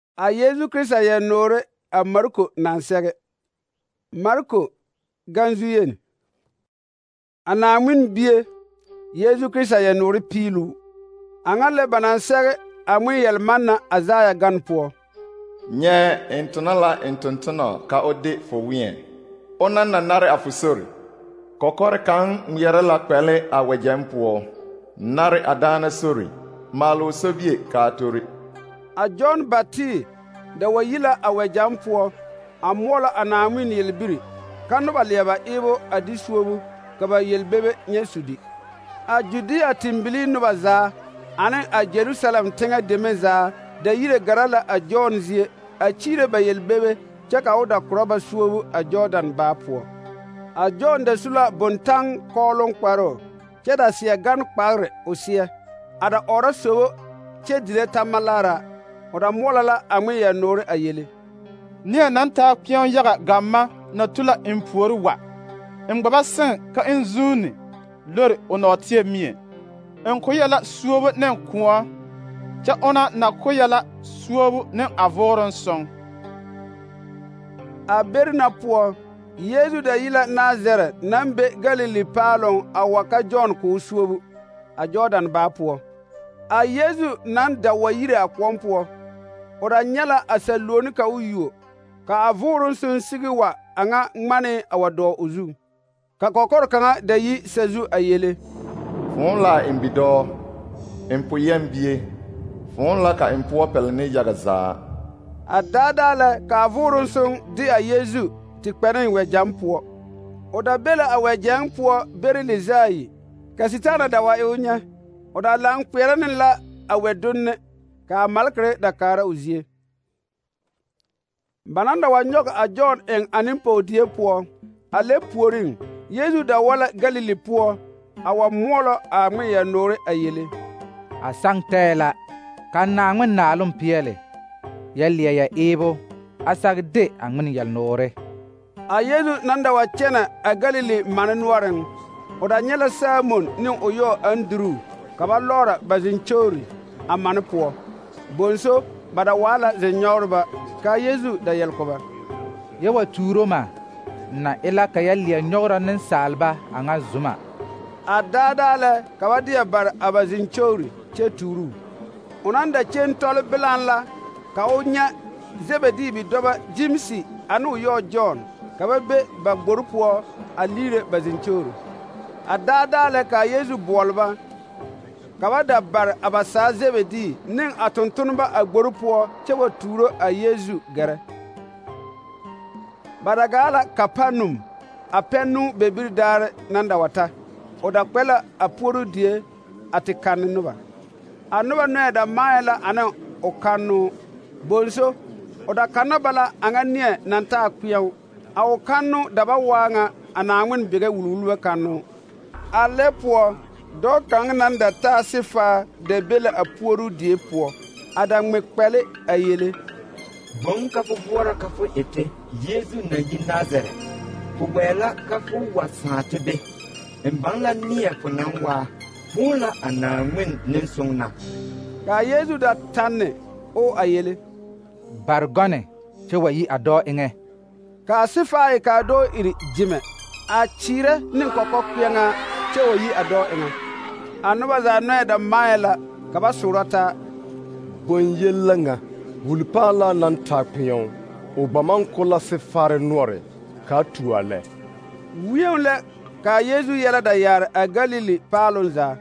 A Yesu Krista ya noore a Marko nan sɛge. Marko ganzu yen. A Naaŋmen bie Yesu Krista ya noore piilu. A ŋa le ba nan sɛge a ŋmen yɛlmanna a Zaya gan poɔ. Nyɛ n tona la n tontonɔ ka o de fo wĩɛ. O nan na nare a fo sori. Kɔkɔre kaŋ ŋmeɛrɛ la kpɛle a wɛgyɛŋ poɔ. Nare a daana sori, maale o sobie kaa tori. A John Baptist da wa yi la a wɛgyɛŋ poɔ a moɔlɔ a Naaŋmen yelbiri, ka noba leɛ ba eebo a di suobu ka ba yelbebe nyɛ sudi. A Judea timbilii noba zaa ane a Jerusalem teŋɛ deme zaa da yire gara la a John zie a kyiire ba yelbebe kyɛ ka o da korɔ ba suobu a Jordan baa poɔ. A John da su la bontaŋ kɔɔloŋ kparoo kyɛ da seɛ gan kpagre o seɛ, a da ɔrɔ sobo kyɛ dire tamalaara. O da moɔlɔ la a ŋmen yel-noore a yele. Neɛ naŋ taa kpeɛŋ yaga gamma na tu la n puori wa, n gba ba seŋ ka n zuuni lori o nɔɔteɛ mie. N ko yɛ la suobu ne kõɔ, kyɛ ona na ko yɛ la suobu ne a vooroŋ sɔŋ. A beri na poɔ, Yesu da yi la Nazarɛ naŋ be Galili paaloŋ a wa ka John k'o suobu a Jordan baa poɔ. A Yesu naŋ da wa yire a kõɔ poɔ, o da nyɛ la a saluoni ka o yuo, ka a vooroŋ soŋ sigi wa a ŋa ŋmane a wa dɔɔ o zu. Ka kɔkɔre kaŋa da yi sazu a yele: Fõõ la n bidɔɔ, n po yɛm bie, fõõ la ka n poɔ pɛle ne yaga zaa. A daadaa lɛ ka a vooroŋ soŋ de a Yesu te kpɛ ne wɛgyɛŋ poɔ. O da be la a wɛgyɛŋ poɔ beri le zaa yi, ka Setaana da wa e o nyɛ. O da laŋ kpeɛrɛ ne la a wɛdonne, ka a malekere da kaara o zie. Ba naŋ da wa nyɔge a John eŋ a nempɔgedie poɔ, a lɛ puoriŋ, Yesu da wa la Galili poɔ a wa moɔlɔ a ŋmen yel-noore a yele. A saŋ tɛɛ la, ka Naaŋmen naaloŋ peɛle, yɛ leɛ yɛ eebo, a sag de a ŋmen yel-noore. A Yesu naŋ da wa kyɛnɛ a Galili mane noɔreŋ, o da nyɛ la Simon ne o yɔɔ Anduru ka ba lɔɔrɔ ba zeŋkyogri a mane poɔ. Bonso ba da waa la zeŋ-nyɔgreba, ka Yesu da yɛl ko ba: Yɛ wa tuuro ma, na e la ka yɛ leɛ nyɔgrɔ nensaalba a ŋa zuma. A daadaa lɛ ka ba deɛ bare a ba zeŋkyogri kyɛ tuuruu. O naŋ da kyeŋ tɔle bilaŋ la ka o nyɛ Zebedi bidɔbɔ Gimsi ane o yɔɔ John ka ba be ba gbori poɔ a liire ba zeŋkyogri. A daadaa lɛ ka Yesu boɔle ba ka ba da bare a ba saa Zebedi ne a tontoneba a gbori poɔ kyɛ wa tuuro a Yesu gɛrɛ. Ba da gaa la Kapanum a pɛnnoo bebiri daare naŋ da wa ta. O da kpɛ la a puoruu die a te kanne noba. A noba nɔɛ da maaɛ la ane o kannoo. Bonso, o da kanna ba la a ŋa neɛ naŋ taa kpeɛo. A o kannoo da ba waa ŋa a Naaŋmen bigɛ wulwulbɛ kannoo. A lɛ poɔ, dɔɔ kaŋ naŋ da taa sifaa da be la a puoruu die poɔ, a da ŋmɛ kpɛle a yele: Bõn ka fo boɔrɔ ka fo ete Yesu na yi Nazarɛ? Fo gbɛɛ la ka fo wa sãã te be. N baŋ la neɛ fo naŋ waa, fõõ la a Naaŋmen nensõŋ na. Ka Yesu da tanne o a yele: Bare gɔne kyɛ wa yi a dɔɔ eŋɛ. Ka a sifaa e ka a dɔɔ iri gyemɛ, a kyeerɛ ne kɔkɔ kpeɛŋaa kyɛ wa yi a dɔɔ eŋɛ. A noba zaa nɔɛ da maaɛ la ka ba soorɔ taa: Bõn-yel la ŋa, wulpaalaa naŋ taa kpeɛo, o ba maŋ ko la sifaare noɔre, k'a tu a lɛ. Wieŋ lɛ ka a Yesu yɛlɛ da yaare a Galili paaloŋ zaa.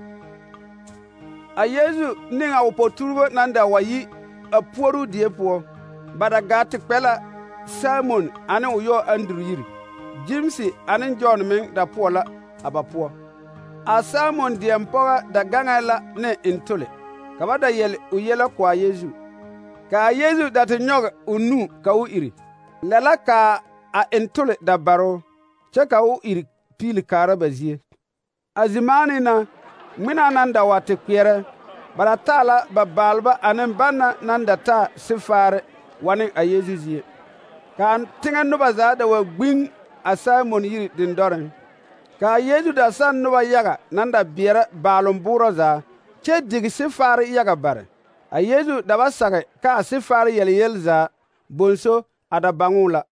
A Yesu ne a o poturebo naŋ da wa yi a puoruu die poɔ, ba da gaa te kpɛ la Simon ane o yɔɔ Anduru yiri. Gimsi ane John meŋ da poɔ la a ba poɔ. A Simon deɛm pɔgɔ da gaŋɛɛ la ne ntole, ka ba da yɛle o yɛlɛ ko a Yesu. Ka a Yesu da te nyɔge o nu ka o iri. Lɛ la ka a ntole da baroo, kyɛ ka o iri piili kaara ba zie. A zimaane na, ŋmenaa naŋ da wa te kpeɛrɛ, ba da taa la ba baalba ane banna naŋ da taa sifaare wa ne a Yesu zie. Ka a teŋɛ noba zaa da wa gbiŋ a Simon yiri dendɔreŋ. Ka a Yesu da sanne noba yaga naŋ da beɛrɛ baaloŋ boorɔ zaa, kyɛ digi sifaare yaga bare. A Yesu da ba sage ka a sɩd-faar yɛl zaa, bonso a da bãngõ la.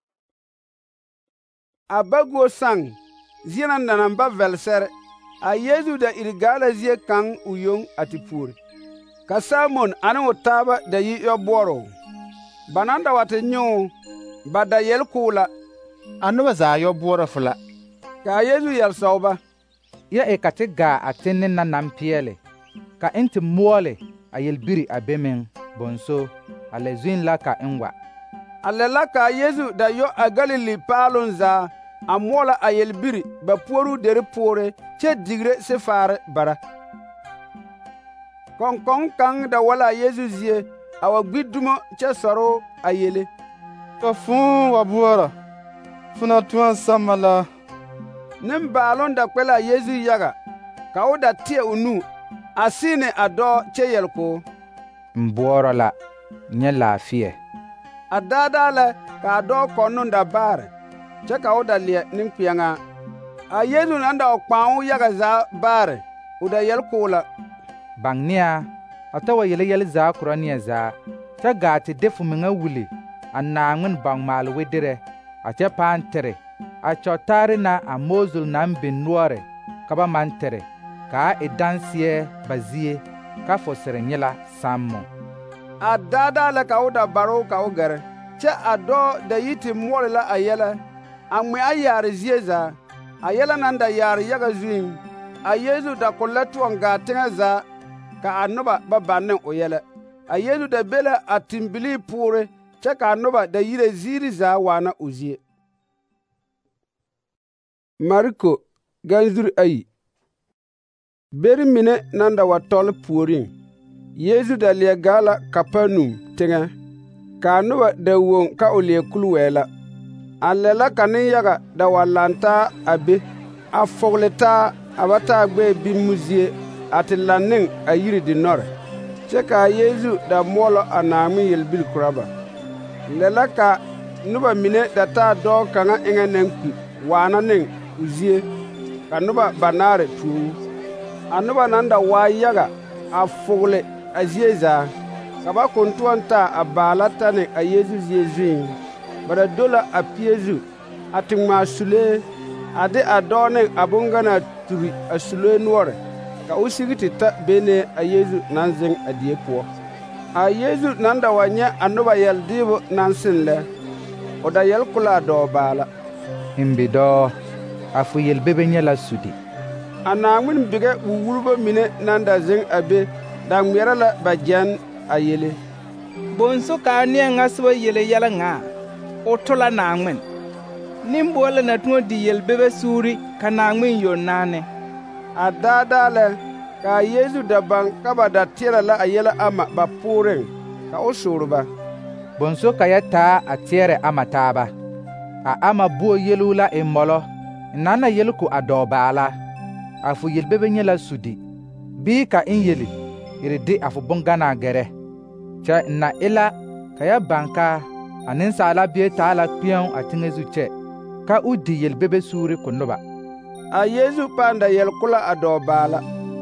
A baguo sãng zie nan da nan ba vɛlsɛr, a Yesu da iri gaa la zie kaŋ o yoŋ a tɩ puore. Ka Salmon ane o taaba da yi yɔ-boɔroo. Ba nan da wa tɩ yõ, ba da yɛl kʋʋ la: A noba zaa yɔ-boɔrɔ fo la. Ka a Yesu yɛl soab ba: Ya e ka tɩ gaa a tẽnne na nan peɛle, ka n tɩ moɔle a yelbiri a be meŋ, bonso a lɛ zũin la ka n wa. A lɛ la ka a Yesu da yɔ a Galili paaloŋ zaa a moɔla a yelbiri ba puoruu deri poore kyɛ digre sɩd-faare bara. Kɔŋkɔŋ kaŋ da wa la a Yesu zie a wa gbi dumo kyɛ sɔrɔ a yele: Ka fõo wa boɔrɔ, fo na tõa n sama la. Nembaaloŋ da kpɛ la a Yesu yaga, ka o da tɩɛ o nu a sɩɩne a dɔɔ kyɛ yɛl koo: N boɔrɔ la, nyɛ laafɩɛ. A daadaa lɛ ka a dɔɔ kɔnnoŋ da baare, kyɛ ka o da leɛ neŋkpeɛŋaa. A Yesu nan da wa kpãõ yaga zaa baare, o da yɛl koo la: Bãng neɛ, a ta wa yele yɛl zaa korɔ neɛ zaa, kyɛ gaa tɩ de fo meŋa wuli a Naaŋmen bãng-maal wedirɛ, a kyɛ pãã tere a kyɔtaare na a Moozul naŋ biŋ noɔre ka ba maŋ tere, kaa e danseɛ ba zie ka fo sɩr nyɩla sãmmo. A daadaa lɛ ka o da baroo ka o gɛrɛ, kyɛ a dɔɔ da yi tɩ moɔle la a yɛlɛ, a ŋmɛ a yaare zie zaa. A yɛlɛ nan da yaare yaga zuiŋ, a Yesu da kõ lɛ tʋɔŋ gaa teŋɛ zaa, ka a noba ba banne o yɛlɛ. A Yesu da be la a tĩmbilii poore, kyɛ ka a noba da yire ziiri zaa waana o zie. Mariko ganzuri ayi. Beri mine nan da wa tɔl puoriŋ, Yesu da leɛ gaa la Kapanum teŋɛ, ka a noba da woŋ ka o leɛ kuli-wɛɛ la. A lɛ la ka nenyaga da wa lantaa a be, a fogele taa a ba taa gbɛɛ bimmu zie, a tɩ laŋ ne a yiri dinɔrɛ, kyɛ ka a Yesu da moɔlɔ a Naaŋmen yelbiri korɔ ba. Lɛ la ka noba mine da taa dɔɔ kaŋa eŋɛ naŋ kpi waana ne o zie, ka noba banaare tuo o. A noba nan da waa yaga a fogele a zie zaa, ka ba kontoɔŋ taa a baala ta ne a Yesu zie zuiŋ. Ba da do la a pie zu, a tɩ ŋmaa sulee, a de a dɔɔ ne a boŋganaa turi a sulee noɔre, ka o sigi tɩ ta benee a Yesu naŋ zeŋ a die poɔ. A Yesu nan da wa nyɛ a noba yɛl-dɩɩbo naŋ seŋ lɛ, o da yɛl ko la a dɔɔ baala: N bidɔɔ, a fo yelbebe nyɛ la sudi. A Naaŋmen bigɛ wu-wulbo mine nan da zeŋ a be da ŋmeɛrɛ la ba gyɛn a yele: Bonso kaa neɛ ŋa soba yele yɛlɛ ŋa, o to la Naaŋmen. Nimboɔle na tõɔ di yelbebe suuri ka Naaŋmen yoŋ naane. A daadaa lɛ ka a Yesu da baŋ ka ba da teɛrɛ la a yɛlɛ ama ba pʋʋreŋ, ka o soore ba: Bonso ka yɛ taa a teɛrɛ ama taaba. A ama buo yeluu la e mɔlɔ, n nan na yel ko a dɔɔ baala: A fo yelbebe nyɛ la sudi, bii ka n yeli, iri de a fo boŋganaa gɛrɛ. Kyɛ n na e la ka ya baŋ ka a Nensaala Bie taa la kpeɛŋ a teŋɛ zu kyɛ, ka o di yelbebe suuri ko noba. A Yesu pãã da yɛl ko la a dɔɔ baala: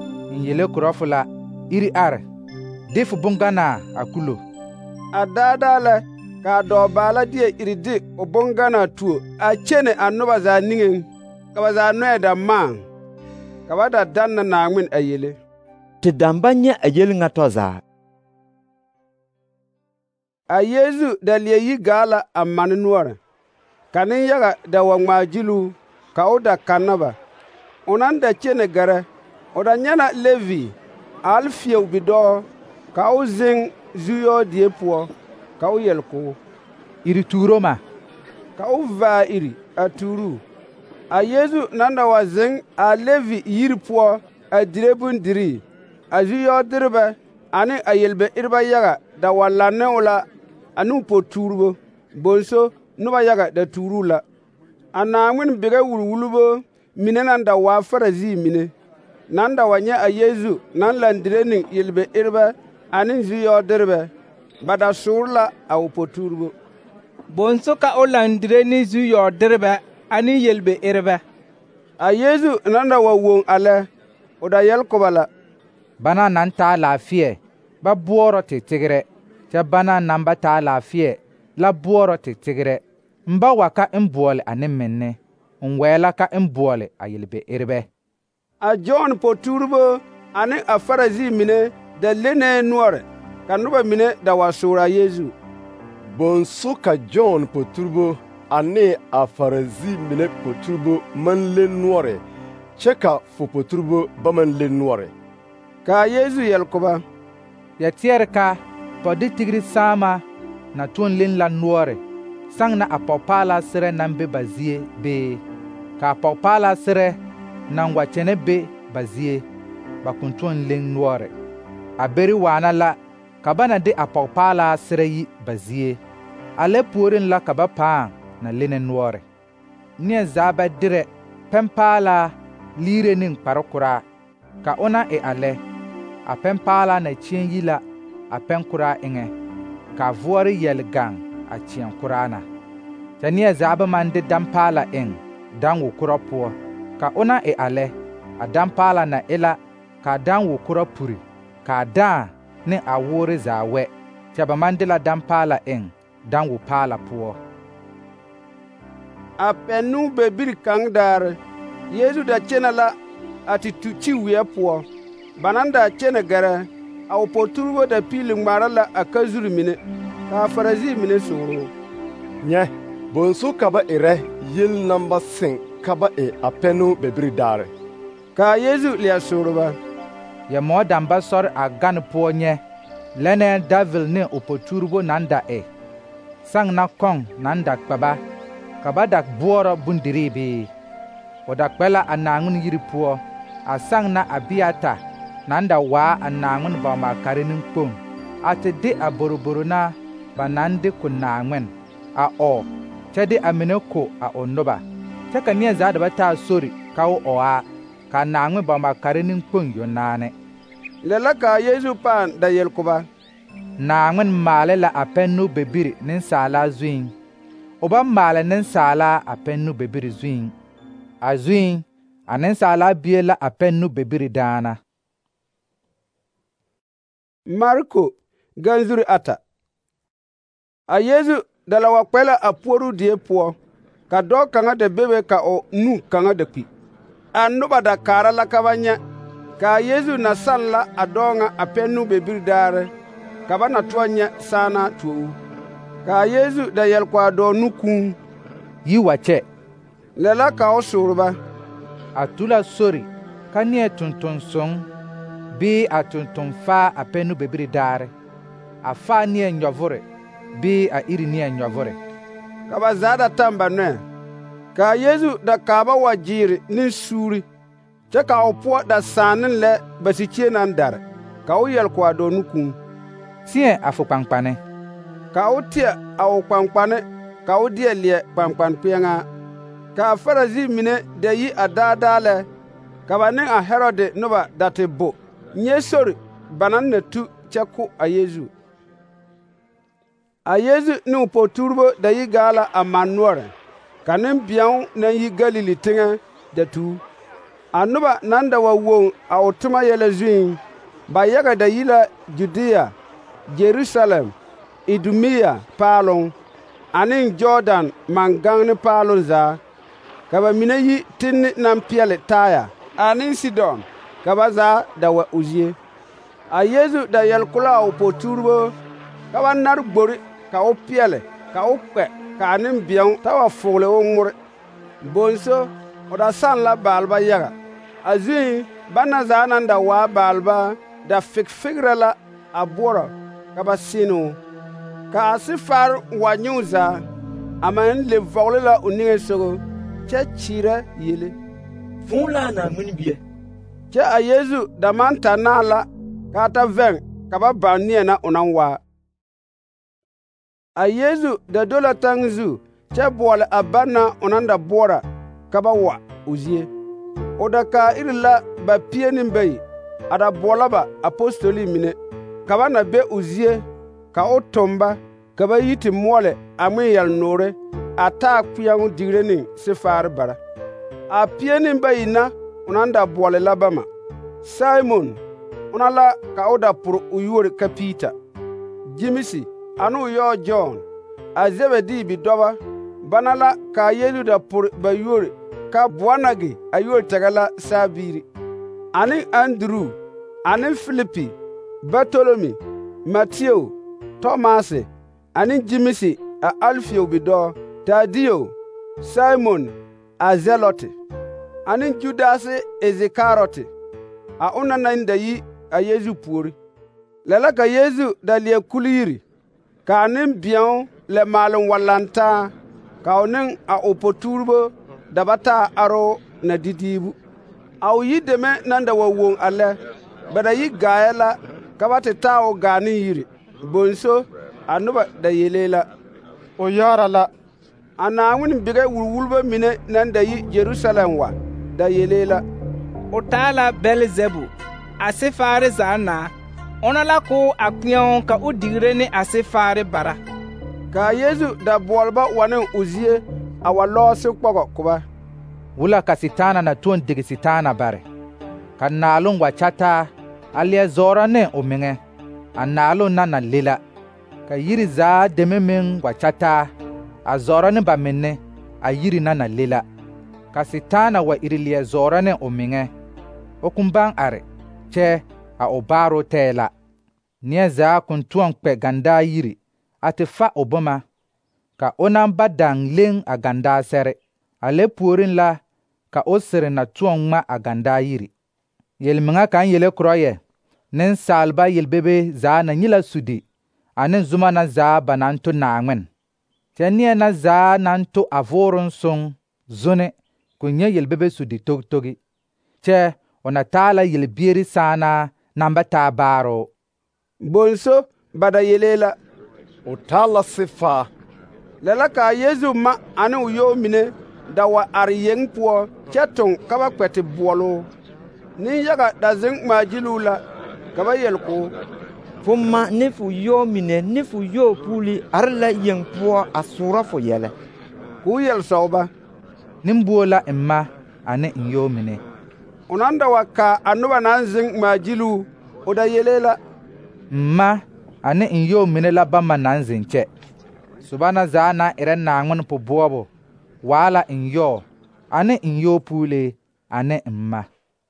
N yele korɔ fo la, iri are, de fo boŋganaa a kulo. A daadaa lɛ ka a dɔɔ baala deɛ iri de o boŋganaa tuo a kyene a noba zaa niŋeŋ, ka ba zaa nɔɛ da maaŋ, ka ba da danna Naaŋmen a yele: Tɩ dãmba nyɛ a yel ŋa tɔ zaa. A Yesu da leɛ yi gaa la a mane noɔre, ka nenyaga da wa ŋmaa gyiluu, ka o da kanna ba. O nan da kyene gɛrɛ, o da nyɛ na Levi, a Alfew bidɔɔ, ka o zeŋ zu-yɔɔ die poɔ, ka o yɛl koo: Iri tuuro ma. Ka o vaa iri a tuuruu. A Yesu nan da wa zeŋ a Levi yiri poɔ a dire bondirii, a zu-yɔɔ-derebɛ ane a yelbe-erebɛ yaga da wa laŋ ne o la ane o po-tuurbo, bonso noba yaga da tuuruu la. A Naaŋmen bigɛ wul-wulbo mine nan da waa Farisii mine, nan da wa nyɛ a Yesu naŋ laŋ dire ne yelbe-erebɛ ane zu-yɔɔ-derebɛ, ba da soore la a o po-tuurbo: Bonso ka o laŋ dire ne zu-yɔɔ-derebɛ ane yelbe-erebɛ. A Yesu nan da wa woŋ a lɛ, o da yɛl ko ba la: Bana nan taa laafɩɛ, ba buoro te tigre kyɛ bana naŋ ba taa laafeɛ la buoro te tigre n ba wa ka n boɔle a nembenne n wɛɛla ka n boɔle a yelbe-erebɛ. A John poturbo ane a Farisi mine da lenee noɔre ka noba mine da wa soora Yeezu. Bonso ka John poturbo ane a Farisi mine poturbo man le noɔre kyɛ ka fo poturbo ba man le noɔre. Ka Yeezu yel-ko-ba: Ya tɩɛr ka pɔde tigri saama na tõn len la noɔre sãng na a pɔgpaalaa serɛ naŋ be ba zie bee ka a pɔgpaalaa serɛ naŋ wa kyɛnɛ be ba zie ba kõn tõn len noɔre. A beri waana la ka ba na de a pɔgpaalaa serɛ yi ba zie. A lɛ puoriŋ la ka ba pãã na lene noɔre. Neɛ zaa ba derɛ pɛmpaalaa liire ne kparkoraa ka o na e a lɛ. A pɛmpaalaa na kyeɛŋ yi la a pɛnkoraa eŋɛ ka voɔre yɛl gaŋ a kyeɛŋ koraa na. Kyɛ neɛ zaa ba maŋ de dampaala eŋ danwokorɔ poɔ ka o na e a lɛ. A dampaala na e la ka a danwokorɔ puri ka a dãã ne a woore zaa wɛ kyɛ ba maŋ de la dampaala eŋ danwopaala poɔ. A pɛnnuu bebiri kaŋ daare Yeezu da kyɛnɛ la a te tu kyi-weɛ poɔ. Ba naŋ da kyɛnɛ gɛrɛ, a o poturbo da piili ŋmaara la a kazuri mine ka a Farisi mine sooro. Nyɛ, bonso ka ba erɛ yel naŋ ba seŋ ka ba e a pɛnnuu bebiri daare. Ka Yeezu leɛ sooro ba: Ya mɔɔ dãmb ba sɔre a gan poɔ nyɛ lɛnɛɛ Davil ne o poturbo naŋ da e sãng na kɔŋ naŋ da kpɛ ba ka ba da boɔrɔ bondirii bee? O da kpɛ la a Naaŋmen yiri poɔ a sãng na Abiyata naŋ da waa a Naaŋmen bɔg-maakare neŋkpoŋ a te de a boroboro na ba naŋ de ko Naaŋmen a ɔɔ kyɛ de a mine ko a o noba kyɛ ka neɛ zaa da ba taa sori ka o ɔɔ ka Naaŋmen bɔg-maakare neŋkpoŋ yonaane. Lɛ la ka Yeezu pãã da yel-ko-ba: Naaŋmen maale la a pɛnnuu bebiri nensaalaa zuiŋ. O ba maale nensaalaa a pɛnnuu bebiri zuiŋ. A zuiŋ a nensaalaa bie la a pɛnnuu bebiri daana. Marko ganzuri ata. A Yeezu da la wa kpɛ la a puoruu die poɔ ka dɔɔ kaŋa da bebe ka o nu kaŋa da kpi. A noba da kaara la ka ba nyɛ. Ka a Yeezu na sann la a dɔɔ ŋa a pɛnnuu bebiri daare ka ba na toɔ nyɛ saana tuo'u. Ka a Yeezu da yɛl ko a dɔɔ nu kũu: Yi wa kyɛ. Lɛ la ka o sooro ba: A tu la sori ka neɛ tonton-sõŋ bii a tonton faa a pɛnnuu bebiri daare, a faa neɛ nyɔvore bii a iri neɛ nyɔvore. Ka ba zaa da tam ba nɔɛ. Ka a Yeezu da kaaba wa gyeere ne suuri kyɛ ka o poɔ da sãã ne lɛ basikyie naŋ dare. Ka o yɛl ko a dɔɔ nu kũu: Tẽɛ a fo kpaŋkpane. Ka o teɛ a o kpaŋkpane ka o deɛ leɛ kpaŋkpan-kpeɛŋaa. Ka a Farisi mine da yi a daadaa lɛ ka ba ne a Herode noba da te bo nyɛ sori ba naŋ na tu kyɛ ko a Yeezu. A Yeezu ne o poturbo da yi gaa la a man noɔre ka nembeɛo naŋ yi Galili teŋɛ da tu. A noba naŋ da wa woŋ a o toma yɛlɛ zuiŋ, ba yaga da yi la Judiya, Jerusalem, Idumiya paaloŋ, ane Jɔɔdan man-gaŋne paaloŋ zaa. Ka ba mine yi tenne naŋ peɛle Taya ane Sidon, ka ba zaa da wa o zie. A Yeezu da yɛl-ko la a o poturbo ka ba nare gbori ka o peɛle ka o kpɛ ka a nembeɛo ta wa fogele o ŋmore. Bonso o da sann la baalba yaga. A zuiŋ bana zaa naŋ da waa baalba da figfigrɛ la a boɔrɔ ka ba sẽne o. Ka a sefaare wa nyõõ zaa, a meŋ le vɔgele la o niŋesogo kyɛ kyeerɛ yele: Fõõ la a Naaŋmen bie. Kyɛ a Yeezu da maŋ ta naal la ka a ta vɛŋ ka ba baŋ neɛ na o naŋ waa. A Yeezu da do la taŋ zu kyɛ boɔle a bana o naŋ da boɔra ka ba wa o zie. O da kaa iri la ba 12 a da boɔlɔ ba apostoli mine ka ba na be o zie ka o tom ba ka ba yi te moɔle a ŋmen yɛl-noore a taa kpeɛŋo digire ne sefaare bara. A 12 na o naŋ da boɔle la bama: Simon Una la ka o da pur u yuor ka Peter, Jimsi anu yo John, a Zebedi bidoba, bana la ka Yesu da pur ba yuor ka Boanagi a yuor tagala sabiri. Ani Andrew, ani Filipi, Bartolomi, Matthew, Thomas, ani Jimsi a Alfio bido, Tadio, Simon a Zelote, ani Judas Ezekarote, a unanan da yi a Yesu puori. Lala ka Yesu da lie kuliri, ka anin biyan le malin walanta, ka onin a opoturbo da bata aro na didibu. A yi deme nan da wawon ale, bada yi gaya la, ka bata ta o gani yiri, bonso a nuba da yelela. O yara la. A na wani biga wulwulba mine nan da yi Jerusalem wa, da yelela. O tala Belzebu, a se fare zana, ona la ko a kpiyon ka o digre ni a se fare bara. Ka Yesu da bolba wani uzie a wa loosi kpogo kuba. Wula ka sitana na tuon digi sitana bare. Ka naalun wa chata alia zora ne o minge. A naalun na lila. Ka yiri za deme min wa chata a zora ne ba minne a yiri na lila. Ka sitana wa irilia zora ne o minge. O kumbang are che a o baro tela. Nia za kun tuon kpe ganda yiri. Ate fa obama. Ka onan badang ling a ganda sere. Ale puorin la ka o sere na tuon ma a ganda yiri. Yelminga kan yele kroye. Nen salba yelbebe za na nyila sudi. Anen zuma na za bananto na angwen. Tenia na za nanto avorun song zone kunye yelbebe sudi togi. Che ona tala yelbieri sana namba tabaro. Bonso bada yelela. O tala sifa. Lala ka Yesu ma anu uyo mine da wa ariyeng puo chetong kaba kwete buolo. Ni yaga da zing majilula kaba yelko. Fumma nifu yo mine nifu yo puli arla yeng puo asura fo yele. Ku yel sauba. Nimbuola emma ane inyo mine. Unanda wa ka anuba nan zing majilu oda yelela. Mma ane inyo mine la bama nan zinche. Subana za na ere na angon po buobo. Wala inyo ane inyo pule ane mma.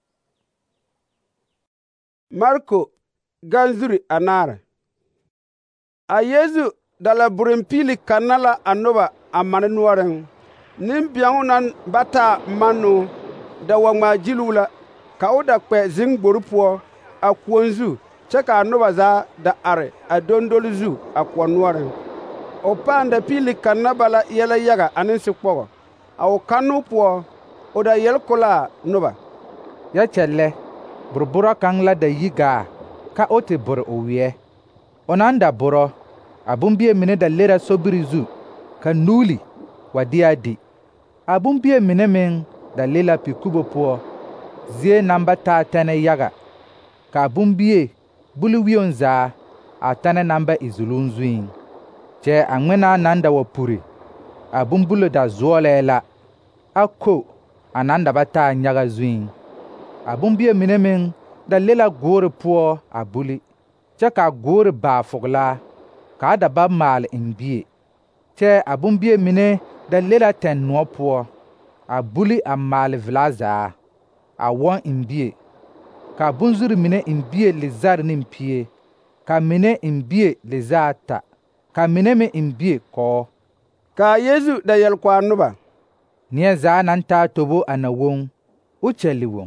Marko ganzuri anara. A Yesu dala burimpili kanala anuba amane nuaren. Nim biangunan bata manu da wangma jilula ka oda kwe zing borupo a kuonzu cheka anuba za da are a dondoluzu a kwanuaren. O panda pili kanabala yela yaga aninsi kpogo. A o kanu po oda yel kola nuba. Ya chelle burbura kang la da yiga ka ote bur owie. Onanda buro abumbie mine da lera sobirizu ka nuli wadiadi. Abumbie mine men da lela pikubo po zie namba ta tane yaga. Ka abumbie bulu wionza a tane namba izulunzuin. Che angwena nanda wapuri. Abumbulo da zuolela. Ako ananda bata nyaga zuin. Abumbie mine men da lela gore po abuli. Che ka gore ba fogla. Ka da ba mal imbie. Che abumbie mine da lela ten nuo po. Abuli a mal vlaza. A won imbie. Ka bunzuri mine imbie lizar nimpie. Ka mine imbie lizata. Ka mine me imbie ko. Ka Yesu da yel kwa nuba. Nia za nan ta tobo anawon. Ucheli won.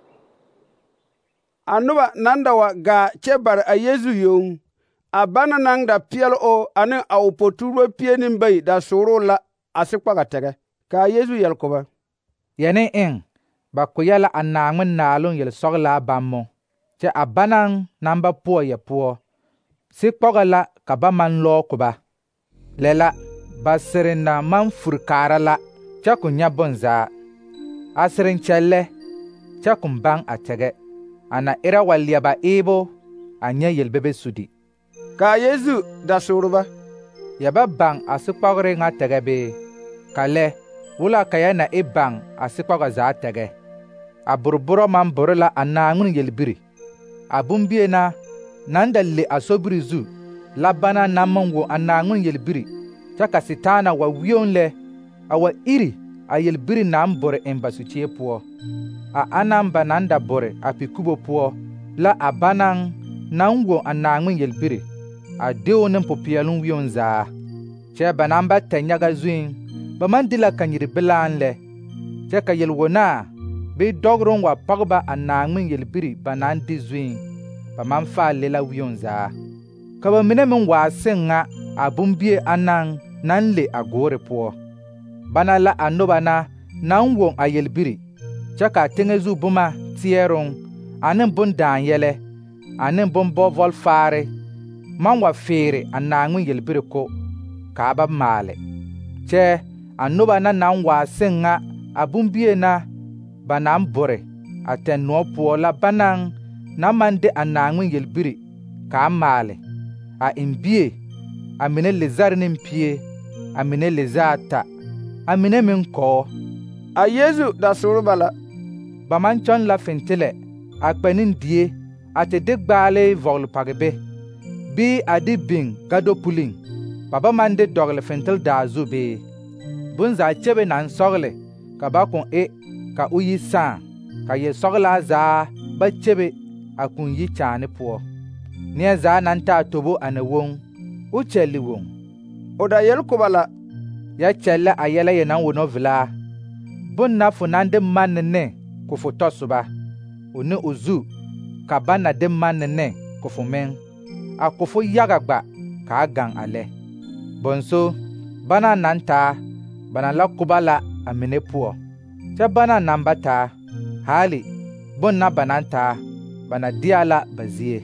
Anuba nanda wa ga chebar a Yesu yung. Abana nang da piel o ane a upoturo pie nimbai da soro la asikpa ga tege. Ka Yesu yel koba. Yene eng. Bakuyala anangmen nalon yel sogla bammo. Che abanang namba po ya po. Sikpa la kaba man lo koba. Lela basirin na man furkara la. Chakun nyabonza. Asirin chelle. Chakun bang atege. Ana ira waliaba ebo. Anya yelbebe sudi. Ka Yesu da suruba. Yaba bang asikpagre nga tege be. Kale. Wula kaya na e bang asikpaga za tege. A burburo man burula anangun yelbiri. a bumbie na nan da le a sobiri zu la bana na man wo a Naŋmen yelbiri kyɛ ka Setaana wa wion lɛ a wa iri a yelbiri naŋ bore eŋ ba sukyie poɔ. A anaŋ ba naŋ da bore a pikubo poɔ la a banaŋ naŋ wo a Naŋmen yelbiri a deo ne popeɛloŋ wion zaa. Kyɛ ba naŋ ba tɛ nyaga zuiŋ ba maŋ di la kanyiri belaan lɛ, kyɛ ka yelwonaa bee dɔgroŋ wa pɔge ba a Naŋmen yelbiri ba naŋ di zuiŋ ba maŋ faa le la wion zaa. Ka ba mine meŋ waa seŋ ŋa a bombie anaŋ naŋ le a goore poɔ. Bana la a noba na naŋ woŋ a yelbiri kyɛ ka teŋɛ zu boma teɛroŋ ane bondaanyɛlɛ ane bombɔvɔlfaare maŋ wa feere a Naŋmen yelbiri ko kaa ba maale. Kyɛ a noba na naŋ waa seŋ ŋa a bombie na ba naŋ bore a tɛnnoɔ poɔ la banaŋ naŋ maŋ de a Naŋmen yelbiri kaa maale a eŋ bie, a mine lezare ne pie, a mine lezata, a mine meŋ kɔɔ. A Yesu da sore ba la. Ba maŋ kyɔŋ la fentelɛ a kpɛ ne die a te de gbaale vɔgele page be, bii a de biŋ gado puliŋ, ba ba maŋ de dɔgele fenteldaa zu bee. Bonzaa kyebe naŋ sɔgele ka ba kõn e ka o yi sãã, ka yelsɔgelaa zaa ba kyebe a kõn yi kyaane poɔ. Neɛ zaa naŋ taa tobo a na woŋ, o kyɛlli woŋ. O da yel ko ba la. Ya kyɛllɛ a yɛlɛ ye naŋ wono velaa. Bon na fo naŋ de manne ne ko fo tɔsoba, o ne o zu ka ba na de manne ne ko fo meŋ, a ko fo yaga gba kaa gaŋ a lɛ. Bõnso, bana naŋ taa, ba na la ko ba la a mine poɔ. Kyɛ bana naŋ ba taa, haali bon na ba naŋ taa, ba na deɛ la ba zie.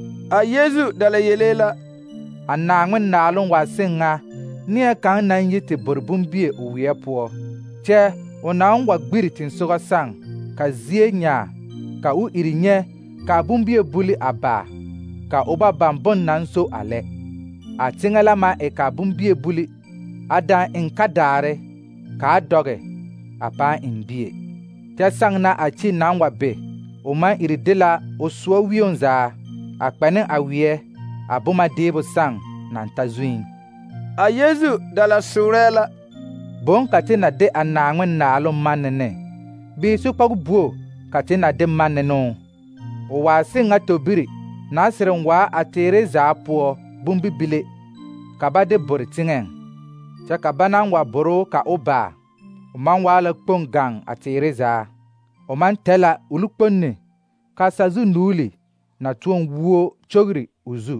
A Yesu da la yelee la. A Naŋmen naaloŋ waa seŋ ŋa neɛ kaŋ naŋ yi te bore bombie o weɛ poɔ, kyɛ o naŋ wa gbiri tensogɔ saŋ ka zie nyaa, ka o iri nyɛ ka a bombie buli a baa, ka o ba baŋ bon naŋ so a lɛ. A teŋɛ la maŋ e ka a bombie buli, a daŋ eŋ kadaare, kaa dɔge, a pãã eŋ bie. Kyɛ saŋ na a kyi naŋ wa be, o maŋ iri de la o soɔ wion zaa, a kpɛ ne a weɛ, a boma deebo saŋ naŋ ta zuiŋ. A Yesu da la soorɛɛ la. Boŋ ka te na de a Naŋmen naaloŋ manne ne, bii sokpɔge buo ka te na de manne ne o? O waa seŋ ŋa tobiri naŋ sereŋ waa a teere zaa poɔ bombibile, ka ba de bore teŋɛŋ. Kyɛ ka ba naŋ wa boro ka o baa, o maŋ waa la kpoŋ gaŋ a teere zaa. O maŋ tɛ la ulukponni ka sazu nuuli na toɔŋ wuo kyogri o zu.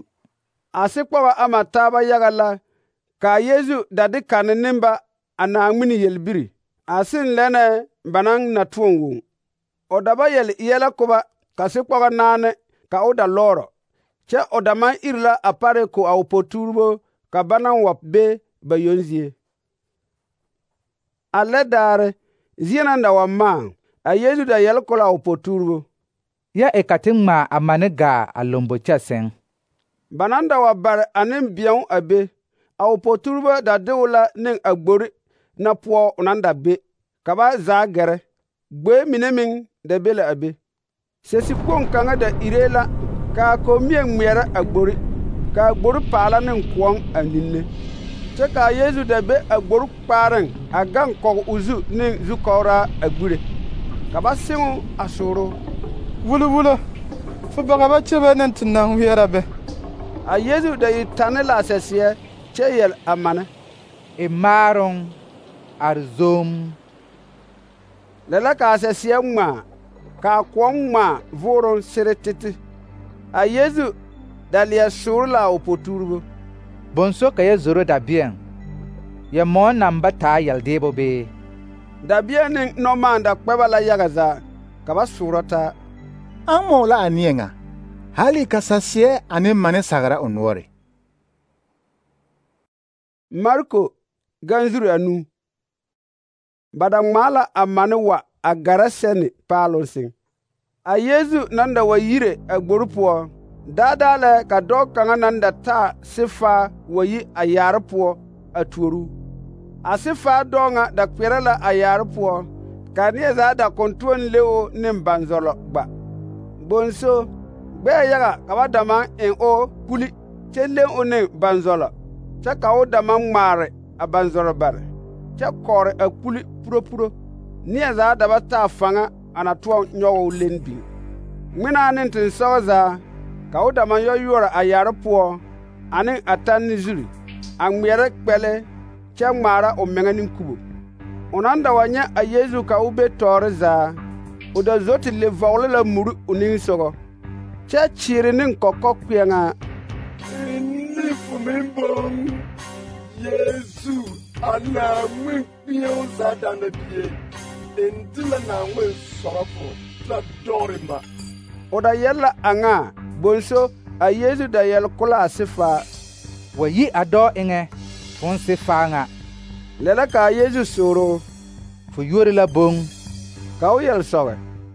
A sekpɔgɔ ama taaba yaga la ka a Yesu da de kanne ne ba a Naŋmen yelbiri, a seŋ lɛnɛ ba naŋ na toɔŋ woŋ. O da ba yel yɛlɛ ko ba ka sekpɔgɔ naane ka o da lɔɔrɔ, kyɛ o da maŋ iri la a pare ko a o potuurebo ka ba naŋ wa be ba yoŋ zie. A lɛ daare, zie naŋ da wa maa, a Yesu da yɛl ko la a o potuurebo. Ya e ka te ŋmaa a mane gaa a lombo kyɛ sɛŋ. Ba naŋ da wa bare ane beɛŋ a be, a o potuurebo da de o la ne a gbori na poɔ o naŋ da be, ka ba zaa gɛrɛ. Gboe mine meŋ da be la a be. Sesi kpoŋ kaŋa da iree la ka a kommie ŋmeɛrɛ a gbori, ka a gbori paala ne kõɔŋ a ninne. Kyɛ ka a Yesu da be a gbori kpaareŋ a gaŋ kɔge o zu ne zukɔgraa a gbire. Ka ba seŋ o a sooro: Wulo, fo baga ba kyebe ne te naŋ weɛrɛ be. A Yesu da yi tane la a sɛseɛ kyɛ yɛl a mane: E maaroŋ, are zoom. Lɛ la ka a sɛseɛ ŋmaa, ka a kõɔ ŋmaa vooroŋ sere tete. A Yesu da leɛ soore la a o potuurebo. Bõnso ka ya zoro dabeɛŋ, ya mɔɔ naŋ ba taa yɛldeebo bee? Dabeɛ ne nɔmaan da kpɛ ba la yaga zaa, ka ba soorɔ taa. An mɔɔ la a neɛ ŋa, hali ka saseɛ ane mane sagra o noɔre. Marko ganzuri anuu. Ba da ŋmaa la a mane wa a Garasɛne paaloŋ seŋ. A Yesu naŋ da wa yire a gbori poɔ, daadaa lɛ ka dɔɔ kaŋa naŋ da taa sefaa wa yi a yaare poɔ a tuoru. A sefaa dɔɔ ŋa da kpeɛrɛ la a yaare poɔ, ka neɛ zaa da kontoɔn le o ne banzɔlɔ gba. Bõnso, Gbɛɛ yaga ka ba da maŋ eŋ o kuli kyɛ leŋ o ne banzɔlɔ, kyɛ ka o da maŋ ŋmaare a banzɔlɔ bare, kyɛ kɔɔre a kuli puro. Neɛ zaa da ba taa faŋa a na toɔ nyɔge o len biŋ. Ŋmenaa ne tensɔgɔ zaa, ka o da maŋ yɔ yuori a yare poɔ ane a tanne zuri, a ŋmeɛrɛ kpɛle kyɛ ŋmaara o meŋa ne kubo. O naŋ da wa nyɛ a Yeezu ka o be tɔɔre zaa, o da zo te le vɔgele la muri o niŋesogɔ, kyɛ kyeere ne kɔkɔ kpeɛŋaa: Inni fo meŋ boŋ, Yeesu, a Naaŋmen kpeɛo zaa daana bie, endi la Naaŋmen sɔrɔ fo la dɔɔre ma. O da yɛl la a ŋa bonso a Yeezu da yɛl ko la a sifaa: wa yi a dɔɔ eŋɛ fon sifaa ŋa. Lɛ la ka a Yeezu sooro: fo yuori la boŋ? Ka o yɛl sɔgɛ: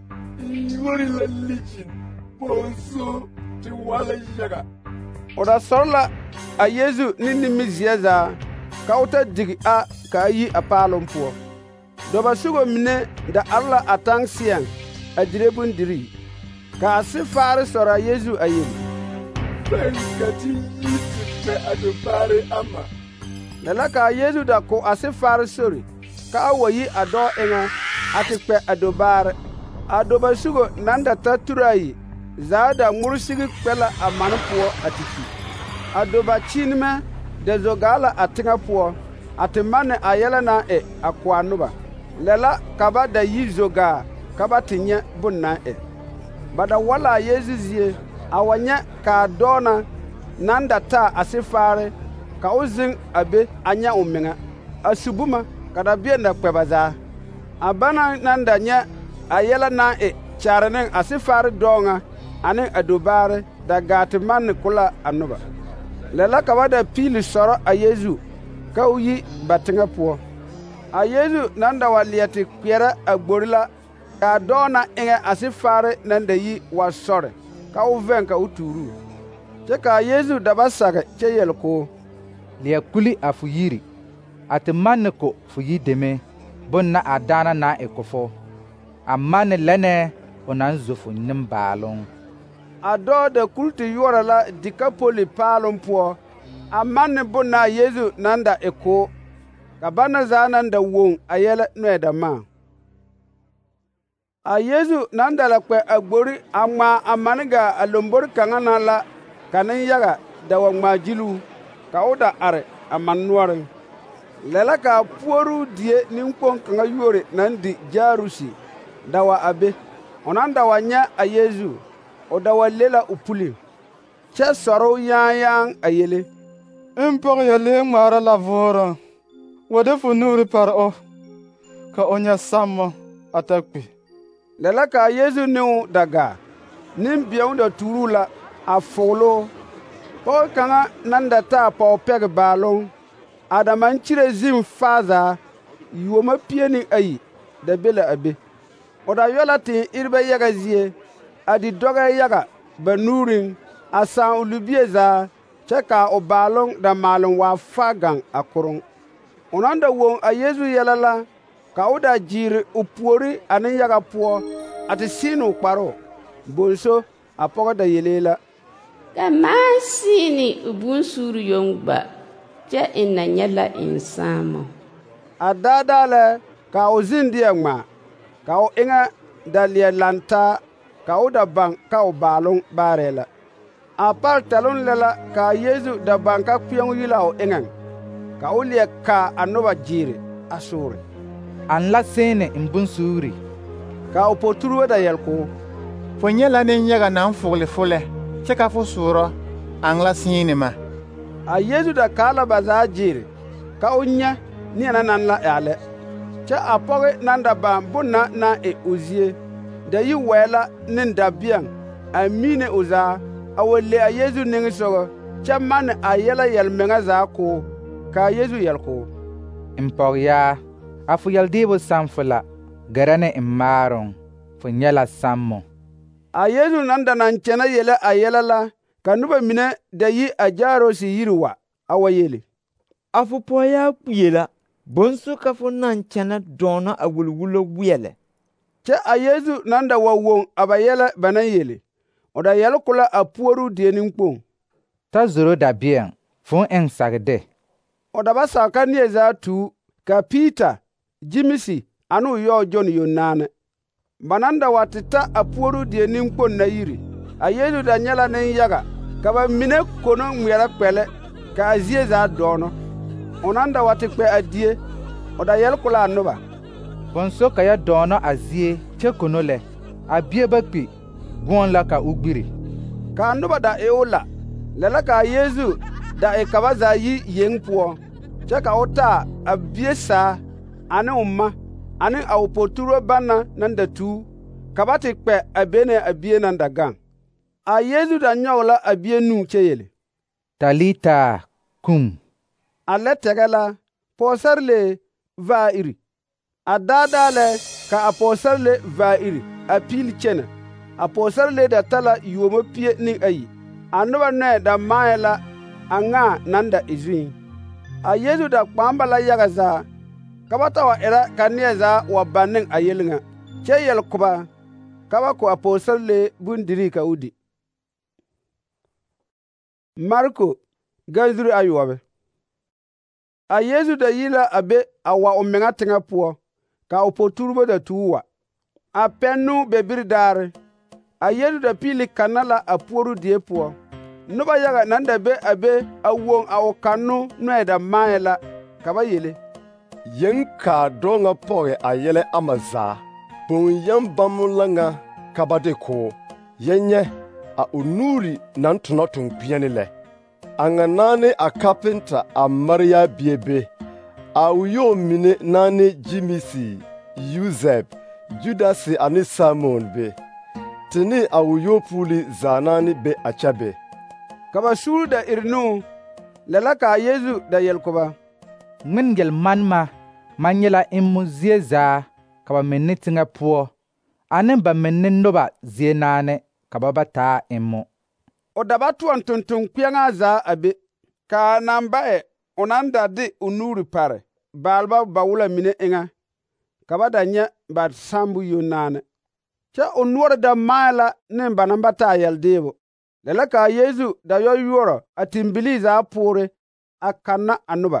Yuori la ligin, bonso, te waa la yaga. O da sɔrɔ la a Yeezu ne nimizeɛ zaa, ka o ta digi a ka a yi a paaloŋ poɔ. Dɔbɔ sugo mine da are la a taŋ seɛŋ a dire bondirii. Ka a sifaare sɔrɔ a Yeezu a yeli: Bɛn ka ti yi te kpɛ a dobaare ama. Lɛ la ka a Yeezu da ko a sifaare sori, ka a wa yi a dɔɔ eŋɛ a te kpɛ a dobaare. A dɔbɔ sugo naŋ da ta turi ayi zaa da ŋmore sigi kpɛ la a mane poɔ a te ki. A dɔbɔ kyiinimɛ da zo gaa la a teŋɛ poɔ a te manne a yɛlɛ naŋ e a ko a noba. Lɛ la ka ba da yi zo gaa ka ba te nyɛ bone naŋ e. Ba da wa la a Yeezu zie a wa nyɛ ka a dɔɔ na naŋ da taa a sifaare ka o zeŋ a be a nyɛ o meŋa, a su boma ka dabeɛn da kpɛ ba zaa. A bana naŋ da nyɛ a yɛlɛ naŋ e kyaare ne a sifaare dɔɔ ŋa ane a dobaare da gaa te manne ko la a noba. Lɛ la ka ba da piili sɔrɔ a Yeezu ka o yi ba teŋɛ poɔ. A Yeezu naŋ da wa leɛ te kpeɛrɛ a gbori la, ka a dɔɔ na eŋɛ a sifaare naŋ da yi wa sɔre, ka o vɛŋ ka o tuuruu. Kyɛ ka a Yeezu da ba sage kyɛ yel k'o: leɛ kuli a fo yiri, a te manne ko fo yideme, bone na a daana naŋ e ko fo, a manne lɛnɛ o naŋ zo fo nimbaaloŋ. A dɔɔ da kuli te yɔɔrɔ la Dikapoli paaloŋ poɔ, a manne bone na a Yeezu naŋ da e k'o, ka bana zaa naŋ da woŋ a yɛlɛ nɔɛ da maa. A Yeezu naŋ da la kpɛ a gbori a ŋmaa a mane gaa a lombori kaŋa na la ka nenyaga da wa ŋmaa gyiluu, ka o da are a mane noɔreŋ. Lɛ la ka a puoruu die nenkpoŋ kaŋa yuori naŋ di Jaarusi da wa a be. O naŋ da wa nyɛ a Yeezu, o da wa le la o puliŋ, kyɛ sɔrɔ o yãã a yele: N pɔgeyɛlee ŋmaara la vooroŋ, wa de fo nuuri pare o, ka o nyɛ sammɔ a ta kpi. Lɛ la ka a Yeezu ne o da gaa. Nembeɛo da tuuruu la a fogloo. Pɔge kaŋa naŋ da taa pɔgepɛge baaloŋ, a da maŋ kyire zim faa zaa, yuoma 2 da be la a be. O da yɔ la tēē-erebɛ yaga zie, a di dɔgɛɛ yaga ba nuuriŋ, a sãã o libie zaa, kyɛ ka o baaloŋ da maaleŋ waa faa gaŋ a koroŋ. O naŋ da woŋ a Yeezu yɛlɛ la, ka o da gyiire o puori a nenyaga poɔ, a te siine o kparoo. Bonso, a pɔgɔ da yelee la: ka maa siine o bonsuuri yoŋ gba, kyɛ eŋ na nyɛ la ensaamɔ. A daadaa lɛ ka o zindeɛ ŋmaa, ka o eŋɛ da leɛ lantaa, ka o da baŋ ka o baaloŋ baarɛɛ la. A pare tɛloŋ lɛ la ka a Yeezu da baŋ ka kpeɛŋ yi la o eŋɛŋ, ka o leɛ kaa a noba gyiire a soore: an la seene n bonsuuri? Ka o potuurebo da yɛl k'o: fo nyɛ la nenyaga naŋ fogele fo lɛ, kyɛ ka fo soorɔ, an la seene ma? A Yeezu da kaa la ba zaa gyiire, ka o nyɛ neɛ na naŋ la e a lɛ. Kyɛ a pɔge naŋ da baŋ bone na naŋ e o zie, da yi wɛɛ la ne dabeɛŋ a miine o zaa, a wa le a Yeezu niŋesogɔ, kyɛ manne a yɛlɛ yɛlmeŋa zaa k'o, ka a Yeezu yɛl k'o: n pɔgeyaa, a fo yɛldeebo sam fo la, gɛrɛ ne n maaroŋ, fo nyɛ la sammɔ. A Yeezu naŋ da naŋ kyɛnɛ yele a yɛlɛ la, ka noba mine da yi a Jaarosi yiri wa, a wa yele: A fo pɔgeyaa kpuye la, bonso ka fo naŋ kyɛnɛ dɔɔnɔ a wulwulo weɛ lɛ. Kyɛ a Yeezu naŋ da wa woŋ a ba yɛlɛ ba naŋ yele, O da yɛlkʋ la a puoruu die ninkpoŋ. T'a zoro dabeɛŋ fõ eng sagde. O da ba sag ka neɛ zaa tuu, ka Piita, Jimisi ane o yɔɔ Jon yonaane. Ba nan da wa te ta a puoruu die ninkpoŋ na yiri, a Yeezu da nyɛ la nenyaga, ka ba mine kono ŋmeɛrɛ kpɛlɛ, ka a zie zaa dɔɔnɔ. O nan da wa te kpɛ a die, o da yɛlkʋ la a noba. Bõn-so ka ya dɔɔnɔ a zie kyɛ kono lɛ, a bie ba kpi, gõon la ka o gbiri. Ka a noba da e o la, lɛ la ka a Yeezu da e ka ba zaa yi yeŋ poɔ, kyɛ ka o taa a bie saa ane o ma ane a o poturebo banna naŋ da tuu, ka ba te kpɛ a be ne a bie naŋ da gaŋ. A Yeezu da nyɔge la a bie nu kyɛ yele: Talita kum. A lɛ tɛgɛ la, pɔɔsarelee, vaa iri. A daadaa lɛ ka a pɔɔsarelee vaa iri a piili kyɛnɛ. A pɔɔsarelee da ta la yuomo 2 A noba nɔɛ da maɛ la a ŋaa naŋ da e zuiŋ. A Yeezu da kpãã ba la yaga zaa, ka ba ta wa erɛ ka neɛ zaa wa ba ne a yele ŋa, kyɛ yɛl-ko ba ka ba ko a pɔɔsarelee bondirii ka o di. Marko ganzuri ayɔɔbe. A Yeezu da yi la a be a wa o meŋa teŋɛ poɔ, ka o poturebo da tuu wa. A pɛnnoo bebiri daare, a Yeezu da piili kanna la a puoruu die poɔ. Noba yaga naŋ da be a be a woŋ a o kanno nɔɛ da maɛ la, ka ba yele: Yeŋ kaa dɔɔ ŋa pɔge a yɛlɛ ama zaa. Boŋ yɛŋ bam la ŋa ka ba de ko. Yɛ nyɛ a o nuuri naŋ tonɔ toŋkpeɛne lɛ. A ŋa naane a kapenta a Maria bie be. A o yɔɔ mine naane Jimisi, Yusɛp, Judasi ane Simon be. Tene a o yɔɔ puuli zaa naane be a kyɛ be. Ka ba suuri da iri nu, lɛ la ka a Yeezu da yɛlko ba: Ŋmen yel-manema maŋ nyɛ la emmo zie zaa ka ba menne teŋɛ poɔ, ane ba menne noba zie naane ka ba ba taa emmo. O da ba toɔn tonton-kpeɛŋaa zaa a be, ka a naŋ ba e o naŋ da de o nuuri pare baalba bawolɔ mine eŋɛ, ka ba da nyɛ ba sambo yonaane. Kyɛ o noɔre da maɛ la ne ba naŋ ba taa yɛldeebo. Lɛ la ka a Yeezu da yɔ yuorɔ a timbilii zaa poore a kanna a noba.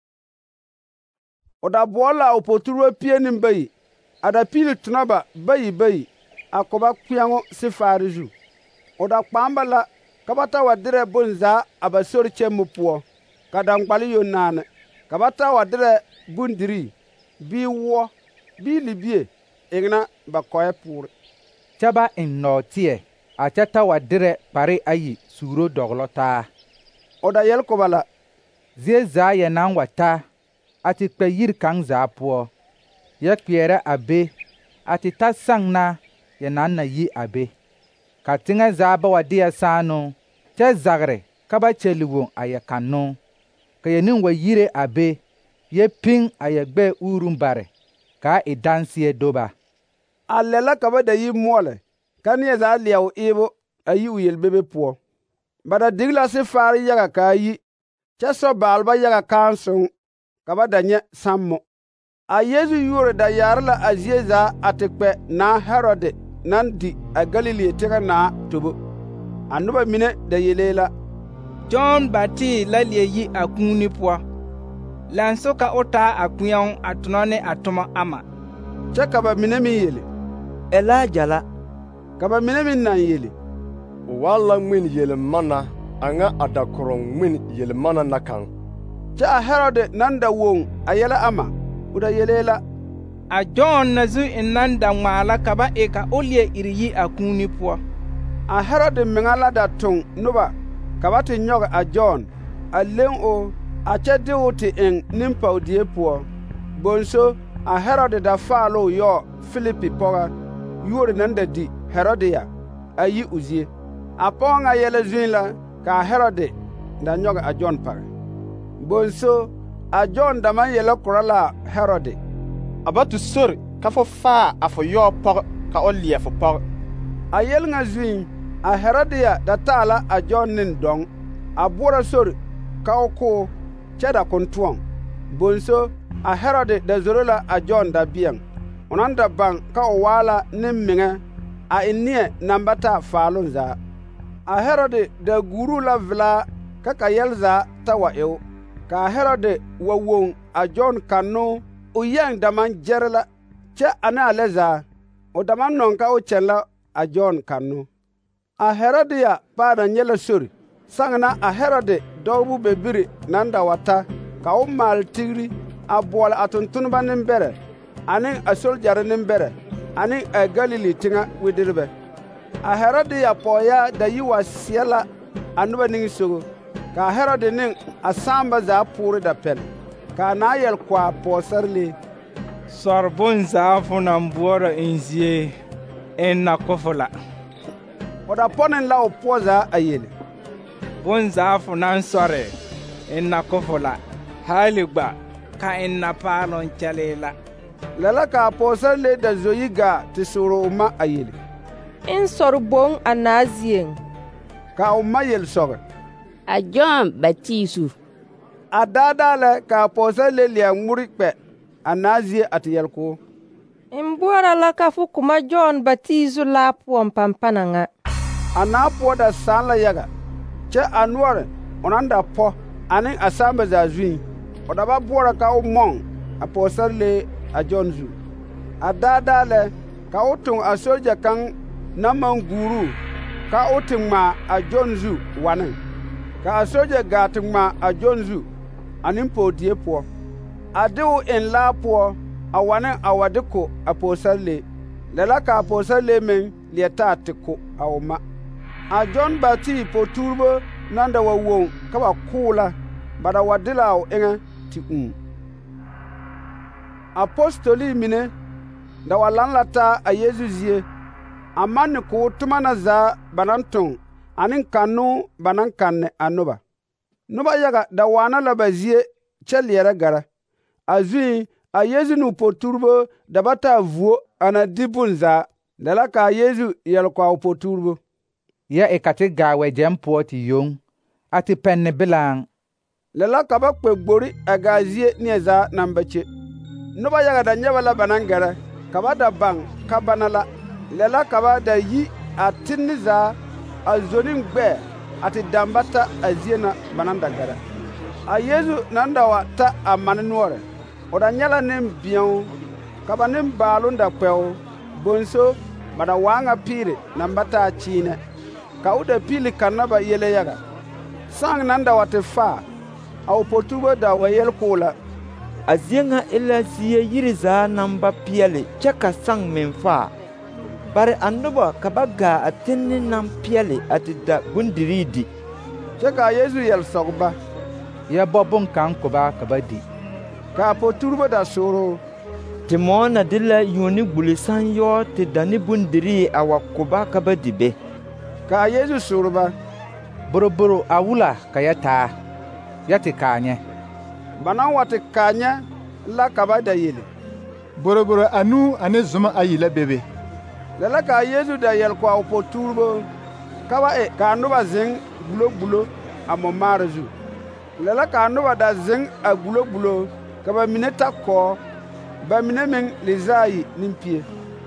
O da boɔle la a o poturebo 2 a da piili tona ba 2 a ko ba kpeɛŋo sefaare zu. O da kpãã ba la ka ba ta wa derɛ bonzaa a ba sori kyɛmmo poɔ, ka daŋgbale yonaane, ka ba ta wa derɛ bondirii, bii woɔ, bii libie eŋna ba kɔɛ poore. Kyɛ ba eŋ nɔɔteɛ, a kyɛ ta wa derɛ kpare ayi suuro dɔglɔ taa. O da yɛlko ba la: Zie zaa yɛ naŋ wa ta, a te kpɛ yiri kaŋ zaa poɔ, yɛ kpeɛrɛ a be, a te ta saŋ na yɛ naŋ na yi a be. Ka teŋɛ zaa ba wa deɛ saanoo, kyɛ zagre ka ba kyɛli woŋ a yɛ kannoo, ka yɛ nin wa yire a be, yɛ piŋ a yɛ gbɛɛ uuruŋ bare, kaa e danseɛ doba. A lɛ la ka ba da yi moɔlɛ, ka neɛ zaa leɛ o eebo a yi o yelbebe poɔ. Ba da dig la sefaare yaga ka a yi, kyɛ sɔ baalba yaga kããsoŋ, ka ba da nyɛ sammo. A Yeezu yuori da yaare la a zie zaa a te kpɛ naa Herode naŋ di a Galile teŋɛ naa tobo. A noba mine da yelee la: Jɔn Bati la leɛ yi a kũuni poɔ, laŋso ka o taa a kpeɛŋ a tonɔ ne a toma ama. Kyɛ ka ba mine meŋ yele: Elaaja la. Ka ba mine meŋ naŋ yele: O waa la ŋmen yelmana a ŋa a da korɔ ŋmen yelmana na kaŋ. Kyɛ a Herode naŋ da woŋ a yɛlɛ ama, o da yelee la: A Jɔn na zu en naŋ da ŋmaa la ka ba e ka o leɛ iri yi a kũuni poɔ. A Herode meŋa la da toŋ noba ka ba te nyɔge a Jɔn, a leŋ o, a kyɛ de o te eŋ nempɔgedie poɔ. Bonso, a Herode da faale o yɔɔ Filipi pɔga, yuori naŋ da di Herodia, a yi o zie. A pɔgɔ ŋa yɛlɛ zuiŋ la ka a Herode da nyɔge a Jɔn pare. Bonso, a Jɔn da maŋ yɛlɛ korɔ la a Herode: A ba tu sori ka fo faa a fo yɔɔ pɔge ka o leɛ fo pɔge. A yɛl ŋa zuiŋ, a Herodia da taa la a Jɔn nen dɔŋ, a boɔrɔ sori ka o ko, kyɛ da kontoɔŋ. Bonso, a Herode da zoro la a Jɔn dabeɛŋ, o naŋ da baŋ ka o waa la nemmeŋɛ a e neɛ naŋ ba taa faaloŋ zaa. A Herode da guru la vela ka yɛlza ta wa eo. Ka Herode wa wong a John kanno o yang daman jere la kyɛ ane a lɛ zaa o daman nɔŋ ka o kyɛn la a John kanno. A Herode ya paana nyɛ la sori saŋ na a Herode dɔɔbu bebiri nan da wa ta ka o maal tigri a boɔle a tontoneba nembɛrɛ ane a soljare nembɛrɛ ane a Galili teŋa wedelbɛ. A Herode ya pɔɔya da yi wa seɛ la a noba niŋesogo. Ka a Herode ne a saamba zaa poore da pɛl. Ka a naa yɛl kɔɔ a pɔɔsarelee: Sɔre bonzaa fo naŋ boɔrɔ eŋ zie eŋ na ko fo la. O da pɔneŋ la o poɔ zaa a yele: Bonzaa fo naŋ sɔre eŋ na ko fo la, haali gba ka eŋ na paaloŋ kyɛlee la. Lɛ la ka a pɔɔsarelee da zo yi gaa te sooro o ma a yele: N sɔre boŋ a naa zieŋ. Ka o ma yel sɔge: A John batiisu. A daadaa lɛ ka a pɔɔsarelee leɛ ŋmuri kpɛ a naa zie a te yɛl k'o: N boɔrɔ la ka fo kuma John batiisu laa poɔŋ pampana ŋa. A naa poɔ da sãã la yaga, kyɛ a noɔre o naŋ da pɔ ane a saamba zaa zuiŋ. O da ba boɔrɔ ka o mɔŋ a pɔɔsarelee a John zu. A daadaa lɛ ka o toŋ a solja kaŋ naŋ maŋ guuru ka o te ŋmaa a John zu waneŋ. Ka a solja gaa te ŋmaa a John zu a nempɔɔdie poɔ. A de o eŋ laa poɔ a waneŋ a wa de ko a pɔɔsarelee. Lɛ la ka a pɔɔsarelee meŋ leɛ taa te ko a o ma. A John Baptiste potuurebo naŋ da wa woŋ ka ba koo la, ba da wa de la a o eŋɛ te ũũ. Apostoli mine da wa laŋ la taa a Yesu zie a manne k'o toma na zaa ba naŋ toŋ ane kannoo ba naŋ kanne a noba. Noba yaga da waana la ba zie kyɛ leɛrɛ gara. A zuiŋ a Yesu ne o potuurebo da ba taa vuo a na di bonzaa. Lɛ la ka a Yesu yɛl kɔɔ a o potuurebo: Ya e ka te gaa wɛgyɛŋ poɔ te yoŋ a te pɛnne bilaaŋ. Lɛ la ka ba kpɛ gbori a gaa zie neɛ zaa naŋ ba kye. Noba yaga da nyɛ ba la ba naŋ gɛrɛ, ka ba da baŋ ka bana la. Lɛ la ka ba da yi a tenne zaa a zo ne gbɛɛ a te daŋ ba ta a zie na ba naŋ da gɛrɛ. A Yesu naŋ da wa ta a mane noɔre, o da nyɛ la nembeɛo, ka ba nembaaloŋ da kpɛo, bonso ba da waa ŋa piiri naŋ ba taa kyiinɛ, ka o da piili kanna ba yele yaga. Sããŋ naŋ da wa te faa, a o potuurebo da wa yɛl k'o la: A zie ŋa e la zie yiri zaa naŋ ba peɛle kyɛ ka sãŋ meŋ faa. Bare a noba ka ba gaa a tenne naŋ peɛle a te da bondirii di. Kyɛ ka a Yesu yɛl sɔge ba: Ya bɔ boŋkaŋ ko ba ka ba di. Ka a potuurebo da sooro: Te mɔɔ na de la yõone gbuli sãn-yɔɔ te da ne bondirii a wa ko ba ka ba di be. Ka a Yesu sooro ba: Boroboro a wula ka ya taa, ya te kaa nyɛ. Ba naŋ wa te kaa nyɛ la ka ba da yele: Boroboro anuu ane zoma ayi la bebe. Lɛ la ka a Yesu da yɛl kɔɔ a o potuurebo ka ba e ka a noba zeŋ gbulo a mɔmaara zu. Lɛ la ka a noba da zeŋ a gbulo ka ba mine ta kɔɔ, ba mine meŋ lizaayi nempie.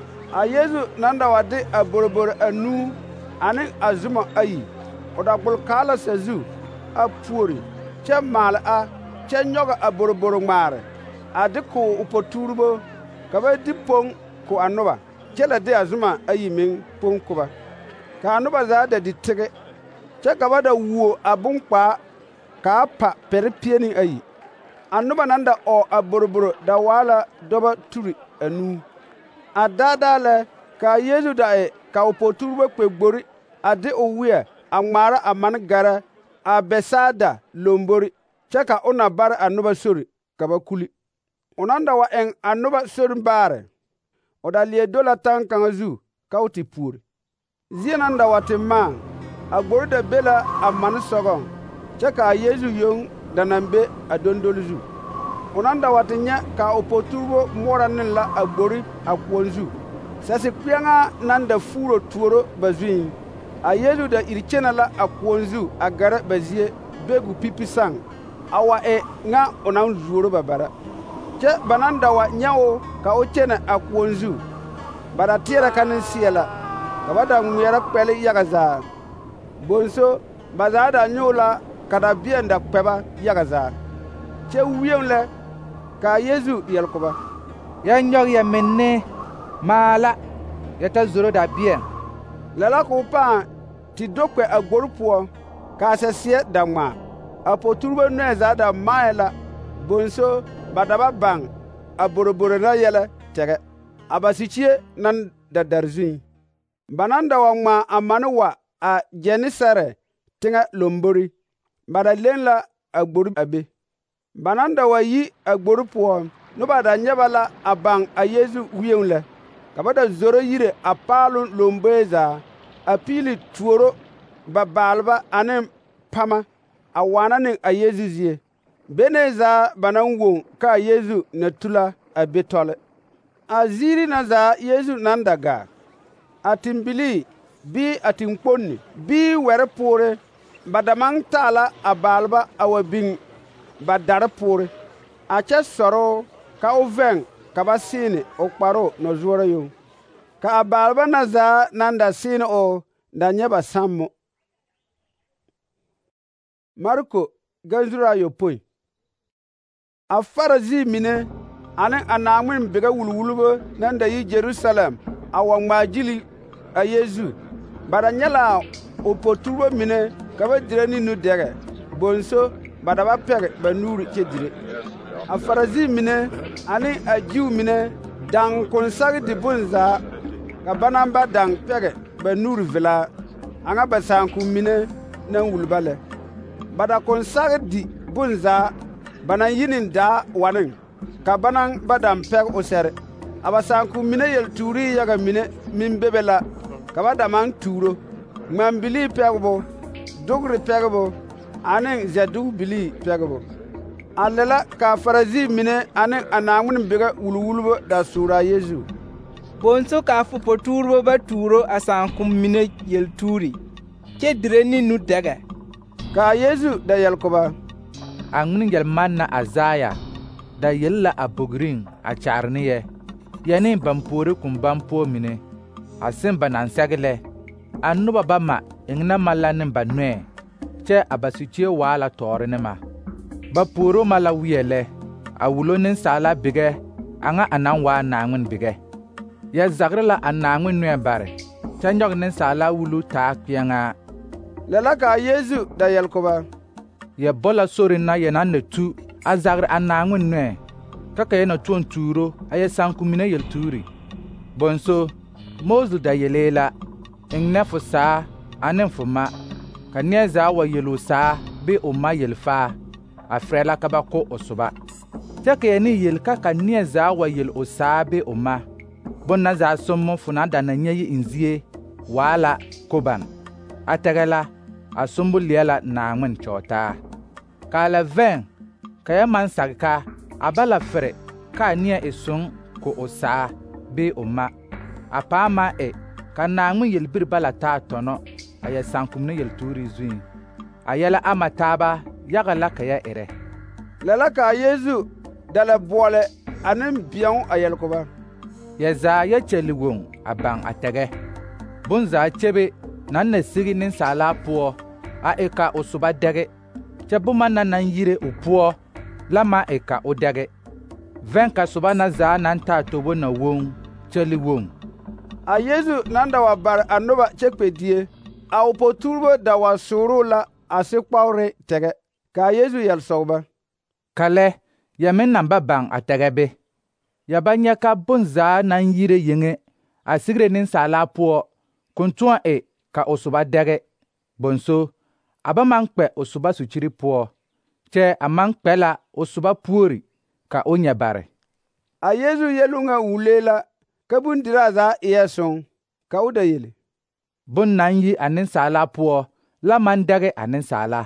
A Yesu naŋ da wa de a boroboro anuu ane a zoma ayi, o da gbol kaa la sazu a puori kyɛ maale a kyɛ nyɔge a boroboro ŋmaare a de ko o potuurebo ka ba di poŋ ko a noba kyɛ la de a zoma ayi meŋ poŋ ko ba. Ka a noba zaa da di tege, kyɛ ka ba da wuo a bonkpaa kaa pa pɛre pie ne ayi. A noba naŋ da ɔɔ a boroboro da waa la dɔbɔ turi anuu. A daadaa lɛ ka a Yesu da e ka o potuurebo kpɛ gbori a de o weɛ a ŋmaara a mane gara a Bɛsaada lombori, kyɛ ka o na bare a noba sori ka ba kuli. O naŋ da wa eŋ a noba sori baare, o da leɛ do la taŋ kaŋa zu ka o te puori. Zie naŋ da wa te maaŋ, a gbori da be la a mane sɔgɔŋ, kyɛ ka a Yesu yoŋ da naŋ be a dondoli zu. O naŋ da wa te nyɛ ka o potuurebo moɔra ne la a gbori a koɔŋ zu. Sɛse kpeɛŋa naŋ da fuuro tuoro ba zuiŋ, a Yesu da iri kyɛnɛ la a koɔŋ zu a gɛrɛ ba zie begu pipi saŋ, a wa e ŋa o naŋ zuoro ba bara. Kyɛ ba naŋ da wa nyɛ o ka o kyɛnɛ a koɔŋ zu, ba da teɛrɛ ka ne seɛ la, ka ba da ŋmeɛrɛ kpɛle yaga zaa. bonso ba zaa da nyʋʋ la ka dabeɛn da kpɛba yaga zaa. Kyɛ wieŋ lɛ ka a Yeezu yɛl-ko ba: Ya nyɔg ya menne maala ya ta zoro dabeɛn. Lɛ la k'o pãã tɩ do kpɛ a gbor poɔ ka a sɛseɛ da ŋmaa. A poturbo noɛ zaa da maɛ la, bonso ba da ba baŋ a boroboro na yɛlɛ tɛgɛ. A ba sikyie nan da dar zuŋ. Ba nan da wa ŋmaa a mane wa a Genesare teŋɛ lombori, ba da leŋ la a gbor a be. Ba nan da wa yi a gbor poɔ, noba da nyɛ ba la a baŋ a Yeezu wieŋ lɛ, ka ba da zoro yire a paaloŋ lomboe zaa, a piili tuoro ba baalba ane pama a waana ne a Yeezu zie. Benee zaa ba naŋ woŋ ka a Yeezu na tu la a be tɔle. A ziiri na zaa Yeezu nan da gaa, a tẽmbilii bii a tẽnkponni bii wɛre poore, ba da maŋ taa la a baalba a wa biŋ ba dare poore, a kyɛ sɔroo ka o vɛŋ ka ba seene o kparoo nɔzoɔrɔ yoŋ. Ka a baalba na zaa nan da seene o da nyɛ ba sammo. Marko ganzuro ayopõi. A Farisi mine ane a Naaŋmen bɛgɛ wulwulbo nan da yi Jerusalɛm a wa ŋmaa gyili a Yeezu. Ba da nyɛ la o poturbo mine ka ba dire ne nu-dɛgɛ, bonso ba da ba pɛge ba nuuri kyɛ dire. A Farisi mine ane a Jiw mine daŋ konsag di bonzaa, ka ba naŋ ba daŋ pɛge ba nuuri velaa, a ŋa ba sããkom mine naŋ wuli ba lɛ. Ba da konsag di bonzaa, ba naŋ yi ne daa wa neŋ, ka ba naŋ ba daŋ pɛge o sɛre. A ba sããkom mine yel-tuuri yaga mine meŋ bebe la, ka ba da maŋ tuuro: ŋmambilii pɛgebo, dogre pɛgebo, ane zɛdog-bilii pɛgebo. A lɛ la ka a Farisi mine ane a Naaŋmen bɛgɛ wulwulbo da soora a Yeezu: bonso ka fo potuurbo ba tuuro a sããkom mine yel-tuuri, kyɛ dire ne nu-dɛgɛ. Ka a Yeezu da yɛl-ko ba: A ŋmen yel-manna a Azaya da yel la a bogriŋ a kyaare ne yɛ, yɛ ne ban puori kom-baŋ poɔ mine, a seŋ ba naŋ sɛge lɛ: a noba ba ma eŋna ma la ne ba noɛ, kyɛ a ba sikyie waa la tɔɔre ne ma. Ba puoro ma la weɛ lɛ, a wulo nensaala bigɛ a ŋa a naŋ waa Naaŋmen bigɛ. Yɛ zagre la a Naaŋmen noɛ bare, kyɛ nyɔge nensaala wulu taa kpeɛŋaa. Lɛ la ka a Yeezu da yɛl-ko ba: Yɛ bɔ la sori na yɛ naŋ na tu a zagre a Naaŋmen noɛ, ka yɛ na tõɔ tuuro a yɛ sããkom mine yel-tuuri. Bonso, Mose da yelee la: eŋnɛ fo saa ane fo ma, ka neɛ zaa wa yel o saa bee o ma yel-faa, a frɛ la ka ba ko o soba. Kyɛ ka yɛ ne yel ka neɛ zaa wa yel o saa bee o ma, bon na zaa sommo fo na da na nyɛ yi eŋ zie waa la koban. A tɛgɛ la, a sombo leɛ la Naaŋmen kyɔɔtaa. Ka a la vɛŋ ka yɛ maŋ sage ka a ba la fere ka a neɛ e soŋ ko o saa bee o ma, a pãã maŋ e ka Naaŋmen yelbiri ba la taa tɔnɔ a yɛ sããkom ne yel-tuuri zuŋ. A yɛlɛ ama taaba yaga la ka yɛ erɛ. Lɛ la ka a Yeezu da la boɔle ane bɛ̃o a yɛl-ko ba: Yɛ zaa yɛ kyɛli woŋ a baŋ a tɛgɛ. Bonzaa kyebe naŋ na sigi nensaala poɔ a e ka o soba dɛge, kyɛ boma na naŋ yire o poɔ la ma e ka o dɛge. Vɛŋ ka soba na zaa naŋ taa tobo na woŋ kyɛli woŋ. A Yeezu nan da wa bare a noba kyɛ kpɛ die, a o poturbo da wa sooroo la a sekpaoore tɛgɛ. Ka a Yeezu yɛl-sɔg ba: Ka lɛ, yɛ meŋ naŋ ba baŋ a tɛgɛ be. Yɛ ba nyɛ ka bonzaa naŋ yire yeŋe a sigire nensaala poɔ, kon tõɔ e ka o soba dɛge. Bonso, a ba maŋ kpɛ o soba sukyiri poɔ, kyɛ a maŋ kpɛ la o soba puori ka o nyɛ bare. A Yeezu yɛluŋ ŋa wulee la, ka bondiraa zaa eɛ soŋ, ka o da yele: Bon naŋ yi a nensaala poɔ la maŋ dɛge a nensaala.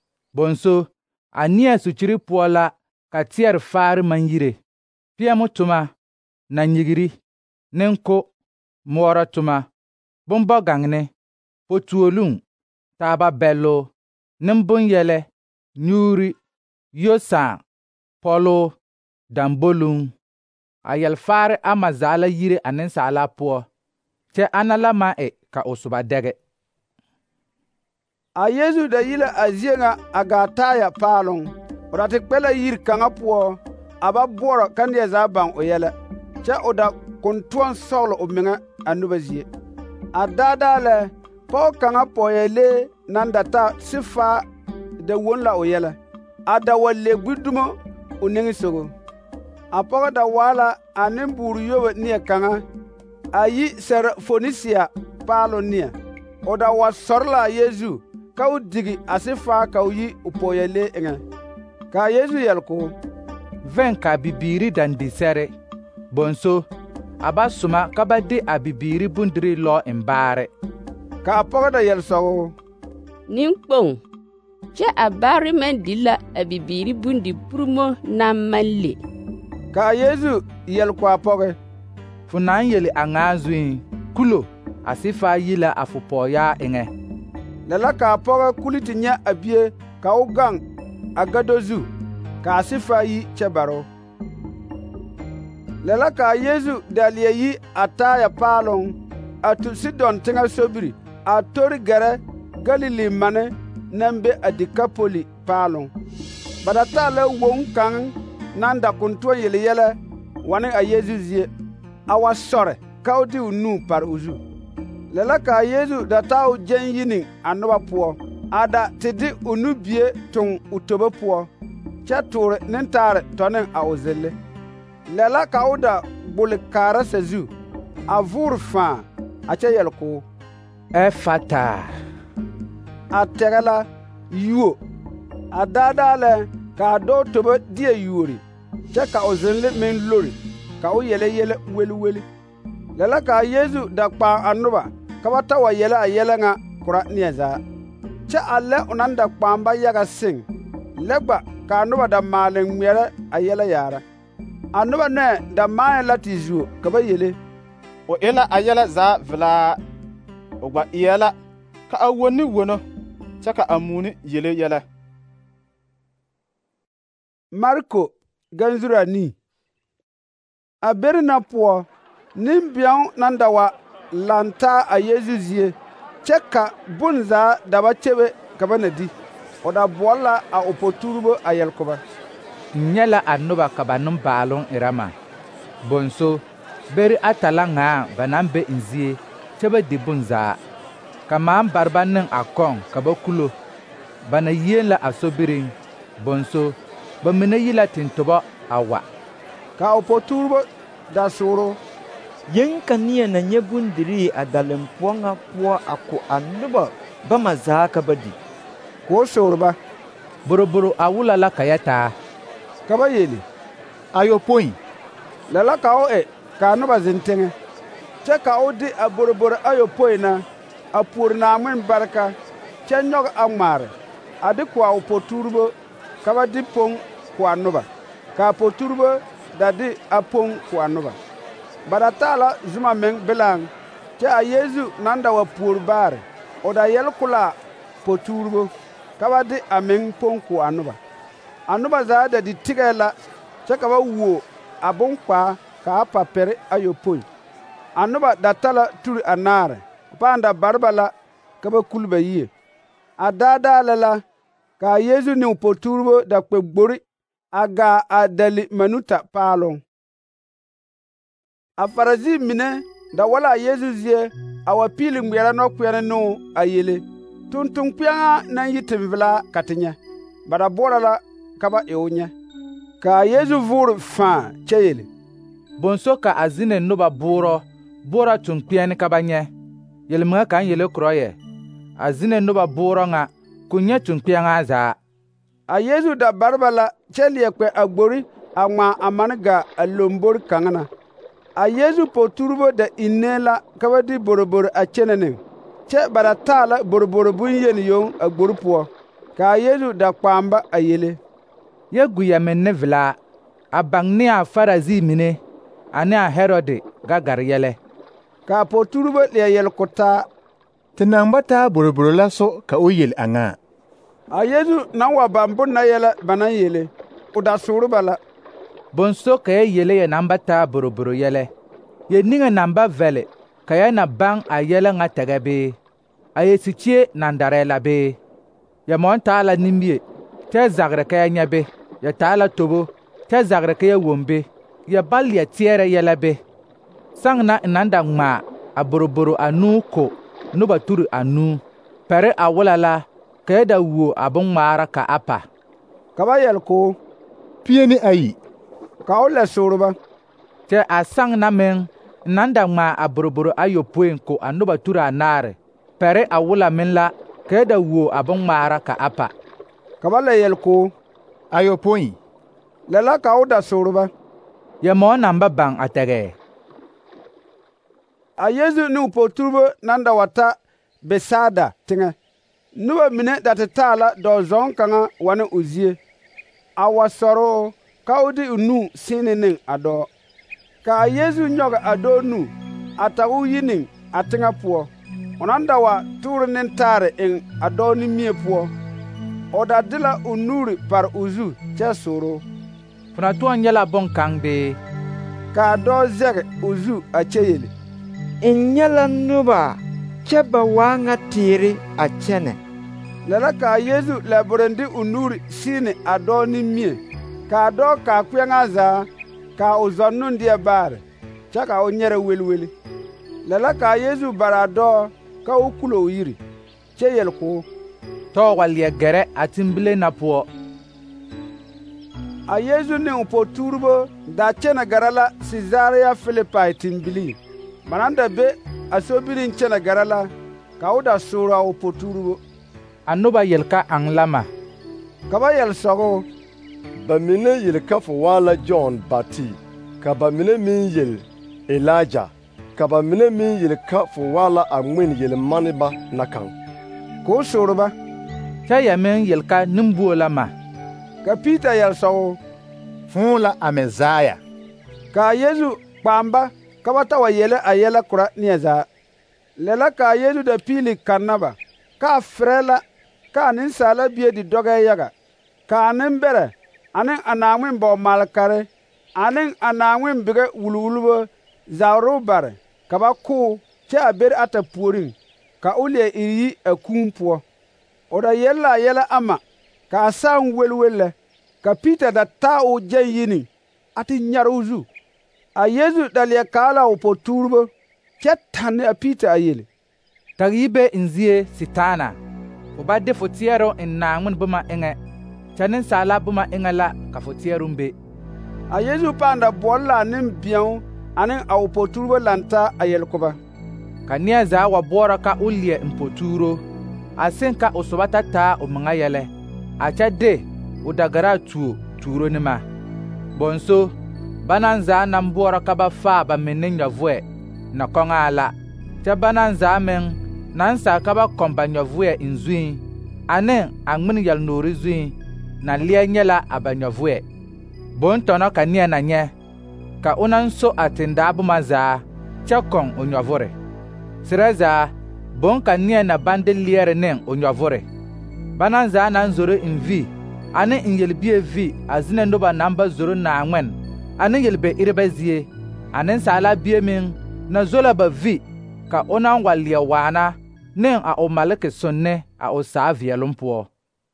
Bonso, a neɛ sukyiri poɔ la ka teɛre faare maŋ yire: peɛmo toma, na-nyigiri, nenko, moɔrɔ toma, bombɔgaŋne, potuoluŋ, taaba bɛllo, nembonyɛlɛ, nyuuri, yosãã, pɔloo, damboluŋ. A yɛlfaare ama zaa la yire a nensaala poɔ, kyɛ ana la ma e ka o soba dɛge. A Yesu da yi la a zie ŋa a gaa taaya paaloŋ. O da te kpɛ la yiri kaŋa poɔ a ba boɔrɔ ka neɛ zaa baŋ o yɛlɛ, kyɛ o da kontoɔŋ sɔglɔ o meŋa a noba zie. A daadaa lɛ, pɔge kaŋa pɔɔyɛlee naŋ da ta sifaa da won la o yɛlɛ, a da wa le gbi dumo o niŋesogo. A pɔgɔ da waa la a nembuur yobo neɛ kaŋa a yi Sɛrfonisia paaloŋ neɛ. O da wa sɔre la a Yezu ka o digi a sifaa ka o yi o pɔɔyɛlee eŋɛ. Ka a Yezu yɛl k'o: Vɛŋ ka bibiiri daŋ di sɛre. Bonso, a ba soma ka ba de a bibiiri bondirii lɔ eŋ baare. Ka a pɔgɔ da yɛl sɔgɔ: Nenkpoŋ, kyɛ a baare maŋ di la a bibiiri bondi purumo naŋ maŋ le. Ka a Yezu yɛl ko a pɔgɔ: Fo naŋ yele a ŋaa zuiŋ, kulo, a sifaa yi la a fo pɔɔyaa eŋɛ. Lɛ la ka a pɔgɔ kuli te nyɛ a bie ka o gaŋ a gado zu, ka a sifaa yi kyɛ bare o. Lɛ la ka a Yezu da leɛ yi a taaya paaloŋ a tu Sidon teŋɛ sobiri a tori gɛrɛ Galili mane naŋ be a Dekapoli paaloŋ. Ba da taa la woŋ kaŋ naŋ da kontoɔ yele yɛlɛ wa ne a Yezu zie, a wa sɔre ka o de o nu pare o zu. Lɛ la ka a Yezu da taa o gyɛŋ yi ne a noba poɔ, a da te de o nubie toŋ o tobo poɔ, kyɛ toore nentaare tɔ ne a o zelle. Lɛ la ka o da gbole kaara sazu, a voore fãa, a kyɛ yɛl k'o: Ɛfata. A tɛgɛ la: yuo. A daadaa lɛ, ka a dɔɔ tobo deɛ yuori, kyɛ ka o zelle meŋ lori, ka o yɛlɛ yɛlɛ weli weli. Lɛ la ka a Yezu da kpãã a noba ka ba ta wa yɛlɛ a yɛlɛ ŋa kora neɛ zaa. Kyɛ a lɛ o naŋ da kpãã ba yaga seŋ, lɛ gba ka a noba da maale ŋmeɛrɛ a yɛlɛ yaara. A noba nɔɛ da maanɛ la te zuo ka ba yele: O e la a yɛlɛ zaa velaa. O gba eɛ la ka a wonni wono, kyɛ ka a muuni yele yɛlɛ. Marko ganzuri anii. A beri na poɔ, Nenbɛŋ naŋ da wa lantaa a Yezu zie, kyɛ ka bonzaa da ba kyebe ka ba na di. O da boɔle la a o potuuribo a yɛl ko ba: Nyɛ la a noba ka ba nembaaloŋ erɛ ma. Bonso, beri ata la ŋaa ba naŋ be n zie, kyɛ ba di bonzaa. Ka maŋ bare ba neŋ a kɔŋ ka ba kulo. Ba na yien la a sobiriŋ. Bonso, ba mine yi la tentobɔ a wa. Ka o potuuribo da sooro: Yen ka neɛ na nyɛ bondirii a dalempoɔ ŋa poɔ a ko a noba bama zaa ka ba di. K'o soore ba: Boroboro a wula la ka yɛ taa. Ka ba yele: Ayopõi. Lɛ la ka o e ka a noba zeŋ teŋɛ, kyɛ ka o de a boroboro ayopõi na a puori Naaŋmen bareka, kyɛ nyɔge a ŋmaare, a de ko a o potuuribo ka ba de poŋ ko a noba, ka a potuuribo da de a poŋ ko a noba. Ba da taa la zuma meŋ bilaŋ, kyɛ a Yezu naŋ da wa puori baare, o da yɛle ko la a potuuribo ka ba de a meŋ poŋ ko a noba. A noba zaa da di tigɛɛ la, kyɛ ka ba wuo a bonkpaa ka a pa pɛre ayopõi. A noba da ta la turi anaare, pãã da bare ba la ka ba kuli ba yie. A daadaa lɛ la, ka a Yezu ne o potuuribo da kpɛ gbori a gaa a dali manuta paaloŋ. A Farisi mine da wa la a Yezu zie a wa piili ŋmeɛrɛ nɔkpeɛne ne o a yele: Tonton-kpeɛŋa naŋ yi tenvelaa ka te nyɛ. Ba da boɔrɔ la ka ba e o nyɛ. Ka a Yezu voore fãa kyɛ yele: Bonso ka a zine noba boɔrɔ tonkpeɛne ka ba nyɛ. Yelmeŋa kaŋ yele korɔ yɛ: A zine noba boɔrɔ ŋa ko nyɛ tonkpeɛŋaa zaa. A Yezu da bare ba la kyɛ leɛ kpɛ a gbori a ŋmaa a mane gaa a lombori kaŋa na. A Yezu potuuribo da innee la ka ba de boroboro a kyɛnɛ ne, kyɛ ba da taa la boroboro bonyeni yoŋ a gbori poɔ. Ka a Yezu da kpaam ba a yele: Yɛ gu yɛmeŋ ne velaa, a baŋ ne a Farisi mine, ane a Herode gagare yɛlɛ. Ka a potuuribo leɛ yɛl ko taa: Te naŋ ba taa boroboro la so ka o yel a ŋaa. A Yezu naŋ wa baŋ bon na yɛlɛ ba naŋ yele, o da soore ba la: Bonso ka yɛ yele yɛ naŋ ba taa boroboro yɛlɛ. Yɛ niŋe naŋ ba vɛle ka yɛ na baŋ a yɛlɛ ŋa tɛgɛ bee? A yɛ sikyie naŋ darɛɛ la bee? ya mon taa la nimie kyɛ zagre ka ya nyɛ be, ya taa la tobo kyɛ zagre ka ya wom be, ya bal ya teɛrɛ yɛlɛ be. Sãng na n nan da ŋmaa a boroboro anuu ko noba turi anuu, pɛre a wʋla la ka ya da wuo a bon-ŋmaara ka a pa. Ka ba yɛl ko, pie ne ayi. Ka o lɛ soore ba. Kyɛ a sãng na meŋ n nan da ŋmaa a boroboro ayopõi ko a noba turi anaare, pɛre a wʋla meŋ la ka ya da wuo a bon-ŋmaara ka a pa. Ka ba lɛ yɛl ko, ayopõi. Lɛ la ka o da soore ba. Ya mɔɔ naŋ ba baŋ a tɛgɛ. A Yesu ne o poturebo nan da wa ta Besada teŋɛ. Noba mine da te taa la dɔɔ-zɔŋ kaŋa wa ne o zie, a wa sɔrɔ ka o de o nu sẽene ne a dɔɔ. Ka a Yesu nyɔge a dɔɔ nu a tage o yi ne a teŋɛ poɔ. O nan da wa toore nentaare eŋ a dɔɔ nimie poɔ. O da de la o nuuri pare o zu kyɛ sooro. Fo na tõɔ nyɛ la bõn-kaŋ bee? Ka a dɔɔ zɛge o zu a kyɛ yele, N nyɛ la noba kyɛ ba waa ŋa teere a kyɛnɛ. Lɛ la ka a Yesu lɛ boreŋ de o nuuri siine a dɔɔ nimie, ka a dɔɔ kaa kpeɛŋaa zaa, ka o zɔnnoo deɛ baare, kyɛ ka o nyɛrɛ weli. Lɛ la ka a Yesu bare a dɔɔ ka o kulo o yiri, kyɛ yel ko, tɔɔ wa leɛ gɛrɛ a tembile na poɔ. A Yesu ne o poturebo da kyɛnɛ gara la Sisaria Filipai tembilii. Ba nan da be a sobiriŋ kyɛnɛ gara la, ka o da sooro a o poturebo. A noba yel ka aŋ lama. Ka ba yɛl sɔgɔ, Ba mine yel ka fo waa la Jɔn Bati, ka ba mine meŋ yel Elija, ka ba mine meŋ yel ka fo waa la a ŋmen yelmanneba na kaŋ. K'o sooro ba. Kyɛ ya meŋ yel ka nembuo la ma. Ka Piita yɛl sɔgɔ, Fõõ la a Mesaya. ka a Yesu kpaam ba ka ba ta wa yele a yɛlɛ korɔ neɛ zaa. Lɛ la ka a Yesu da piili kanna ba, ka a ferɛ la ka a nensaala bie di dɔgɛɛ yaga, ka a nembɛrɛ ane a Naaŋmen bɔɔ-malekare ane a Naaŋmen bigɛ wulwulbo zagra o bare ka ba ko kyɛ a bere ata puoriŋ, ka o leɛ iri yi a kuun poɔ. O da yel la a yɛlɛ ama, ka a saa n welwel lɛ, ka Piita da taa o gyɛŋ yini a te nyare o zu. A Yesu da leɛ kaa la o poturebo kyɛ tanne a Piita a yele, Tag yi be n zie Sitaana, fo ba de fo teɛro n Naaŋmen boma eŋɛ, kyɛ nensaala boma eŋɛ la ka fo teɛroŋ be. A Yesu pãã da boɔle la a nembēo ane a o poturebo lantaa a yel ko ba. Ka neɛ zaa wa boɔrɔ ka o leɛ n potuuro, a seŋ ka o soba ta taa o meŋa yɛlɛ, a kyɛ de o dagara a tuo tuuro ne ma. Bõnso, banan zaa naŋ boɔrɔ ka ba faa ba menne nyɔvʋɛ na kɔŋaa la, kyɛ banan zaa meŋ naŋ saa ka ba kɔm ba nyɔvʋɛ n zuiŋ ane a ŋmen yɛl-noore zuiŋ na leɛ nyɛ la a ba nyɔvʋɛ. Bontɔnɔ ka neɛ na nyɛ, ka o naŋ so a tendaa boma zaa kyɛ kɔŋ o nyɔvʋre. Serɛ zaa, bon ka neɛ na baŋ de leɛre ne o nyɔvʋre. Banan zaa naŋ zoro n vi ane n yelbie vi a zinɛ noba naŋ ba zoro Naaŋmen ane yelbe-erebɛ zie, a nensaala bie meŋ na zo la ba vi ka o naŋ wa leɛ waana ne a o maleke sonne a o saa veɛlem poɔ.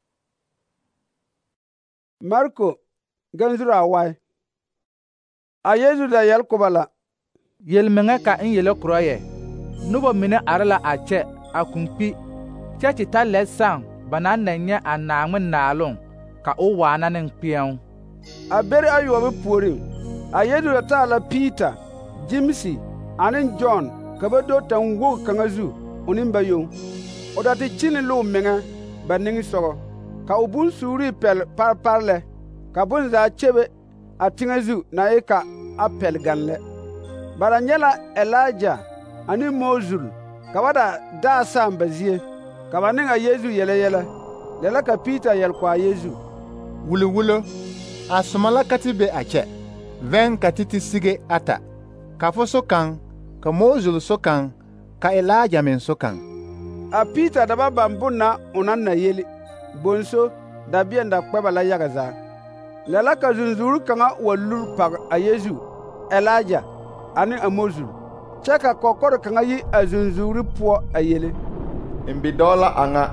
Marko ganzuru awai. A Yesu da yɛl ko ba la, Yel-meŋɛ ka n yele korɔ yɛ, noba mine are la a kyɛ a kuŋkpi, kyɛ te ta lɛ sãn ba naŋ na nyɛ a Naaŋmen naaloŋ ka o waana ne kpeɛŋ. A bere ayoɔbo puoriŋ, a Yesu da taa la Piita, Jemsi ane Jɔn ka ba do taŋ-wogi kaŋa zu o ne ba yoŋ. O da te kyene la o meŋɛ ba niŋesogɔ, ka o bonsuuri pɛl parpar lɛ, ka bonzaa kyebe a teŋɛ zu na e ka a pɛl gan lɛ. Ba da nyɛ la Elija ane Moozul ka ba da daa saam ba zie, ka ba ne a Yesu yɛlɛ yɛlɛ. Lɛ la ka Piita yɛl ko a Yesu, Wulo-wulo, a soma la ka te be a kyɛ, vɛŋ ka te te sige ata, ka fo so kaŋ, ka Moozul so kaŋ, ka Elija meŋ so kaŋ. A Piita da ba baŋ bon na o naŋ na yeli, bonso dabeɛn da kpɛ ba la yaga zaa. Lɛ la ka zunzuuri kaŋa wa luri pag a Yesu, Elija ane a Moozul, kyɛ ka kɔkɔre kaŋa yi a zunzuuri poɔ a yele, N bidɔɔ la a ŋa,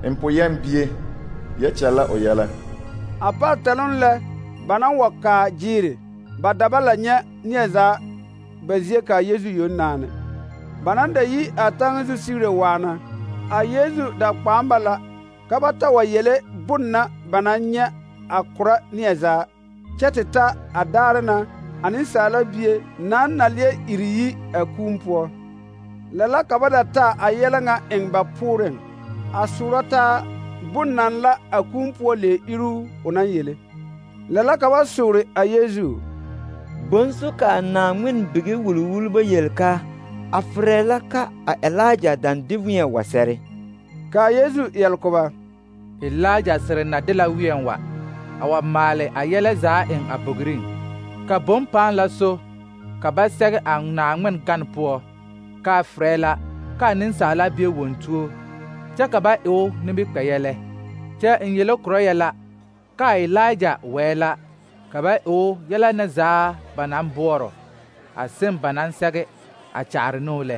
n po yɛn bie yɛ kyɛlɛ o yɛlɛ. A pal talon lɛ ba nan wa kaa jiiri ba daba la nyɛ neɛ zaa ba zie ka Yesu yoŋ naane. Ba nan da yi a taŋ zu sigire waana, a Yesu da kpaam ba la ka ba ta wa yele bon na ba nan nyɛ a korɔ neɛ zaa, kyɛ te ta a daare na a nensaala bie naŋ na leɛ iri yi a kuun poɔ. Lɛ la ka ba da taa a yɛlɛ ŋa eŋ ba pʋʋreŋ, a soorɔ taa bon naŋ la a kuun poɔ lee iruu o naŋ yele. Lɛ la ka ba soore a Yesu: Bõnso ka a Naaŋmen bige wulwulba yel ka a ferɛ la ka a Elija daŋ de wẽɛ wa sɛre? Ka a Yesu yɛl ko ba: Elija sere na de la wẽn wa, a wa maale a yɛlɛ zaa eŋ a bogriŋ. Ka bõn pãã la so, ka ba sɛge a Naaŋmen gan poɔ, ka a ferɛ la ka a nensaala bie won tuo, kyɛ ka ba e o nimikpɛ-yɛlɛ. Kyɛ n yele korɔ yɛ la ka a Elija wɛɛ la ka ba e o yɛlɛ na zaa ba naŋ boɔrɔ, a sem ba naŋ sɛge a kyaare ne o lɛ.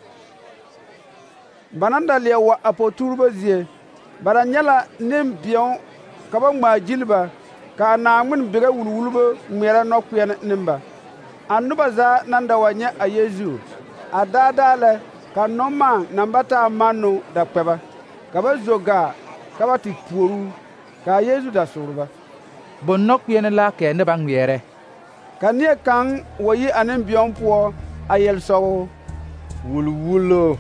Ba nan da leɛ wa a potuurbo zie, ba da nyɛ la nembɛõo ka ba ŋmaa gyili ba, ka a Naaŋmen bigɛ wulwulbo ŋmeɛrɛ nɔkpeɛne ne ba. A noba zaa nan da wa nyɛ a Yesu, a daadaa lɛ ka nɔmaaŋ naŋ ba taa manno da kpɛ ba, ka ba zo gaa ka ba te puoruu, ka a Yesu da soore ba. Bon nɔkpeɛne la kɛɛ ne ba ŋmeɛrɛ. Ka neɛ kaŋ wa yi a nembɛõo poɔ a yel sɔgɔ: Wulwulo,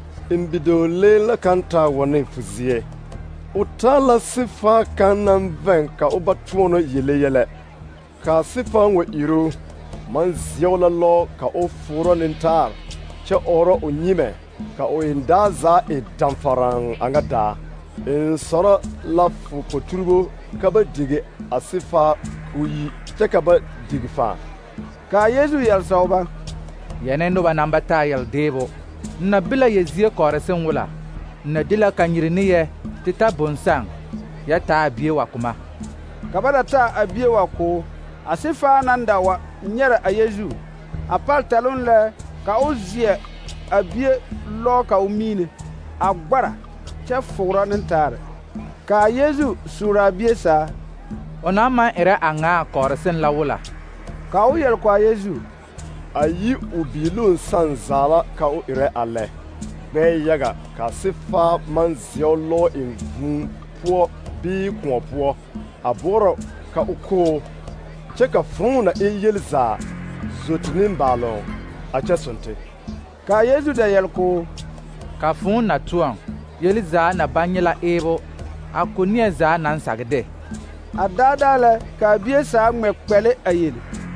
n bidɔɔlee la kaŋ taa wa ne fo zie. O taa la sifaa kaŋ naŋ vɛŋ ka o ba tõɔnɔ yele yɛlɛ. Ka a sifaa ŋa iro, maŋ zeɛo la lɔɔ ka o foorɔ nentaar, kyɛ ɔɔrɔ o nyimɛ, ka o endaa zaa e danfaraŋ a ŋa daa. N sɔrɔ la fo poturbo ka ba dige a sifaa k'o yi, kyɛ ka ba dig fãa. Ka a Yesu yɛl sɔg ba: Yɛne noba naŋ ba taa yɛl-deebo, n na be la yɛ zie kɔɔre sen wʋla, n na de la kanyiri ne yɛ te ta bõn-sãŋ, yɛ taa a bie wa kuma. Ka ba da taa a bie wa ko, a sifaa nan da wa nyɛrɛ a Yesu, a pal talon lɛ ka o zeɛ a bie lɔɔ ka o miine, a gbara kyɛ foorɔ nentaare. Ka a Yesu suura a bie saa. O naŋ maŋ erɛ a ŋaa kɔɔre sen la wʋla. Ka o yɛl ko a Yesu: A yi o biiloŋ sãn zaa la ka o erɛ a lɛ. Gbɛɛ yaga ka a sifaa maŋ zeɛo lɔɔ eŋ vūū poɔ bii kõɔ poɔ, a boɔrɔ ka o koo, kyɛ ka fõõ na e yel zaa zo te nimbaaloŋ a kyɛ sonte. Ka a Yesu da yɛl ko: Ka fõõ na tʋɔŋ, yel zaa na baŋ nyɛ la eebo, a ko neɛ zaa naŋ sagde. A daadaa lɛ ka a bie saa ŋmɛ kpɛle a yele: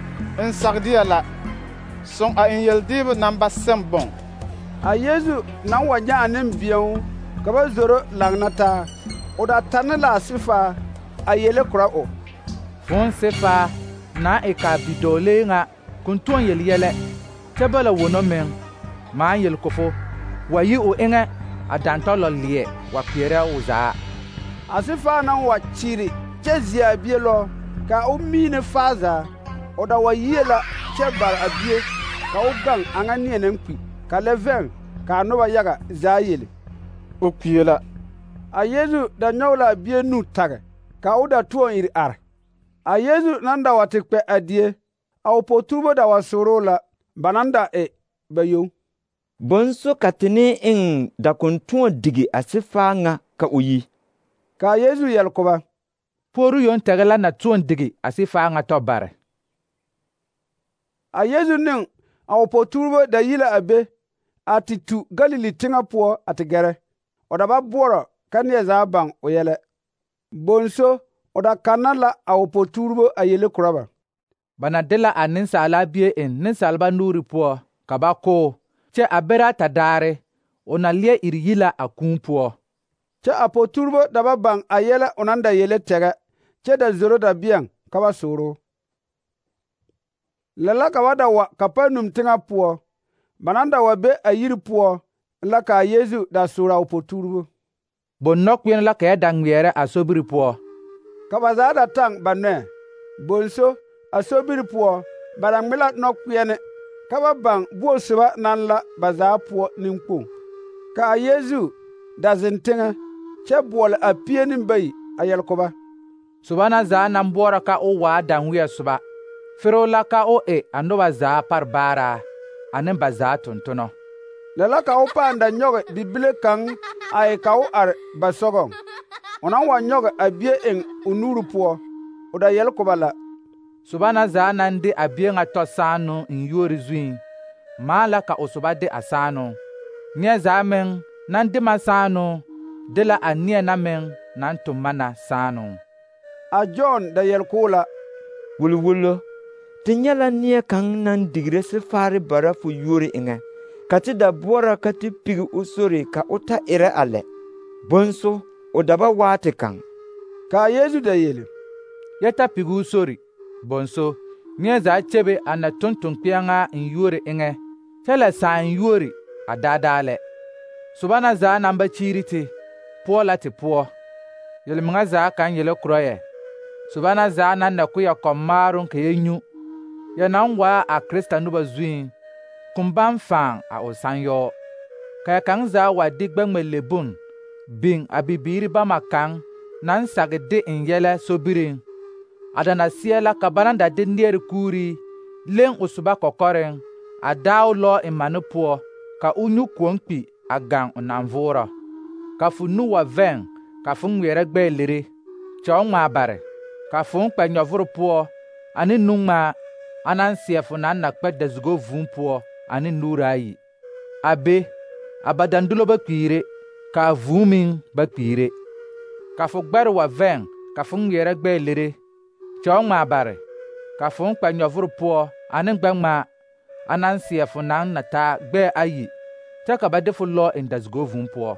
N sagdeɛ la, sõŋ a n yel-deebo naŋ ba sẽn bõn. A Yesu naŋ wa nyɛ a nembɛõo ka ba zoro laŋna taa, o da tane la a sifaa a yele korɔ o: Fõõ sifaa na e ka a bidɔɔlee ŋa kõn tõɔ yel yɛlɛ, kyɛ bala wono meŋ maan yel ko fo wa yi o eŋɛ a dãntɔlɔ leɛ wa kpeɛrɛ o zaa. A sifaa naŋ wa kyeere kyɛ zie a bie lɔ, ka o miine faa zaa, o da wa yie la kyɛ bare a bie ka o gaŋ a ŋa neɛ naŋ kpi, ka lɛ vɛŋ ka a noba yaga zaa yele: O kpie la. A Yesu da nyɔge la a bie nu tage, ka o da tʋɔ iri are. A Yesu nan da wa te kpɛ a die, a o poturbo da wa sooroo la, ba nan da e ba yoŋ. Bõnso ka te ne n da kõn tõɔ dige a sifaa ŋa ka o yi? Ka a Yesu yɛl ko ba: Pooru yoŋ tɛgɛ la na tõɔ dige a sifaa ŋa tɔ bare. A Yesu ne a o poturbo da yi la a be a te tu Galili teŋɛ poɔ a te gɛrɛ. O da ba boɔrɔ ka neɛ zaa baŋ o yɛlɛ. Bõnso o da kanna la a o poturbo a yele korɔ ba. Ba na de la a nensaala bie eŋ nensalba nuuri poɔ ka ba koo, kyɛ a bɛrɛ ata daare o na leɛ iri yi la a kũũ poɔ. Kyɛ a poturbo da ba baŋ a yɛlɛ o nan da yele tɛgɛ, kyɛ da zoro da beɛŋ ka ba sooroo. Lɛ la ka ba da wa Kapanum teŋɛ poɔ, ba nan da wa be a yiri poɔ la ka a Yesu da soore a o poturbo. Bon nɔkpeɛne la ka yɛ da ŋmeɛrɛ a sobiri poɔ. Ka ba zaa da taŋ ba nɔɛ. Bõnso a sobiri poɔ ba da ŋme la nɔkpeɛne ka ba baŋ buo soba naŋ la ba zaa poɔ nenkpoŋ. Ka a Yesu da zeŋ teŋɛ, kyɛ boɔle a pie ne bayi a yɛl-koba. Soba na zaa naŋ boɔrɔ ka o waa danweɛ soba, fero la ka o e a noba zaa pare baara ane ba zaa tontonɔ. Lɛ la ka o paan da nyɔge bibile kaŋ a e ka o are ba sɔgɔŋ. O naŋ wa nyɔge a bie eŋ o nuuri poɔ, o da yɛl-koba la. Soba na zaa naŋ de a bie ŋa tɔ saanoŋ en yuori zuiŋ, maa la ka o soba de a saanoŋ. Neɛ zaa meŋ naŋ de ma saanoŋ, de la a neɛ na meŋ naŋ tʋm ma na saanoŋ. A Jɔn da yɛl k'o la: Wulwulo, ti nyɛ la neɛ kaŋ naŋ digre sefaare bara fo yuori eŋɛ, ka ti da boɔrɔ ka ti pigi o sori ka o ta erɛ a lɛ. Bonso, o daba waati kaŋ. Ka Yesu da yele: Yɛ ta pigi o sori, bonso, neɛ zaa kyebe a na tonton kpeɛŋa en yuori eŋɛ, kyɛ la sãã en yuori a daadaa lɛ. Soba na zaa naŋ ba kyiiri ti, poɔ la ti poɔ. Yel-meŋa zaa kaŋ yele korɔ yɛ. Soba na zaa naŋ na ko yɛ kɔm-maaroŋ ka yɛ nyu, yɛ naŋ waa a Krista noba zuiŋ, kum baŋ fãa a o sãn-yɔɔ. Ka yɛ kaŋ zaa wa de gbɛŋmɛ lebun biŋ a bibiiri bama kaŋ naŋ sage de en yɛlɛ sobiriŋ. A da na seɛ la ka ba na da de neɛre kuuri leŋ o soba kɔkɔreŋ, a daa o lɔɔ en mane poɔ, ka o nyu koɔŋ kpi a gaŋ o naŋ voorɔ. Ka fo nu wa vɛŋ, ka fo ŋmeɛrɛ gbɛɛ lere, kyɛ o ŋmaa bare, ka fo kpɛ nyɔvoro poɔ ane nu-ŋmaa a naŋ seɛ fo naŋ na kpɛ dazugo vūū poɔ ane nuuri ayi. A be, a ba dandulo ba kpiire, ka a vūū meŋ ba kpiire. Ka fo gbɛre wa vɛŋ, ka fo ŋmeɛrɛ gbɛɛ lere, kyɛ o ŋmaa bare, ka fo kpɛ nyɔvoro poɔ ane gbɛ-ŋmaa a naŋ seɛ fo naŋ na taa gbɛɛ ayi, kyɛ ka ba de fo lɔɔ eŋ dazugo vūū poɔ.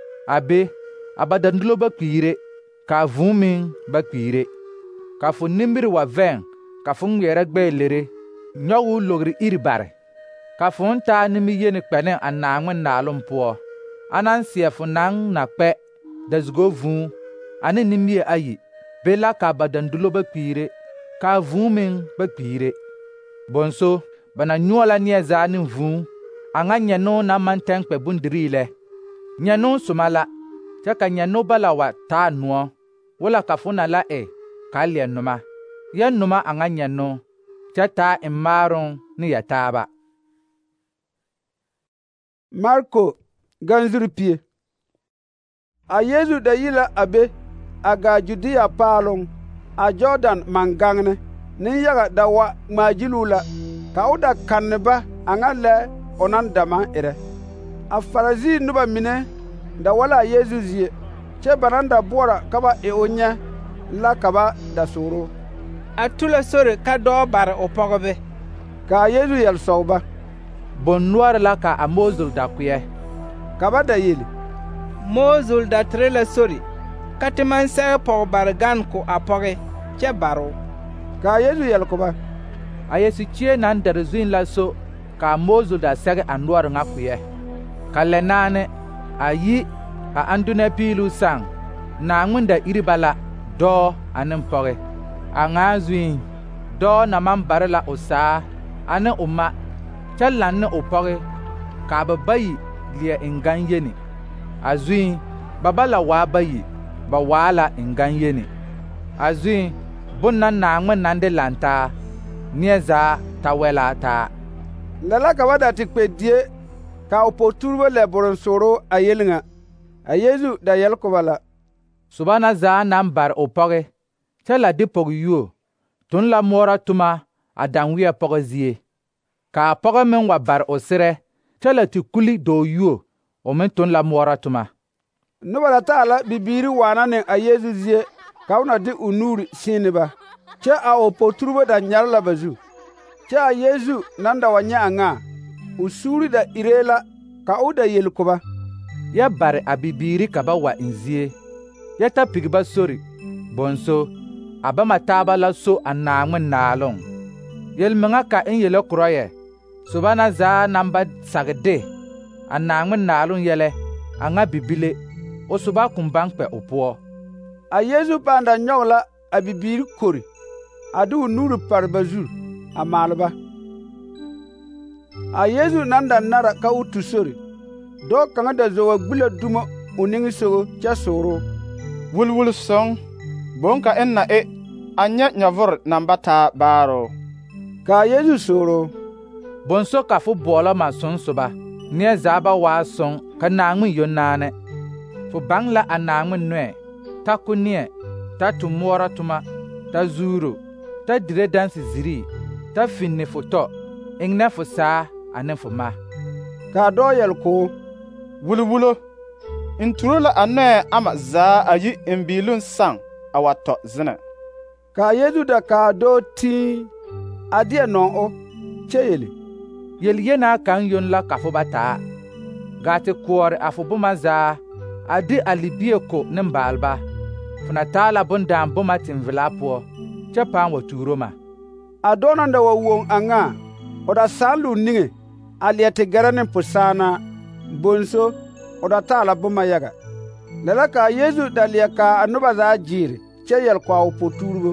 A be, a ba dandulo ba kpiire, ka a vūū meŋ ba kpiire. Ka fo nimiri wa vɛŋ, ka fo ŋmeɛrɛ gbɛɛ lere, nyɔge o logri iri bare, ka fo taa nimi-yeni kpɛ ne a Naaŋmen naaloŋ poɔ, a naŋ seɛ fo naŋ na kpɛ dazugo vūū ane nimie ayi. Be la ka ba dandulo ba kpiire, ka a vūū meŋ ba kpiire. Bonso, ba na nyuɔ la neɛ zaa ne vūū, a ŋa nyɛno naŋ maŋ tɛŋ kpɛ bondirii lɛ. Nyɛno soma la, kyɛ ka nyɛno ba la wa taa noɔ, wala ka fo na la e ka leɛ noma. Yɛ noma a ŋa nyɛno, kyɛ taa en maaroŋ ne yɛ taaba. Marko ganzuri pie. A Yesu da yi la a be a gaa Judiya paaloŋ, a Jordan mangaŋne. Nenyaga da wa ŋmaa gyiluu la, ka o da kanne ba a ŋa lɛ o naŋ da maŋ erɛ. A Farisii noba mine da wa la a Yesu zie, kyɛ ba naŋ da boɔrɔ ka ba e o nyɛ la ka ba da sooro. A tu la sori ka dɔɔ bare o pɔgebe. Ka a Yesu yɛl sɔg ba: Bon-noɔre la ka a Moozul da kpeɛ. Ka ba da yele: Moozul da tere la sori, ka te maŋ sɛge pɔge bare gan ko a pɔge, kyɛ bare o. Ka a Yesu yɛl ko ba: A Yesu kyie naŋ dare zuiŋ la so ka a Moozul da sɛge a noɔre ŋa kpeɛ. Ka lɛ naane, a yi a andunɛ piiluu saŋ, Naaŋmen da iri ba la dɔɔ ane pɔge. A ŋaa zuiŋ, dɔɔ na maŋ bare la o saa ane o ma, kyɛ laŋ ne o pɔge, ka ba bayi leɛ eŋ gan-yeni. A zuiŋ, ba ba la waa bayi, ba waa la eŋ gan-yeni. A zuiŋ, bon na Naaŋmen naŋ de lantaa, neɛ zaa ta wɛ la taa. Lɛ la ka ba da te kpɛ die, ka o po-tuurebo lɛ boron-sooro a yel ŋa. A Yesu da yɛl ko ba la: Soba na zaa naŋ bare o pɔge, kyɛ la de pɔge-yuo, tun la moɔrɔ toma a danweɛ pɔgɔ zie. Ka a pɔgɔ meŋ wa bare o serɛ, kyɛ la te kuli dɔɔ-yuo, o meŋ tun la moɔrɔ toma. Noba da taa la bibiiri waana ne a Yesu zie, ka o na de o nuuri sii ne ba, kyɛ a o po-tuurebo da nyare la ba zu. Kyɛ a Yesu naŋ da wa nyɛ a ŋa, o suuri da iree la, ka o da yel ko ba: Yɛ bare a bibiiri ka ba wa en zie, yɛ ta pigi ba sori, bonso, a bama taaba la so a Naaŋmen naaloŋ. Yel-meŋa ka en yele korɔ yɛ, soba na zaa naŋ ba sage de a Naaŋmen naaloŋ yɛlɛ, a ŋa bibile, o soba kum baŋ kpɛ o poɔ. A Yesu pãã da nyɔge la a bibiiri kori, a de o nuuri pare ba zu, a maale ba. A Yesu naŋ da nara ka o tu sori, dɔɔ kaŋa da zo wa gbi la dumo o niŋesogo kyɛ sooro. Wulwul sõŋ boŋ ka n na e a nyɛ nyɔvor naŋ ba taa baaro. Kaa Yesu sooro: Bõnso ka fo boɔlɔ ma sõn-soba, neɛ zaa ba waa sõŋ ka Naŋmen yoŋ naane. Fo baŋ la a Naŋmen noɛ, t'a ko neɛ, t'a tu moɔrɔ toma, t'a zuuro, t'a dire danse zirii, t'a finni fo tɔ, eŋnɛ fo saa ane fo ma. Kaa dɔɔ yɛl koo: Wulwulo, n turo la a noɛ ama zaa a yi n biilun saŋ a wa tɔ zenɛ. Kaa Yesu da kaa dɔɔ tii a deɛ nɔŋ o kyɛ yele: Yel-yenaa kaŋ yoŋ la ka fo ba taa. Gaa te koɔre a fo boma zaa, a de a libie ko nembaalba. Fo na taa la bondãan boma ten-velaa poɔ, kyɛ pãã wa tuuro ma. A dɔɔ na da wa woŋ a ŋa, o da sãn lu niŋe a leɛ te gɛrɛ ne posaanaa. Bonso, o da taa la boma yaga. Lɛ la kaa Yesu da leɛ kaa a noba zaa gyeere kyɛ yɛl ko a o potuurebo: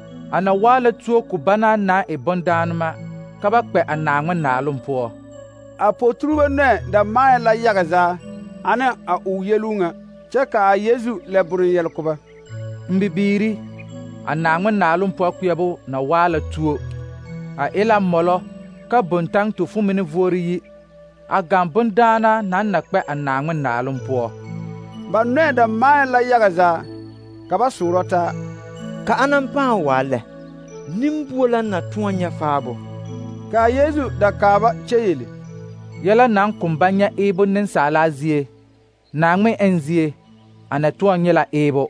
A na waa la tuo ko banaa naŋ e bondãanema ka ba kpɛ a Naŋmen naaloŋ poɔ. A potuurebo nɔɛ da maɛ la yaga zaa ane a o yeluu ŋa, kyɛ ka a Yesu lɛ bore yɛl ko ba: N bibiiri, a Naŋmen naaloŋ poɔ kpeɛbo na waa la tuo. A e la mɔlɔ ka bontaŋ tu fo mine vuori yi, a gaŋ bondãana naŋ na kpɛ a Naŋmen naaloŋ poɔ. Ba nɔɛ da maɛ la yaga zaa, ka ba soorɔ taa: Ka anaŋ pãã waa lɛ, nimbuo la na tõɔ nyɛ faabo. Kaa Yesu da kaaba kyɛ yele: Yɛlɛ naŋ kom ba nyɛ eebo nensaalaa zie, Naŋmen ɛn zie, a na tõɔ nyɛ la eebo.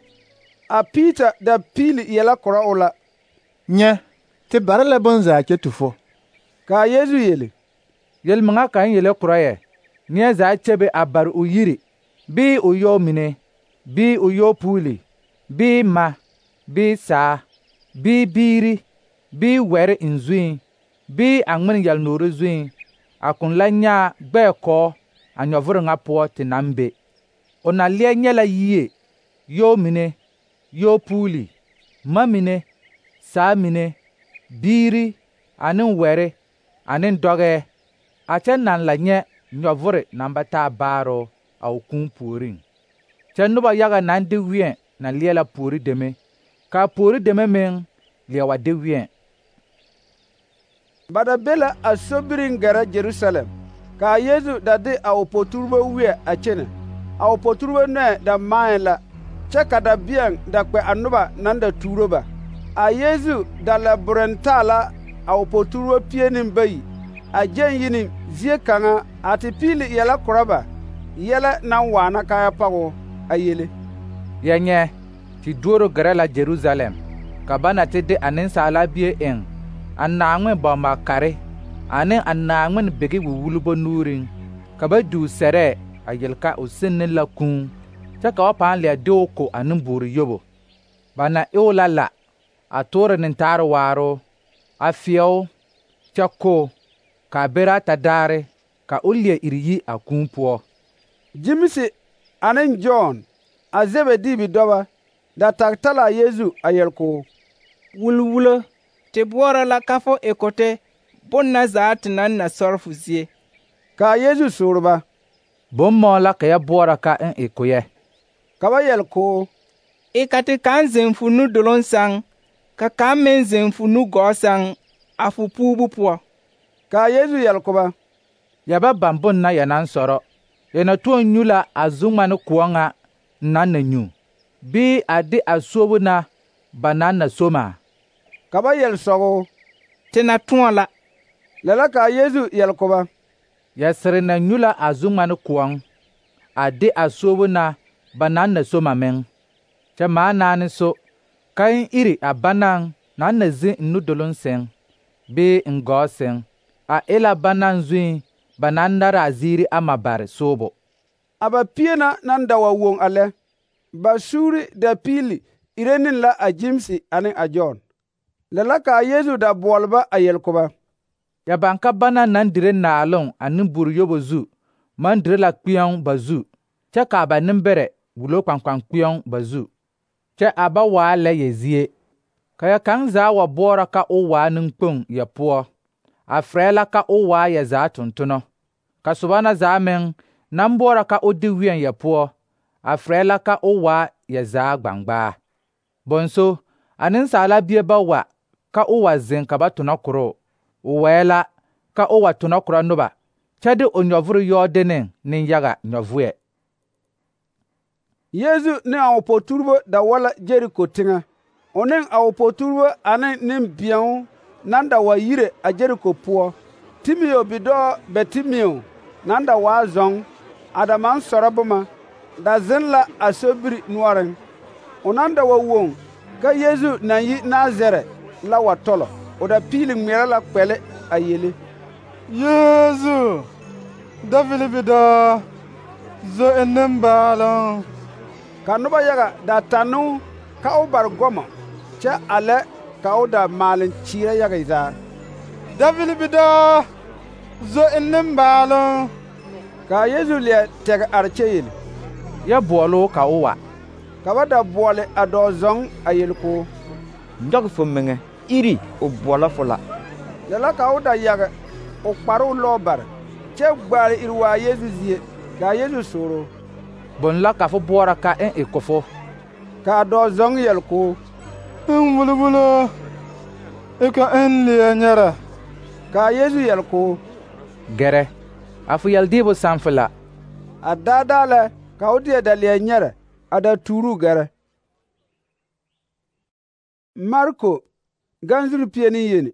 A Piita da piili yɛlɛ korɔ o la: Nyɛ, te bare la bonzaa kyɛ tu fo. Kaa Yesu yele: Yel-meŋa kaŋ yele korɔ yɛ, neɛ zaa kyebe a bare o yiri, bii o yɔɔ mine, bii o yɔɔ puuli, bii ma, bii saa, bii biiri, bii wɛre n zuiŋ, bii a ŋmen yɛl-noore zuiŋ, a kõn la nyaa gbɛɛ kɔɔ a nyɔvore ŋa poɔ te naŋ be. O na leɛ nyɛ la yie, yɔɔ mine, yɔɔ puuli, ma mine, saa mine, biiri, ane wɛre, ane dɔgɛɛ, a kyɛ naŋ la nyɛ nyɔvore naŋ ba taa baaro a o kũũ puoriŋ. Kyɛ noba yaga naŋ de wẽɛ na leɛ la puori deme, kaa puori deme meŋ leɛ wa de wẽɛ. Ba da be la a sobiriŋ gɛrɛ Jerusalɛm. Kaa Yesu da de a o potuurebo weɛ a kyene. A o potuurebo nɔɛ da maɛ la, kyɛ ka dabeɛŋ da kpɛ a noba naŋ da tuuro ba. A Yesu da lɛ boreŋ taa la a o potuurebo pie ne bayi a gyɛŋ yi ne zie kaŋa a te piili yɛlɛ korɔ ba, yɛlɛ naŋ waana ka ya pagoo, a yele: Yɛ nyɛ, te duoro gɛrɛ la Jerusalɛm, ka ba na te de a Nensaala Bie eŋ a Naŋmen bɔl-ŋma-kare ane a Naŋmen bege wulwulbo nuuriŋ, ka ba du sɛrɛɛ a yel ka o senne la kũũ, kyɛ ka ba pãã leɛ de o ko a nembuuri yobo. Ba na e o la a toore nentaare waaro, a feɛo, kyɛ ko, ka a bera ta daare, ka o leɛ iri yi a kũũ poɔ. Jimisi ane Jɔn, a Zebedi bidɔba, da tag ta la a Yesu a yɛl koo: Wulwulo, te boɔrɔ la ka fo ekote bonna zaa te naŋ na sɔre fo zie. Kaa Yesu soore ba: Bõn-mɔɔ la ka ya boɔrɔ ka n eko yɛ? Ka ba yɛl koo: E ka te kaŋ zeŋ fo nu doloŋ sɛŋ, ka kaŋ meŋ zeŋ fo nu gɔɔ sɛŋ a fo puubu poɔ. Kaa Yesu yɛl ko ba: Ya ba baŋ bone na ya naŋ sɔrɔ. Ya na tõɔ nyu la a zu-ŋmane koɔ ŋa naŋ na nyu, bii a de a suobu na ba naŋ na soma? Ka ba yɛl sɔgɔ: Te na tõɔ la. Lɛ la kaa Yesu yɛl ko ba: Ya sere na nyu la a zu-ŋmane koɔŋ, a de a suobu na ba naŋ na soma meŋ. Kyɛ maa naane so, ka n iri a banaŋ naŋ na zi n nudoloŋ sɛŋ, bii n gɔɔ sɛŋ, a e la banaŋ zuiŋ ba naŋ nare a ziiri ama bare soobo. A ba pie na naŋ da wa woŋ a lɛ, ba suuri da piili ire ne la a Jimsi ane a Jɔn. Lɛ la kaa Yesu da boɔle ba a yɛl ko ba: Ya baŋ ka banaŋ naŋ dire naaloŋ a nembuuri yobo zu maŋ dire la kpeɛŋ ba zu, kyɛ kaa ba nembɛrɛ wulo kpankpan kpeɛŋ ba zu. Kyɛ a ba waa lɛ yɛ zie. Ka ya kaŋ zaa wa boɔrɔ ka o waa neŋkpoŋ yɛ poɔ, a frɛ la ka o waa yɛ zaa tontonɔ. Ka soba na zaa meŋ naŋ boɔrɔ ka o de wẽn yɛ poɔ, a frɛ la ka o wa ya zaa gbangbaa. Bonso, a nensaala bie ba wa ka o wa zeŋ ka ba tona koro, o wɛɛ la ka o wa tona koro noba, kyɛ de o nyɔvoro yɔɔde ne yaga nyɔvoɛ. Yesu ne a o poturbo da wala Jeriko teŋɛ. O ne a o poturbo ane nembeɛo nan da wa yire a Jeriko poɔ. Timio bidɔɔ Betimio nan da waa zɔŋ, a da maŋ sɔrɔ boma, da zeŋ la a sobiri noɔreŋ. O nan da wa woŋ ka Yesu naŋ yi Nazarɛ la wa tɔlɔ. O da piili ŋmeɛrɛ la kpɛle a yele: Yesu, Davidi bidɔɔ, zo n nimbaaloŋ. Ka noba yaga da tanno ka o bare gɔmɔ, kyɛ a lɛ ka o da maaleŋ kyeerɛ yaga zaa. Davidi bidɔɔ, zo n nimbaaloŋ. Ka Yesu leɛ tɛgɛ are kyɛ yele: Ya boɔloo ka o wa. Ka ba da boɔle a dɔɔ zɔŋ a yele k'o: Nyɔge fo meŋɛ, iri o boɔlɔ fo la. Lɛ la ka o da yage o kparoo lɔɔ bare, kyɛ gbaale iri waa Yesu zie. Ka Yesu sooro: Bon la ka fo boɔra ka n e kofo. Ka a dɔɔ zɔŋ yɛl k'o: N wulwulo, i ka n leɛ nyɛrɛ. Ka Yesu yɛl k'o: Gɛrɛ, a fo yɛldeebo sãnfe la. A daadaa lɛ ka o deɛ da leɛ nyɛrɛ, a da tuuruu gɛrɛ. Marko ganzuri pie ne yeni.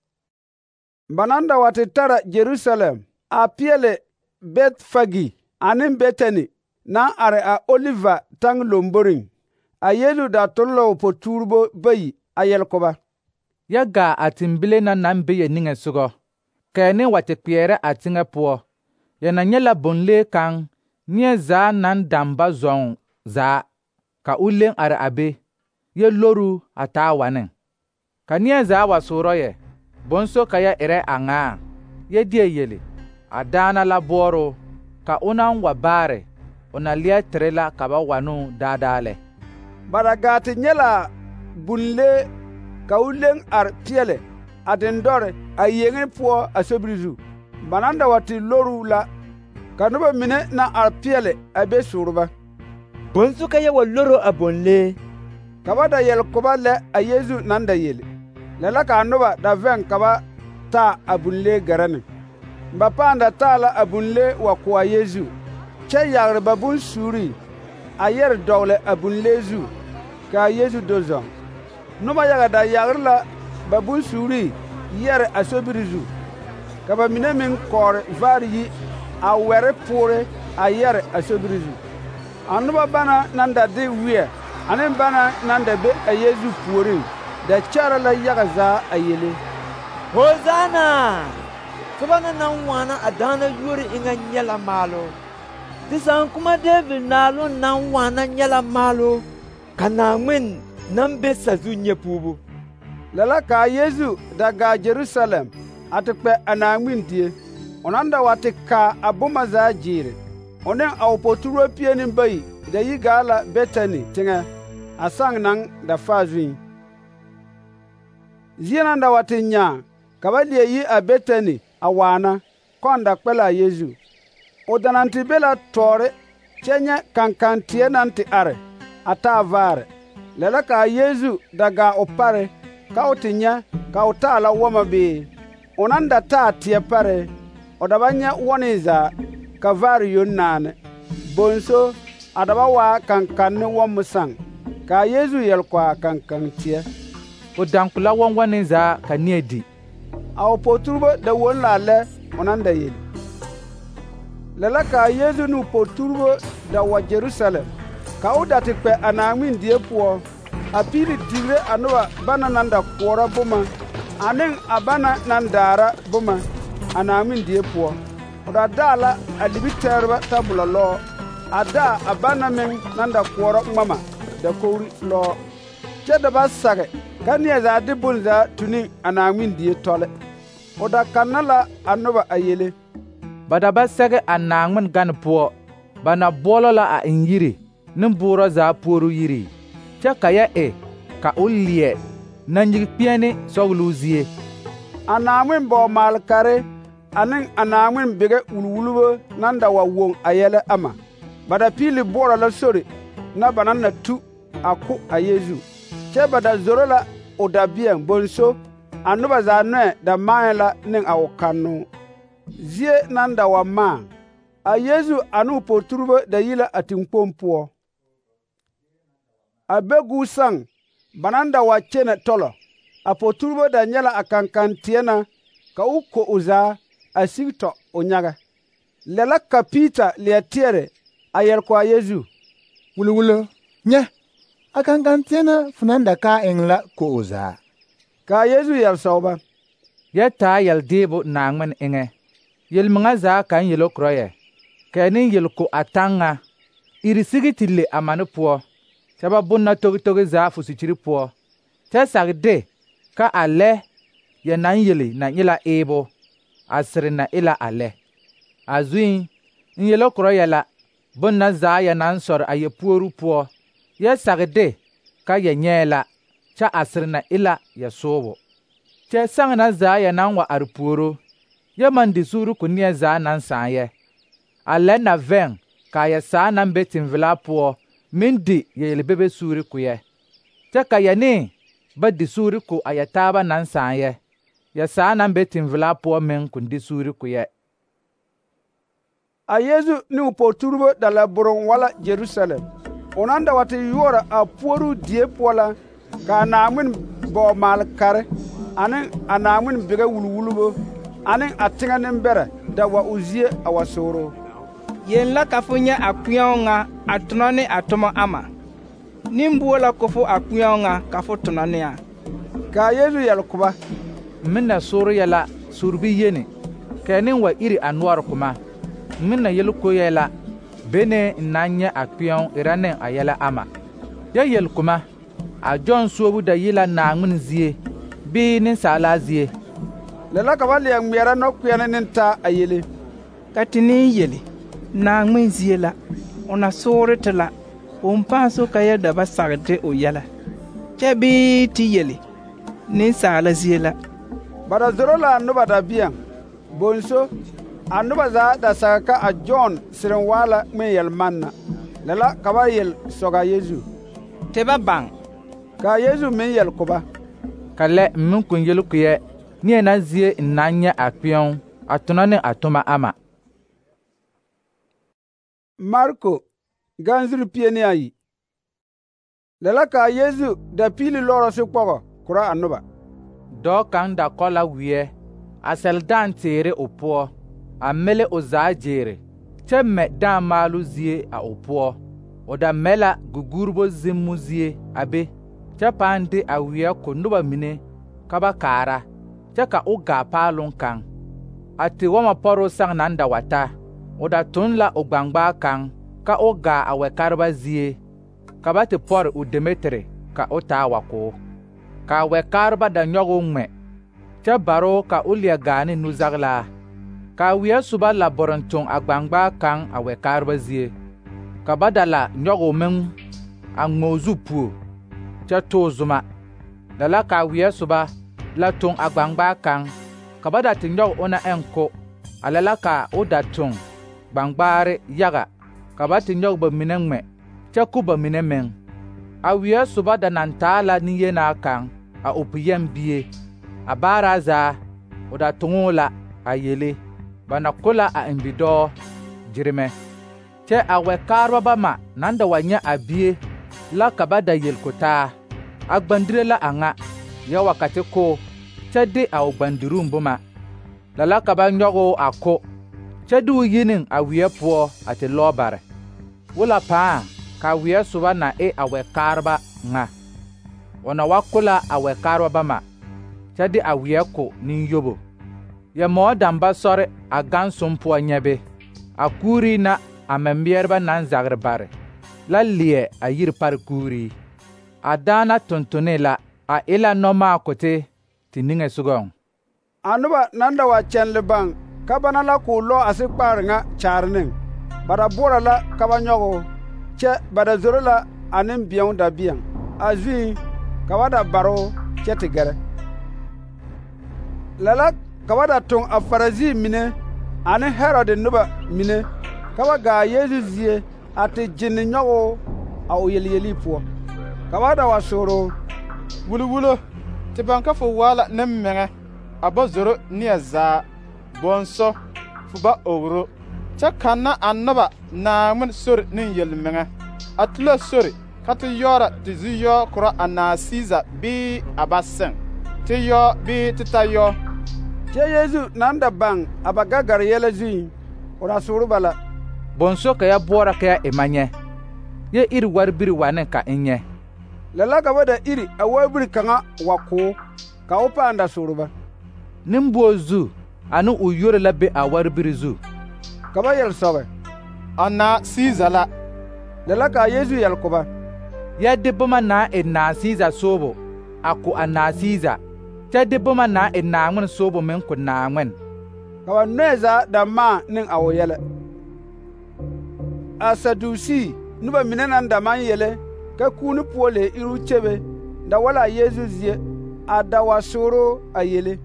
Ba nan da wa te tara Jerusalem a peɛle Betfagi ane Betani naŋ are a Oliva taŋ lomboriŋ. A Yesu da tole la o potuurbo bayi a yɛl ko ba: Ya gaa a tembile na naŋ be ya niŋe sogɔ, ka ya ne wa te kpeɛrɛ a teŋɛ poɔ. Ya na nyɛ la bonlee kaŋ neɛ zaa naŋ dam ba zɔŋ zaa, ka o leŋ are a be, ya loru a taa waneŋ. Ka neɛ zaa wa soorɔ yɛ, bonso ka ya erɛ a ŋaa, ya die yele, a daana la boɔroo, ka o naŋ wa baare, o na leɛ tere la ka ba wa ne daadaa lɛ. Ba da gaa te nyɛ la bunlee ka o leŋ are peɛle a dendɔre a yeŋe poɔ a sobiri zu. Ba nan da wa te loru la, ka noba mine na are peɛle a be sooro ba: Bonsu ka ya wa loro a bonlee. Ka ba da yɛl ko ba lɛ a Yesu nan da yele. Lɛ la ka a noba da vɛŋ ka ba taa a bunlee gɛrɛ ne. Ba pãã da taa la a bunlee wa ko a Yesu, kyɛ yagre ba bonsuuri a yɛre dɔgele a bunlee zu, ka a Yesu do zɔŋ. Noba yaga da yagre la ba bonsuuri yɛre a sobiri zu, ka ba mine meŋ kɔɔre vaare yi a wɛre poore a yɛre a sobiri zu. A noba bana naŋ da de weɛ ane bana naŋ da be a Yesu puoriŋ da kyɛre la yaga zaa a yele: Hosana! Soba na naŋ waana a daana yuori eŋa nyɛ la maalo. Te saaŋkuma David naaloŋ naŋ waana nyɛ la maalo, ka Naŋmen naŋ be sazu nyɛ puubu. Lɛ la ka a Yesu da gaa Jerusalem a te kpɛ a Naŋmen die. O nan da wa te kaa a boma zaa gyeere. O ne a o poturbo pie ne bayi da yi gaa la Betani teŋɛ, a saŋ naŋ da faa zuiŋ. Zie nan da wa te nyaa ka ba leɛ yi a Betani a waana, kɔn da kpɛ la a Yesu. O da naŋ te be la tɔɔre, kyɛ nyɛ kankanteɛ naŋ te are a taa vaare. Lɛ la ka a Yesu da gaa o pare, ka o te nyɛ ka o taa la wɔmɔ bee. O nan da taa teɛ pare, o da ba nyɛ wɔne zaa, ka vaare yoŋ naane. Bonso, a da ba waa kankan ne wɔmɔ saŋ, ka a Yesu yɛl ko a kankanteɛ. O danko la wɔnwɔne zaa ka neɛ di. A o poturbo da won la a lɛ o nan da yele. Lɛ la ka a Yesu ne o poturbo da wa Jerusalem, ka o da te kpɛ a Naŋmen die poɔ, a piili digre a noba bana naŋ da koɔrɔ boma ane a bana naŋ daara boma a Naŋmen die poɔ. O da daa la a libitɛreba tabulɔ lɔɔ, a daa a bana meŋ naŋ da koɔrɔ ŋmama dakogri lɔɔ, kyɛ da ba sage ka neɛ zaa de bon zaa tu ne a Naŋmen die tɔle. O da kanna la a noba a yele: Ba da ba sɛge a Naŋmen gane poɔ, ba na boɔlɔ la a eŋ yiri ne boorɔ zaa puoru yiri, kyɛ ka ya e ka o leɛ nanyigi kpeɛne sɔgeloo zie. A Naŋmen bɔɔ-maale-kare ane a Naŋmen bege wulwulbo naŋ da wa woŋ a yɛlɛ ama. ba da piili boɔrɔ la sori na ba naŋ na tu a ko a Yeezu. Kyɛ ba da zoro la o dabeɛŋ bonso, a noba zaa nɔɛ da maɛ la ne a o kannoo. Zie naŋ da wa maa, a Yeezu ane o poturebo da yi la a teŋkpoŋ poɔ. A be gu saŋ, ba naŋ da wa kyene tɔlɔ, a poturebo da nyɛ la a kankanteɛ na ka o ko o zaa a sig tɔ o nyagɛ. Lɛ la ka Piita leɛ teɛre a yɛre ko a Yeezu: Wulo, nyɛ, a kankanteɛ na fo naŋ da kaa eŋ la ko o zaa. Ka a Yeezu yɛle sɔg ba: Yɛ taa yɛldeebo Naŋmen eŋɛ. Yelmeŋa zaa kaŋ yelo korɔ yɛ, kɛ ne yel ko a taŋ ŋa, iri sigi te le a mane poɔ, kyɛ ba bonna togi zaa fo sikyiri poɔ, kyɛ sag de ka a lɛ yɛ naŋ yeli na e la eebo, a sere na e la a lɛ. A zuiŋ, n yelo korɔ yɛ la, bonna zaa yɛ naŋ sɔre a yɛ puoru poɔ, yɛ sag de ka yɛ nyɛɛ la, kyɛ a sere na e la yɛ soobo. Kyɛ saŋ na zaa yɛ naŋ wa are puoro, yɛ man di suuru ko neɛ zaa naŋ sãã yɛ. A lɛ na vɛŋ ka yɛ saa naŋ be teŋvelaa poɔ meŋ di yɛ yelbebe suuri ko yɛ. Kyɛ ka yɛ ne ba di suuri ko a yɛ taaba naŋ sãã yɛ, yɛ saa naŋ be teŋvelaa poɔ meŋ ko di suuri ko yɛ. A Yeezu ne o poturebo da la boroŋ wa la Jerusalem. O naŋ da wa te yoɔrɔ a puoruu die poɔ la, ka a Naŋmen bɔɔ-maal-kare ane a Naŋmen bigɛ wulwulbo ane a teŋɛ nembɛrɛ da wa o zie a wa sooro. Yen la ka fo nyɛ a kpeɛo ŋa a tonɔ ne a tomɔ ama. Nimbuo la ko fo a kpeɛo ŋa ka fo tonɔ ne a. Ka a Yeezu yɛle ko ba: Min na sooro yɛ la surbi yeni, kɛ ne wa iri a noɔre ko ma. Min na yel ko yɛ la, bene n na nyɛ a kpeɛo erɛ ne a yɛlɛ ama. Yɛ yel ko ma, a Jɔn suobu da yi la Naŋmen zie, bii nensaalaa zie? Lɛ la ka ba leɛ ŋmeɛrɛ nɔkpeɛne ne taa a yele: Ka te ne yele, Naŋmen zie la, o na soore te la, o pãã so ka yɛ da ba sagde o yɛlɛ. Kyɛ bii te yele, nensaala zie la. Ba da zoro la a noba dabeɛŋ bonso, a noba zaa da sag ka a Jɔn sereŋ waa la ŋmen yɛlmanna. Lɛ la ka ba yel sɔg a Yeezu: Te ba baŋ. Ka a Yeezu meŋ yɛle ko ba: Ka lɛ n meŋ ko yel ko yɛ, neɛ na zie n na nyɛ a kpeɛo a tonɔ ne a toma ama. Marko ganzuri pie ne ayi. Lɛ la ka a Yeezu da piili lɔɔrɔ sokpɔgɔ korɔ a noba. Dɔɔ kaŋ da kɔ la weɛ, a sɛl dãã teere o poɔ, a mele o zaa jeere, kyɛ mɛ dãã maaloo zie a o poɔ. O da mɛ la gugurbo zemmo zie a be, kyɛ pãã de a weɛ ko noba mine ka ba kaara, kyɛ ka o gaa paaloŋ kaŋ. A tewɔmɔ pɔroo saŋ naŋ da wa ta, o da toŋ la o gbaŋgbaa kaŋ ka o gaa a wɛkareba zie, ka ba te pɔre o Demetere ka o taa wa ko. Ka a wɛkareba da nyɔge o ŋmɛ, kyɛ baroo ka o leɛ gaa ne nuzagelaa. Ka a weɛ soba la bɔrɔn toŋ a gbaŋgbaa kaŋ a wɛkareba zie, ka ba da la nyɔge o meŋ a ŋmɛ o zu puo, kyɛ too zuma. Lɛ la ka a weɛ soba la toŋ a gbaŋgbaa kaŋ, ka ba da te nyɔge o na ɛŋ ko, a lɛ la ka o da toŋ gbaŋgbaare yaga, ka ba te nyɔge ba mine ŋmɛ, kyɛ ko ba mine meŋ. A weɛ soba da naŋ taa la nenyenaa kaŋ, a o piyɛŋ bie. A baaraa zaa, o da toŋoo la a yele, ba na ko la a eŋ bidɔɔ gyeremɛ. Kyɛ a wɛkaareba bama naŋ da wa nyɛ a bie la ka ba da yel ko taa: A gbandire la a ŋa, yɛ wa ka te ko, kyɛ de a o gbandiruŋ boma. Lɛ la ka ba nyɔge o a ko, kyɛ de o yi ne a weɛ poɔ a te lɔɔ bare. Wola pãã ka a weɛ soba na e a wɛkaareba ŋa. O na wa ko la a wɛkaareba bama, kyɛ de a weɛ ko nin-yobo. Yɛ mɔɔ damba sɔre a gãnsom poɔ nyɛ be, a kuurii na a mɛmeɛreba naŋ zagre bare la leɛ a yiri pare kuurii. A daana tontone la, a e la nɔmaakote te niŋesogɔŋ. A noba naŋ da wa kyɛnle baŋ ka bana la k'o lɔ a sekpaare ŋa kyaare neŋ. Ba da boɔrɔ la ka ba nyɔge o, kyɛ ba da zoro la a nembeɛo dabeɛŋ. A zuiŋ, ka ba da bare o kyɛ te gɛrɛ. Lɛ la ka ba da toŋ a Farisi mine ane Herode noba mine ka ba gaa a Yeezu zie a tɩ gɩnd yõgo a o yel-yeli poɔ. Ka ba da wa soro: Wulo tɩ bãng ka fo waala ne meŋɛ a ba zoro neɛ zaa, bõnso fo ba ogro, kyɛ kanna a noba Naaŋmen sori ne yel-meŋɛ. A tula sori ka tɩ yaoora tɩ zu-yaoɔ korɔ a naa Siisa bɩ a ba sẽn, tɩ yaoɔ bɩ tɩ ta yaoɔ. Kyɛ Yeezu nan da bãng a ba gagar yɛlɛ zuɩ, o da sʋʋr ba la: Bõnso ka ya boɔra ka ya ema nyɛ, ya iri warbiri wa ne ka n nyɛ. La la ka ba da iri a warbiri kaŋa wa koo, ka o pãan da sʋʋr ba: Nembuo zu ane o yore la be a warbiri zu. Ka ba yɛl soabɛ: A naa Siisa la. La la ka Yeezu yɛl kõ ba: Ya de boma na e naa Siisa soobo a ko a naa Siisa, kyɛ de boma na e Naaŋmen soobo meŋ ko Naaŋmen. Ka ba noɛ zaa da maa ne a o yɛlɛ. A Sadusi noba mine naŋ da maŋ yele ka kuuni poɔ le iru kyebe da wala a Yeezu zie a da wa sʋʋro a yele: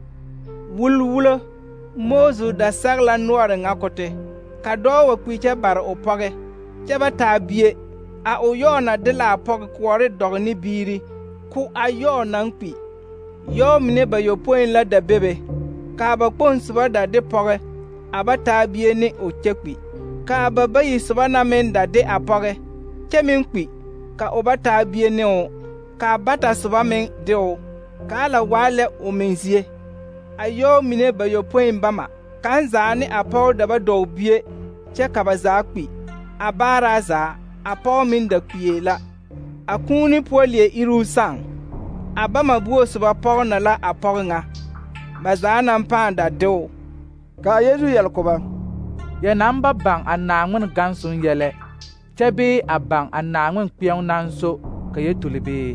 Wulwulo, Moozu da sag la noɔre ŋa kote, ka dɔɔ wa kpi kyɛ bare o pɔge, kyɛ ba taa bie, a o yaoɔ na de la a pɔge koɔre dɔg ne biiri, ko a yaoɔ naŋ kpi. Yaoɔ mine bayɔpõi la da bebe, ka ba kpoŋ soba da de pɔge, a ba taa bie ne o kyɛ kpi. Ka ba bayi soba na meŋ da de a pɔge, kyɛ meŋ kpi, ka o ba taa bie ne o, ka bata soba meŋ de o, kaa la waa lɛ o meŋ zie. A yaoɔ mine bayɔpõi bama, kaŋ zaa ne a pɔge da ba dɔg bie, kyɛ ka ba zaa kpi. A baaraa zaa, a pɔge meŋ da kpie la. A kũuni poɔ leɛ iruu sãŋ. A bama buo soba pɔge na la a pɔge ŋa. Ba zaa naŋ pãã da de o. Ka a Yeezu yɛl kõ ba: Ya naŋ ba bãng a Naaŋmen gãnsoŋ yɛlɛ, kyɛ bɩ a bãng a Naaŋmen kpɛ̃o naŋ so ka ya tuli bɩ?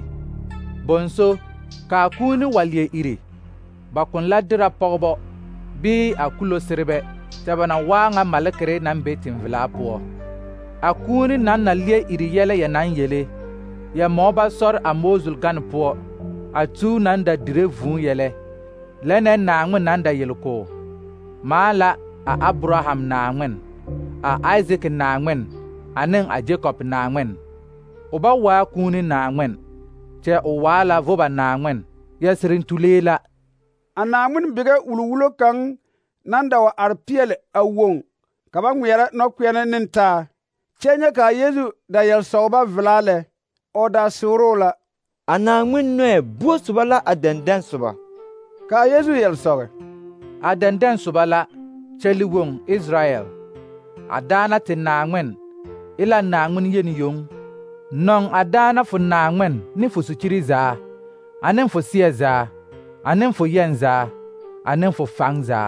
Bõnso, ka a kũuni wa leɛ ire, ba kõn la dira pɔgebɔ bɩ a kulo-serebɛ, tɩ ba na waa ŋa malekere naŋ be tẽn-velaa poɔ. A kũuni naŋ na leɛ iri yɛlɛ ya naŋ yele, ya mao ba sɔr a Moozul gane poɔ, a tuu naŋ da dire vũũ yɛlɛ, lɛ nɛ Naaŋmen naŋ da yel ko: Maa la a Abraham Naaŋmen, a Aizik Naaŋmen, ane a Jakob Naaŋmen. O ba waa kũuni Naaŋmen, kyɛ o waa la voba Naaŋmen, ya sɩrɩn tulee la. A Naaŋmen bigɛ wulwulo kaŋ naŋ da wa are peɛle a woŋ ka ba ŋmeɛrɛ nɔkpeɛne ne taa, kyɛ nyɛ ka a Yeezu da yɛl sɔg ba velaa lɛ, o da sʋʋroo la: A Naaŋmen noɛ buo soba la a dɛndɛn soba. Ka a Yeezu yɛl sɔgɛ: A dɛndɛn soba la, kyɛli woŋ Israɛl. A daana tɩ Naaŋmen e la Naaŋmen yen yoŋ. Nɔŋ a daana fo Naaŋmen ne fo sukiri zaa, ane fo seɛ zaa, ane fo yɛn zaa, ane fo faŋ zaa.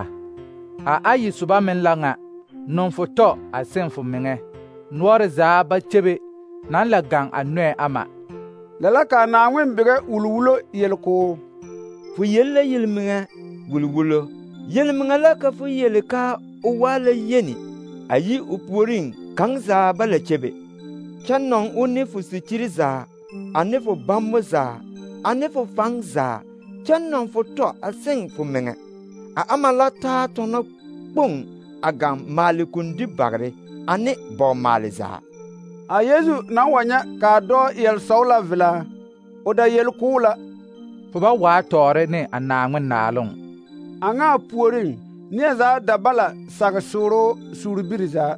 A ayi soba meŋ la ŋa: nɔŋ fo tɔ a seŋ fo meŋɛ, noɔre zaa ba kyebe naŋ la gaŋ a noɛ ama. La la ka a Naaŋmen bigɛ wulwulo yel koo: Fo yel la yel-meŋɛ, wulwulo. Yel-meŋɛ la ka fo yele ka o waa la yeni, a yi o puoriŋ kaŋ zaa ba la kyebe, kyɛ nɔŋ o ne fo sukiri zaa, ane fo bammo zaa, ane fo faŋ zaa, kyɛ nɔŋ fo tɔ a seŋ fo meŋɛ. A ama la taa tɔnɔ kpoŋ a gaŋ maale kundi bagre ane bɔg-maale zaa. A Yeezu naŋ wa nyɛ ka a dɔɔ yɛl sɔg la velaa, o da yel koo la: Fo ba waa tɔɔre ne a Naaŋmen naaloŋ. A ŋa a puoriŋ, neɛ zaa da bala sag sʋʋro suurbiri zaa.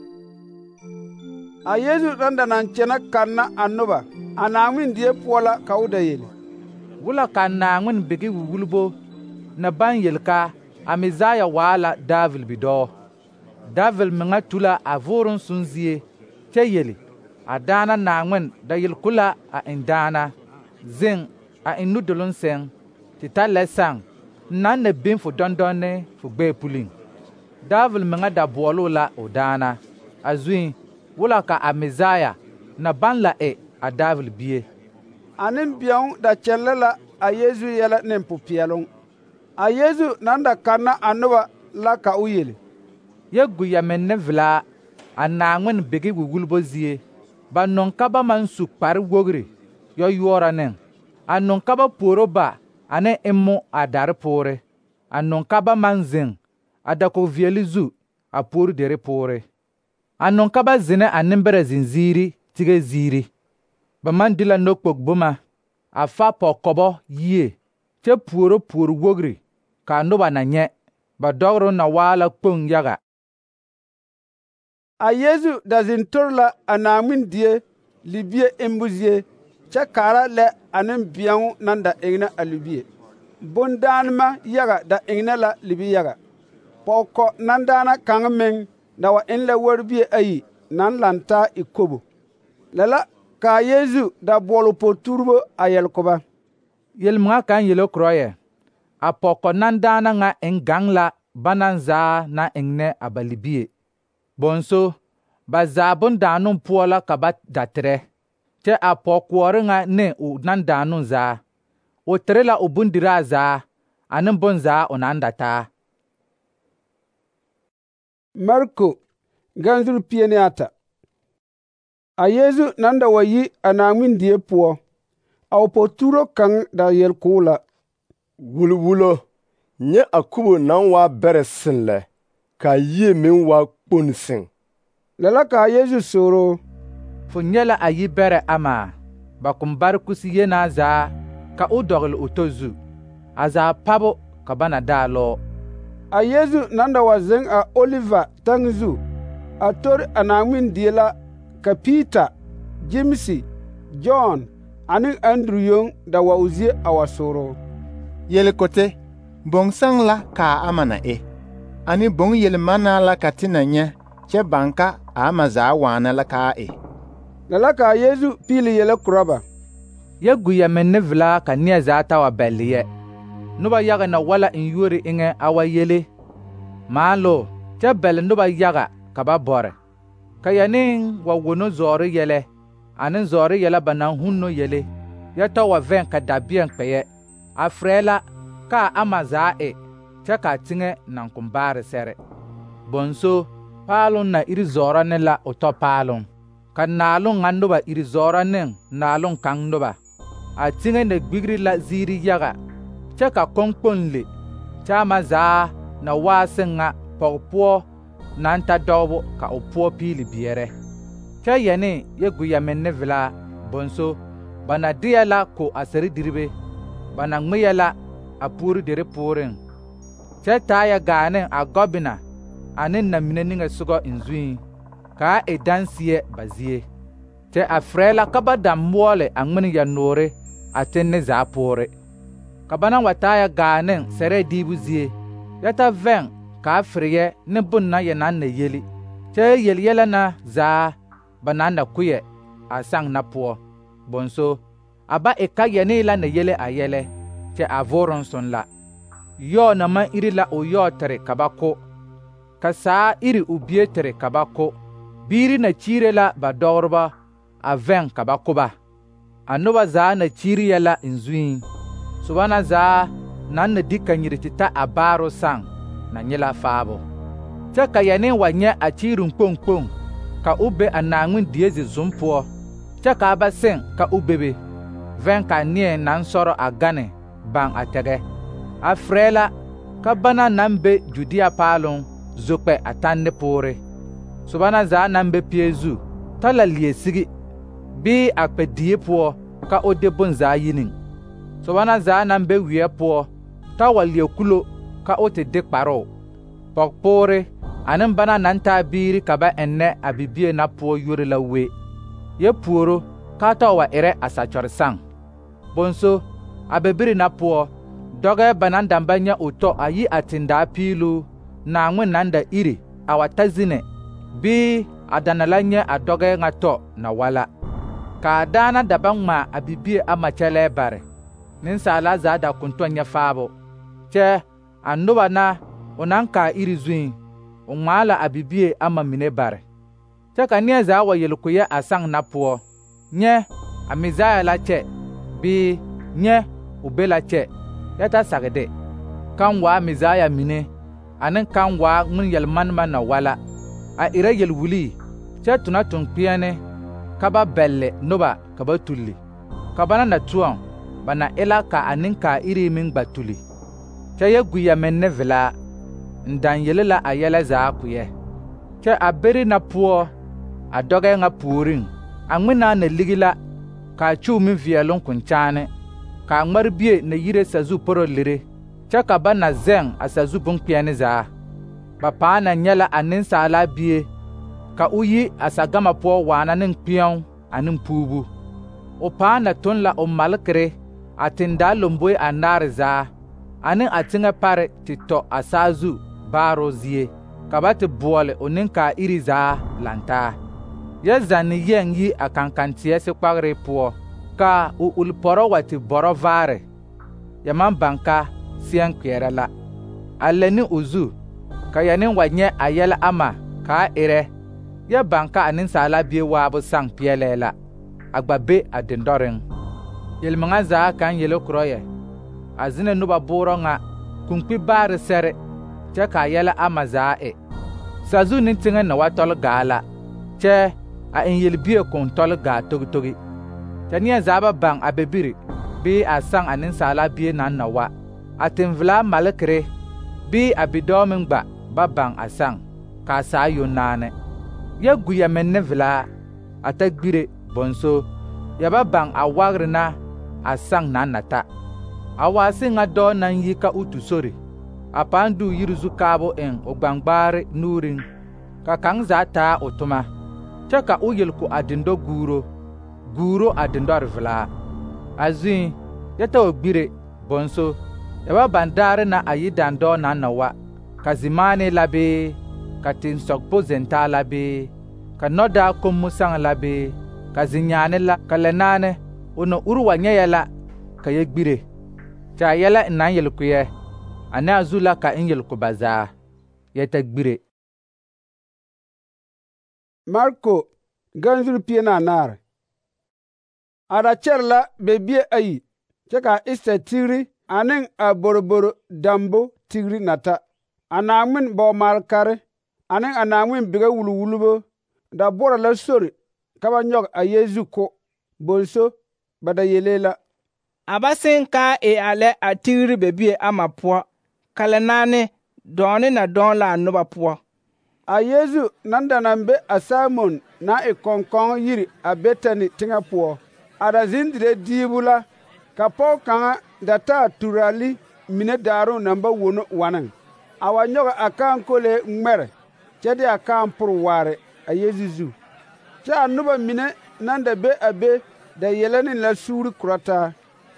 A Yeezu naŋ da naŋ kyɛnɛ kanna a noba a Naaŋmen die poɔ la ka o da yele: Wula ka Naaŋmen bigi wulwulbo na baŋ yel ka a Mesaya waa la David bidɔɔ. David meŋa tu la a vʋʋrem sõn zie, kyɛ yele: A daana Naaŋmen da yel-ko la a en daana: Zeŋ a en nudoloŋ sɛŋ, tɩ ta lɛ sãŋ, nan na ben fo dɔndɔnne fo gbɛɛ puliŋ. David meŋa da boɔloo la o daana, a zuɩ wula ka a Mesaya na baŋ la e a David bie. A nembeɛo da kyɛllɛ la a Yeezu yɛlɛ ne popeɛloŋ. A Yeezu naŋ da kanna a noba la ka o yele: Ya gu ya menne velaa a Naaŋmen bigi wulwulbo zie. Ba nɔŋ ka ba maŋ su kpare-wogri yɔ-yɔɔra neŋ. A nɔŋ ka ba puoro ba ane emmo a dare poore. A nɔŋ ka ba maŋ zeŋ a dakogi-veɛle zu a puori dere poore. Anon ka ba zine a nimbere zinziiri tige ziiri. Ba man dila nokpok buma. A fa pokobo yie. Che puoro wogri. Ka noba na nye. Ba dogro na wala kpong yaga. A Yesu da zin torla a Naaŋmen die libie embuzie. Che kara le anin biyaŋu nan da eŋna a libie. Bondaanema yaga da eŋna la libi yaga. Pɔgɔ nan daana kaŋ meŋ da wa en la warbie ayi nan lanta i kobo. Lala ka Yesu da boolo poturbo a yelkoba. Yelmŋa kan yelo kroye. A pɔgɔ nan daana ŋa en gaŋ la banan zaa na eŋne a ba libie. Bonso, ba zaa bondaanun poɔ la ka ba datere. Kyɛ a pɔgɔkoɔre ŋa ne o nan daanun zaa. O tere la o bundiraa zaa, anin bon zaa o nan dataa. Marko ganzur piene ata. A Yesu nan da wa yi a Naaŋmen die poɔ. A o poturo kaŋ da yel k'o la. Wulwulo, nyɛ a kubo naŋ waa bɛrɛ seŋ lɛ, ka yie meŋ waa kpon seŋ. Lala ka Yesu soro. Fo nyɛ la a yi bɛrɛ ama, ba kum bare kusi yenaa zaa, ka o dɔgele o to zu. A zaa pabo ka ba na daa lɔɔ. A Yesu nan da wa zeŋ a Oliva taŋ zu, a tori a Naaŋmen die la, ka Piita, Jemsi, John, ane Andrew yoŋ da wa o zie a wa soro. Yelkote, bõng-saŋ la ka a ama na e. Ani bõng yelmanaa la ka ti na nyɛ, kyɛ banka a ama zaa waana la ka a e. Lala ka Yesu piili yele kuraba. Ya guya menne vila ka neɛ zaa ta wa bɛlli yɛ. Noba yaga na wala in yuori eŋɛ a wa yele. Maalo, kyɛ bɛlli noba yaga ka ba bɔre. Ka ya neŋ wa wono zɔɔre yɛlɛ, ane zɔɔre yɛlɛ ba naŋ hunno yele. Ya ta wa vɛn ka dabiɛn kpɛyɛ. A frɛ la ka a ama zaa e, kyɛ ka teŋɛ naŋ kum baare sɛre. Bonso, paaloŋ na iri zɔɔrɔ ne la o tɔ paaloŋ. Ka naaloŋ ŋa noba iri zɔɔrɔ ne naaloŋ kaŋ noba. A teŋɛ na gbigri la ziiri yaga. Kyɛ ka kɔŋkpoŋ le, kyɛ ama zaa na waase ŋa pɔge poɔ naŋ ta dɔgebo ka o poɔ piili beɛrɛ. Kyɛ yɛne yɛ guya menne vila, bonso, ba na deɛ la ko a sɛre diribe, ba na ŋmeɛ la a puori dere pooreŋ. Kyɛ taa ya gaa ne a gɔbena ane na mine niŋe sogɔ in zuiŋ, ka a e danseɛ ba zie. Kyɛ a frɛ la ka ba da moɔle a ŋmene ya noore a tenne zaa poore. Ka ba na wa taa ya gaa ne sɛrɛɛ diibu zie, yɛ ta vɛŋ ka a fereyɛ ne bon na yɛ naŋ na yeli. Kyɛ yel yɛlɛ na zaa ba naŋ na koyɛ a saŋ na poɔ. Bonso, a ba e ka yɛne la na yele a yɛlɛ, kyɛ a vooroŋ soŋ la. Yɔɔ na ma iri la o yɔɔ tere ka ba ko. Ka saa iri o bie tere ka ba ko. Biiri na kyiire la ba dɔgreba a vɛŋ ka ba ko ba. A noba zaa na kyiiri yɛ la in zuiŋ. Soba na zaa naŋ na di kanyiri te ta a baaro saŋ na nye la faabo. Kyɛ ka yɛne wa nyɛ a kyiiriŋ kpoŋ ka o be a Naaŋmen die zi-zum poɔ, kyɛ ka a ba seŋ ka o bebe, vɛŋ ka neɛ naŋ sɔrɔ a gane baŋ a tɛgɛ. A frɛ la ka bana naŋ be Judia paaloŋ zo kpɛ a tanne poore. Soba na zaa naŋ be pie zu, ta la leɛ sigi, bii a kpɛ die poɔ ka o de bonzaa yiniŋ. Soba na zaa naŋ be weɛ poɔ, ta wa leɛ kulo ka o te de kparoo. Pɔgpoore ane bana naŋ taa biiri ka ba ennɛ a bibie na poɔ yuori la we. Yɛ puoro ka ta wa erɛ a sakyɔre saŋ. Bonso, a bebiri na poɔ, dɔgɛ ba naŋ daŋ ba nyɛ o tɔ a yi a tendaa piiluu, Naaŋmen naŋ da iri a wa ta zine, bii a dana la nyɛ a dɔgɛ ŋa tɔ na wala. Ka a daana da ba ŋmaa a bibie ama kyɛlɛɛ bare. Nensaala zaa da kuntɔ nyɛ faabo. Kyɛ a noba na o naŋ kaa iri zuiŋ, o ŋmaa la a bibie ama mine bare. Kyɛ ka neɛ zaa wa yel ko yɛ a saŋ na poɔ, nyɛ, a Mesaya la kyɛ, bii nyɛ, o be la kyɛ, yɛ ta sage de. Kaŋ waa Mesaya mine, ane kaŋ waa ŋmen yelmanema na wala, a erɛ yelwulii, kyɛ tona tonkpeɛne ka ba bɛlle noba ka ba tulli. Ka bana na tuɔŋ, ba na e la ka a nenkaa iri meŋ gba tuli. Kyɛ yɛ guya menne vilaa, n daŋ yele la a yɛlɛ zaa ko yɛ. kyɛ a beri na poɔ a dɔgɛ ŋa puoriŋ a ŋmenaa na ligi la ka a kyuu meŋ veɛloŋ kunkyaane, ka a ŋmare bie na yire sazu poro lire, kyɛ ka ba na zɛŋ a sazu boŋkpeɛne zaa. Ba pãã na nyɛ la a Nensaala Bie ka o yi a sagama poɔ waana ne kpeɛo ane puubu. O pãã na toŋ la o malekere a tendaa lomboe anaare zaa ane a teŋɛ pare te tɔ a saazu baaroo zie, ka ba te boɔle o nenkaa iri zaa lantaa. Yɛ zanne yɛŋ yi a kankanteɛ sekpagre poɔ, ka o ulpɔrɔ wa te bɔrɔ vaare, yɛ maŋ baŋ ka seɛŋ kpeɛrɛ la. A lɛ ne o zu, ka yɛ ne wa nyɛ a yɛlɛ ama kaa erɛ, yɛ baŋ ka a Nensaala Bie waabo saŋ peɛlɛɛ la, a gba be a dendɔreŋ. Yelmeŋa zaa kaŋ yele korɔ yɛ, a zene noba boorɔ ŋa kunkpi baare sɛre, kyɛ ka a yɛlɛ ama zaa e. Sazu ne teŋɛ na wa tɔle gaa la, kyɛ a eŋ yelbie koŋ tɔle gaa togitogi. Kyɛ neɛ zaa ba baŋ a be biri bii a saŋ a Nensaala Bie naŋ na wa. A tenvelaa malekere bii a bidɔɔ meŋ gba ba baŋ a saŋ, ka a saa yoŋ naane. Yɛ gu yɛ menne velaa a ta gbire bonso, yɛ ba baŋ a wagre na a saŋ naŋ na ta. A waase ŋa dɔɔ naŋ yi ka o tu sori, a pãã du yiri zu kaabo eŋ o gbaŋgbaare nuuriŋ, ka kaŋ zaa taa o toma, kyɛ ka o yelku a dendɔ guuro a dendɔre velaa. A zuŋ, yɛ ta wa gbire bonso, yɛ ba baŋ daare na a yi dandɔɔ naŋ na wa, ka zimaane la bee, ka tensɔgbo zentaa la bee, ka nɔdaa kommu saŋ la bee, ka zinyaane la, ka lɛ naane o na uri wa nyɛ yɛ la ka yɛ gbire. Kyɛ a yɛlɛ n naŋ yelku yɛ, ane a zu la ka n yelku ba zaa, yɛ ta gbire. Marko ganzuri pie na anaare. A da kyɛre la bebie ayi, kyɛ ka Ista tigri ane a boroboro dambo tigri na ta. A Naaŋmen bɔɔmalkare ane a Naaŋmen biga wulwulbo da bɔra la sori ka ba nyɔge a Yezu ko, bonso ba da yelee la. A ba seŋ kaa e a lɛ a tigri bebie ama poɔ, ka lɛ naane dɔɔne na dɔɔn la a noba poɔ. A Yezu nan da naŋ be a Simon naŋ e kɔnkɔn yiri a Betani teŋɛ poɔ, a da zeŋ dire diibu la, ka pɔge kaŋa da taa turali mine daaroŋ naŋ ba wono waneŋ, a wa nyɔge a kãã-kolee ŋmɛre kyɛ de a kãã pore waare a Yezu zu. Kyɛ a noba mine naŋ da be a be da yɛlɛ ne la suuri korɔ taa.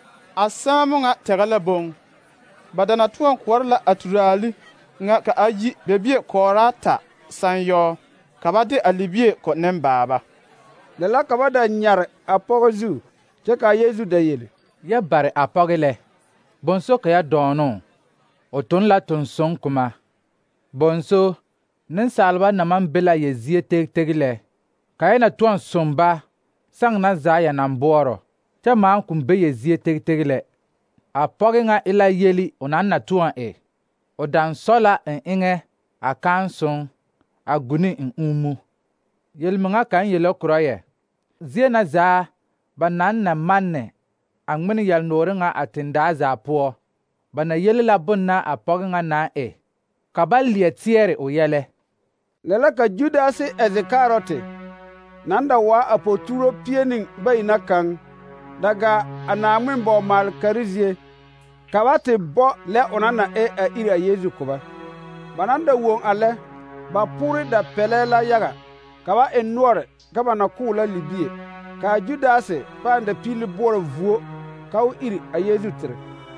A saamo ŋa tɛgɛ la boŋ. Ba da na tõɔ koɔre la a turaali ŋa ka a yi bebie kɔɔraa ta sanyɔɔ, ka ba de a libie kɔ nembaaba. Lɛ la ka ba da nyare a pɔgɔ zu, kyɛ ka a Yezu da yele: Yɛ bare a pɔge lɛ, bonso ka yɛ dɔɔnoo, o toŋ la tonsoŋ kuma. Bonso, nensaalba na maŋ be la yɛ zie tegteg lɛ, ka yɛ na tõɔ soŋ ba saŋ na zaa yɛ naŋ boɔrɔ, kyɛ maaŋ kõn be yɛ zie tegteg lɛ. A pɔge ŋa e la yeli o naŋ na tõɔ e. O daŋ sɔ la n eŋɛ a kãã soŋ, a guni n ũmmu. Yelmeŋa kaŋ yele korɔ yɛ, zie na zaa ba naŋ na manne a ŋmen yɛlnoore ŋa a tendaa zaa poɔ, ba na yele la bon na a pɔge ŋa naŋ e, ka ba leɛ teɛre o yɛlɛ. Lɛ la ka Judasi Ɛsikaarɔte naŋ da waa a poturo pie ne bayi na kaŋ, da gaa a Naaŋmen bɔɔmalkare zie, ka ba te bɔ lɛ o naŋ na e a iri a Yezu ko ba. Ba naŋ da woŋ a lɛ, ba pore da pɛlɛɛ la yaga, ka ba eŋ noɔre ka ba na koo la libie, ka a Judasi pãã da piili boɔrɔ vuo ka o iri a Yezu tere.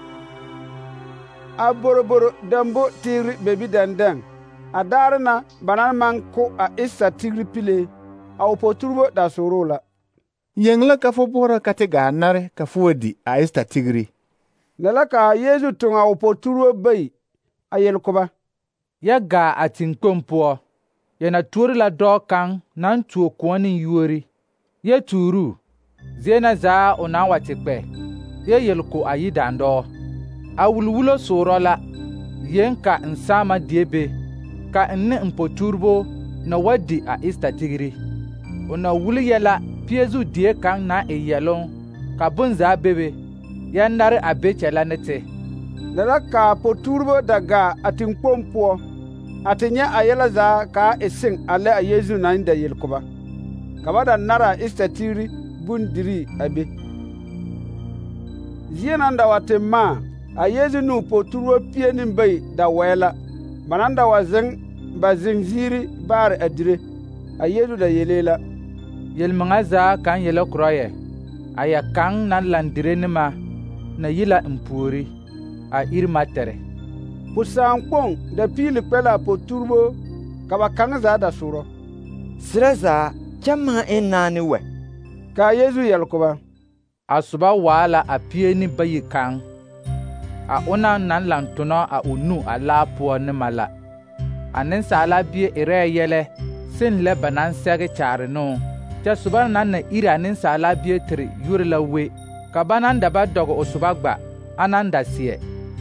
A boroboro dambo tigri bebi dɛndɛŋ, a daare na ba naŋ maŋ ko a Ista tigri pilee, a o poturbo da sooroo la. Yeŋ la ka fo boɔrɔ ka te gaa nare ka fo wa di a Ista tigri. Lɛ la ka a Yezu toŋ a o poturbo bayi a yel ko ba: Yɛ gaa a teŋkpoŋ poɔ, yɛ na tuori la dɔɔ kaŋ naŋ tuo kõɔ ne yuori. Yɛ tuuruu, zie na zaa o naŋ wa te kpɛ, yɛ yelko a yi dandɔɔ. A wulwulo soorɔ la, yen ka n saama die be, ka n ne n poturbo na wa di a Ista tigri. O na wuli yɛ la piezu die kaŋ naŋ e yɛloŋ, ka bonzaa bebe, yɛ nare a be kyɛlɛ ne te. Lɛ la ka a poturbo da gaa a teŋkpoŋ poɔ, ati nyɛ a yɛlɛ zaa kaa e seŋ a lɛ a Yeezu naŋ da yel-koba. Ka ba da nara Ista tigiri bondirii a be. Zie naŋ da wa te maa, a Yeezu ne o potuurebo 12 da wɛɛ la. Ba naŋ da wa zeŋ ba zeŋ-ziiri baare a dire. A Yeezu da yelee la: Yel-maŋa zaa kaŋ yele korɔ yɛ, a yɛ kaŋ naŋ laŋ dire ne ma na yi la n puori, a iri ma tere. Pu-sããkpoŋ da piili kpɛ la a potuurebo ka ba kaŋ zaa da soorɔ: Sirɛ zaa, kyɛ maa eŋ naane wɛ. Ka a Yeezu yel-ko-ba: A soba waa la a 12 kaŋ, a onaŋ naŋ laŋ tonɔ a o nu a laa poɔ ne ma la. A Nensaala Bie erɛɛ yɛlɛ seŋ lɛ ba naŋ sɛge kyaare ne o, kyɛ soba naŋ na iri a Nensaala Bie tere yuori la we, ka ba naŋ da ba dɔge o soba gba, anaŋ da seɛ.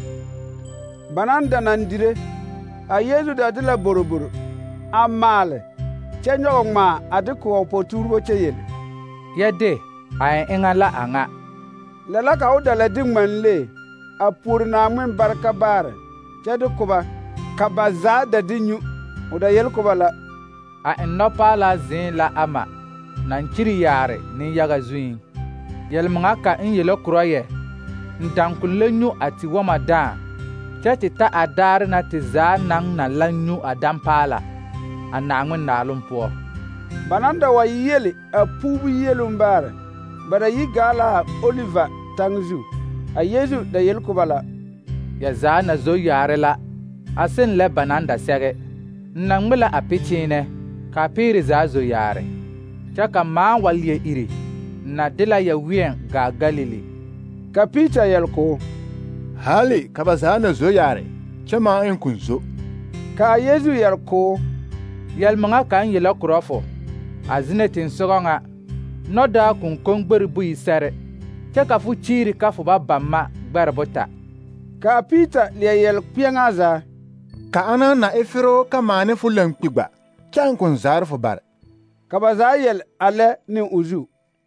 Ba naŋ da naŋ dire, a Yeezu da de la boroboro a maale, kyɛ nyɔge ŋmaa a de ko a o potuurebo kyɛ yele: Yɛ de, a eŋ eŋa la a ŋa. Lɛ la ka o da la de ŋmanlee a puori Naaŋmen bareka baare, kyɛ de ko-ba, ka ba zaa da de nyu. O da yel-ko-ba la: A eŋ nɔpaalaa zĩig la ama, naŋ kyiri yaare nenyaga zuiŋ. Yel-maŋa ka n yele korɔ yɛ, n daŋkun la nyu a tewɔmɔ dãã, kyɛ te ta a daare na te zaa naŋ na la nyu a dampaala, a Naaŋmen naaloŋ poɔ. Ba naŋ da wa yeli a puubu yieluŋ baare, ba da yi gaa la a Oliva taŋ zu. A Yeezu da yel-ko-ba la: Ya zaa na zo yaare la, a seŋ lɛ ba naŋ da sɛge. N na ŋme la a pɩ-kyeene, ka a peere zaa zo yaare. Kyɛ ka maa wa leɛ iri, n na de la ya wieŋ gaa Galili. Ka Piita yel-ko: Hali ka ba zaa na zo yaare, kyɛ maa eŋ kun zo. Ka a Yeezu yel-ko: Yel-maŋa kaŋ yele korɔ fo, a zine tensogɔ ŋa, nɔdaa kunkoŋgberi buyi sɛre, kyɛ ka fo kyiiri ka fo ba bamma gbɛre bota. Ka a Piita leɛ yɛl kpeɛŋaa zaa: Ka anaŋ na e fero ka maa ne fo laŋkpigba, kyɛ n kun zaare fo bare. Ka ba zaa yel a lɛ ne o zu.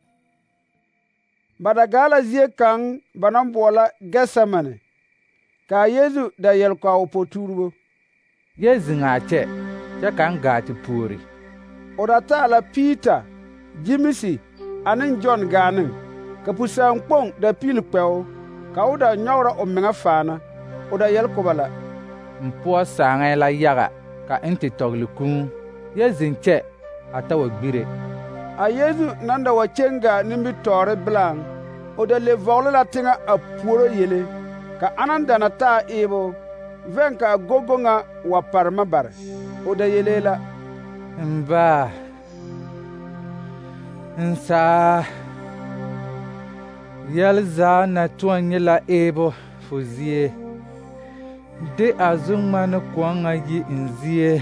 Ba da gaa la zie kaŋ ba naŋ boɔlɔ Gɛtsemane. Ka a Yeezu da yel-ko a o potuurebo: Yɛ zeŋ a kyɛ, kyɛ kaŋ gaa te puori. O da taa la Piita, Jemisi ane Jɔn gaa neŋ. Ka pu-sããkpoŋ da piili kpɛo, ka o da nyɔgrɔ o meŋa faana. O da yel-ko-ba la: N poɔ saaŋɛɛ la yaga, ka n te tɔgele kũũ. Yɛ zeŋ kyɛ, a ta wa gbire. A Yeezu naŋ da wa kyeŋ gaa nimitɔɔre bilaŋ, o da le vɔgele la teŋɛ a puoro yele, ka anaŋ da na taa eebo, vɛŋ ka a gogo ŋa wa pare ma bare. O da yelee la: N baa, n saa, yɛl zaa na tõɔ nyɛ la eebo fo zie. De a zu-ŋmane kõɔ ŋa yi n zie,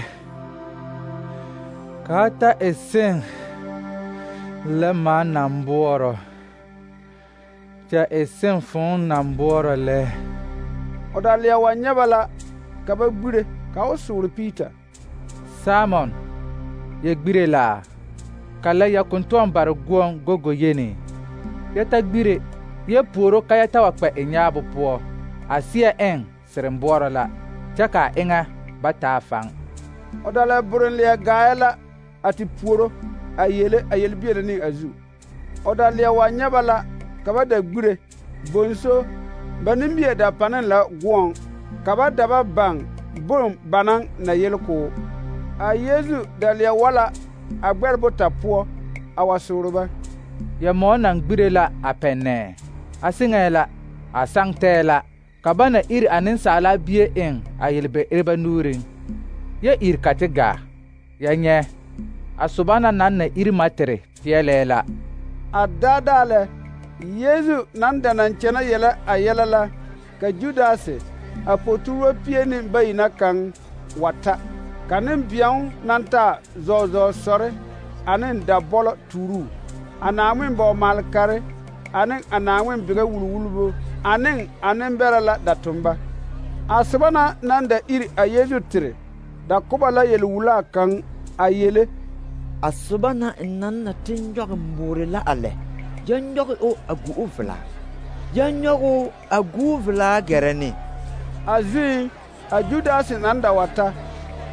ka a ta e seŋ lɛ maa naŋ boɔrɔ, kyɛ e seŋ fõõ naŋ boɔrɔ lɛ. O da leɛ wa nyɛ ba la, ka ba gbire, ka o soore Piita: Simon, yɛ gbire laa? Ka lɛ ya kun tõɔ bare goɔŋ gogo yeni? Yɛ ta gbire, yɛ puoro ka yɛ ta wa kpɛ e nyaabo poɔ. A seɛ eŋ seren boɔrɔ la, kyɛ ka a eŋa ba taa faŋ. O da lɛ buren leɛ gaɛ la a te puoro a yele a yelbieele ne a zu. O da leɛ wa nyɛ ba la, ka ba da gbire, bonso, ba nimie da paneŋ la goɔŋ, ka ba da ba baŋ bon ba naŋ na yel koo. A Yeezu da leɛ wa la a gbɛre bota poɔ a wa soore ba: Ya mɔɔ naŋ gbire la a pɛnnɛɛ, a seŋɛɛ la, a saŋ tɛɛ la, ka ba na iri a Nensaala Bie eŋ a yelbe-ereba nuuriŋ. Yɛ iri ka te gaa. Yɛ nyɛ, a soba na naŋ na iri ma tere peɛlɛɛ la. A daadaa lɛ, Yeezu naŋ da naŋ kyɛnɛ yɛlɛ a yɛlɛ la, ka Judasi, a potuurebo 12 na kaŋ, wa ta. Ka nembeɛŋ naŋ taa zɔɔzɔɔ-sɔre ane dabɔlɔ tuuruu, a Naaŋmen bɔɔ-maalekare ane a Naaŋmen bigɛ wulwulbo ane a nembɛrɛ la da tomba. A soba na naŋ da iri a Yeezu tere da ko-ba la yel-wulaa kaŋ a yele: A soba na n naŋ na te nyɔge moore la a lɛ, yɛ nyɔge o a gu o velaa. Yɛ nyɔge o a gu o velaa gɛrɛ ne. A zuiŋ, a Judasi naŋ da wa ta,